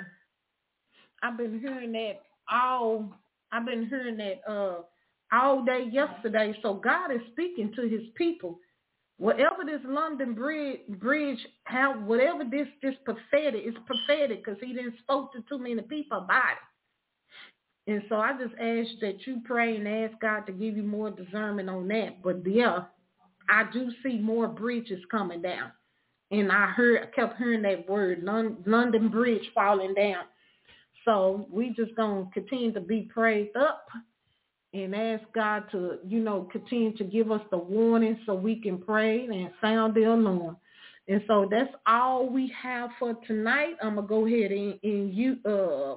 I've been hearing that all. I've been hearing that uh all day yesterday. So God is speaking to His people. Whatever this London Bridge, bridge, how whatever this this prophetic is prophetic, because He didn't spoke to too many people about it. And so I just ask that you pray and ask God to give you more discernment on that. But yeah, I do see more bridges coming down, and I heard, I kept hearing that word, London Bridge falling down. So we just gonna continue to be prayed up and ask God to, you know, continue to give us the warning so we can pray and sound the alarm. And so that's all we have for tonight. I'm gonna go ahead and, and you uh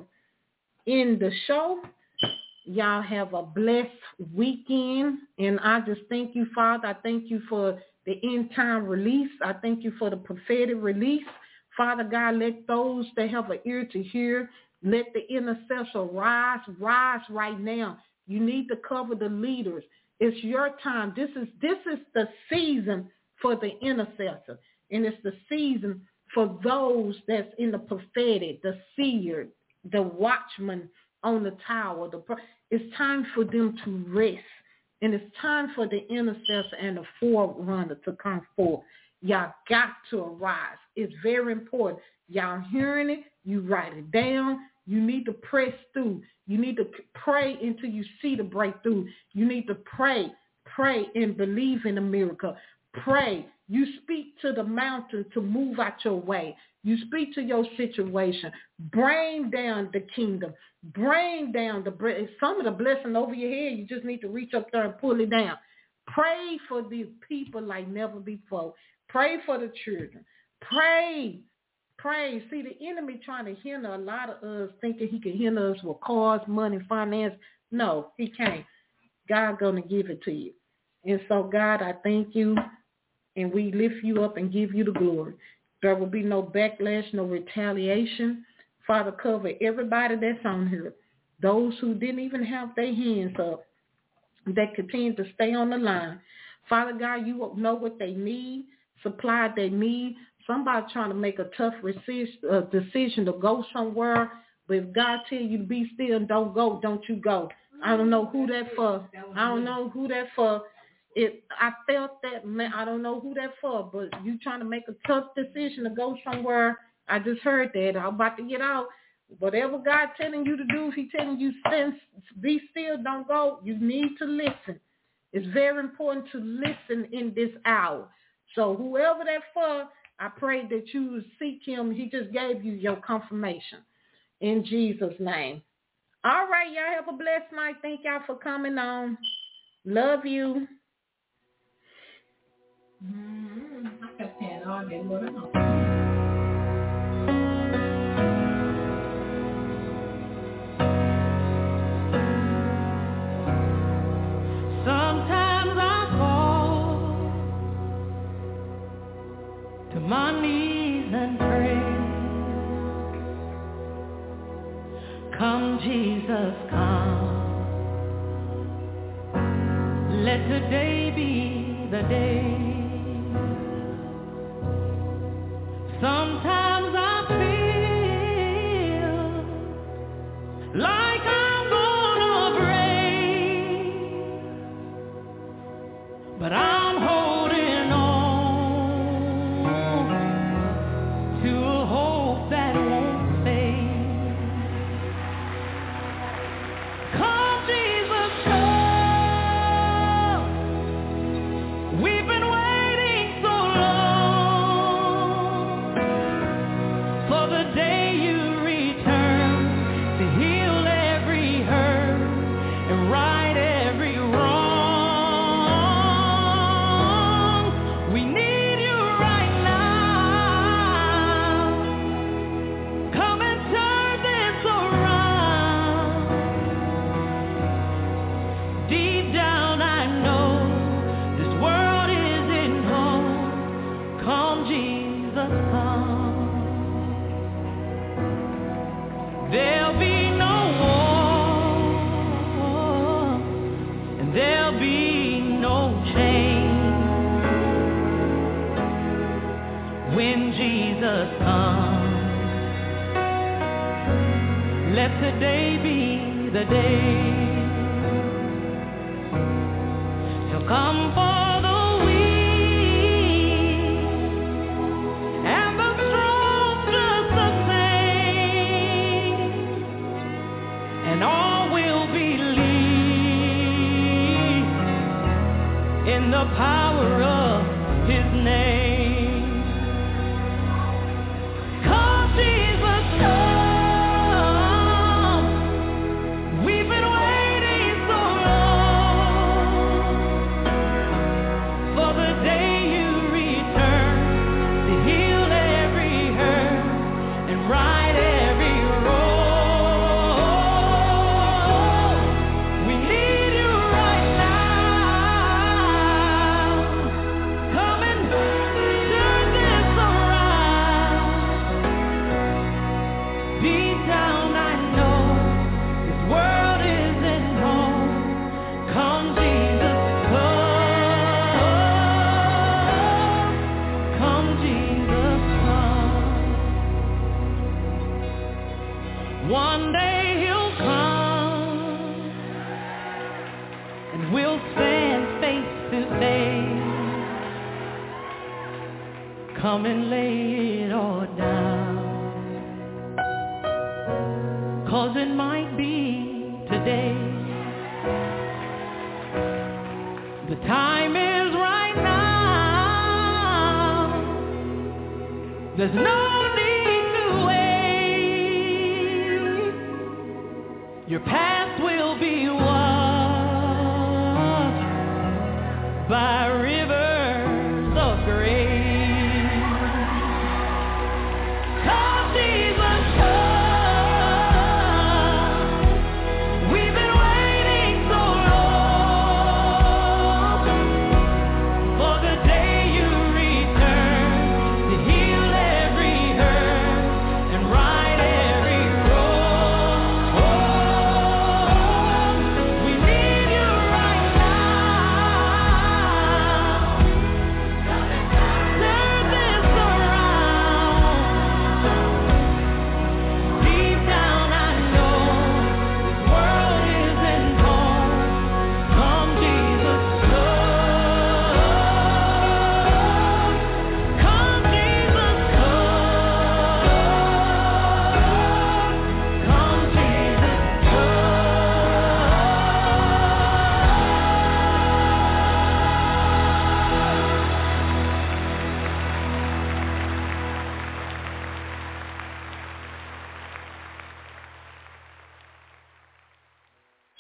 end the show. Y'all have a blessed weekend, and I just thank you, Father. I thank you for the end time release. I thank you for the prophetic release. Father God, let those that have an ear to hear, let the intercessor rise, rise right now. You need to cover the leaders. It's your time. This is this is the season for the intercessor, and it's the season for those that's in the prophetic, the seer, the watchman on the tower. The, it's time for them to rest, and it's time for the intercessor and the forerunner to come forth. Y'all got to arise. It's very important. Y'all hearing it, you write it down. You need to press through. You need to pray until you see the breakthrough. You need to pray, pray and believe in a miracle. Pray. You speak to the mountain to move out your way. You speak to your situation. Bring down the kingdom. Bring down the some of the blessing over your head. You just need to reach up there and pull it down. Pray for these people like never before. Pray for the children. Pray. Pray. See, the enemy trying to hinder a lot of us, thinking he can hinder us with cars, money, finance. No, he can't. God's going to give it to you. And so, God, I thank you, and we lift you up and give you the glory. There will be no backlash, no retaliation. Father, cover everybody that's on here. Those who didn't even have their hands up, that continue to stay on the line. Father God, you know what they need, supply their need. Somebody trying to make a tough decision to go somewhere, but if God tell you to be still and don't go, don't you go. I don't know who that for. I don't know who that for. It. I felt that, man, I don't know who that for, but you trying to make a tough decision to go somewhere. I just heard that. I'm about to get out. Whatever God telling you to do, if He telling you stand, be still, don't go, you need to listen. It's very important to listen in this hour. So whoever that for, I pray that you seek Him. He just gave you your confirmation. In Jesus' name. All right, y'all have a blessed night. Thank y'all for coming on. Love you. Mm-hmm. I kept saying all day, Lord, I know. Sometimes I fall to my knees and pray. Come, Jesus, come. Let today be the day. Sometimes I feel like I'm gonna break, but I'm holding on to a hope that won't fade. Come, Jesus, come. We've been waiting. when Jesus comes. Let today be the day. He'll come for the weak and the strong just the same, and all will believe in the power of his name. One day he'll come and we'll stand face to face. Come and lay it all down, 'cause it might be today. The time is right now. There's no need to wait. Your past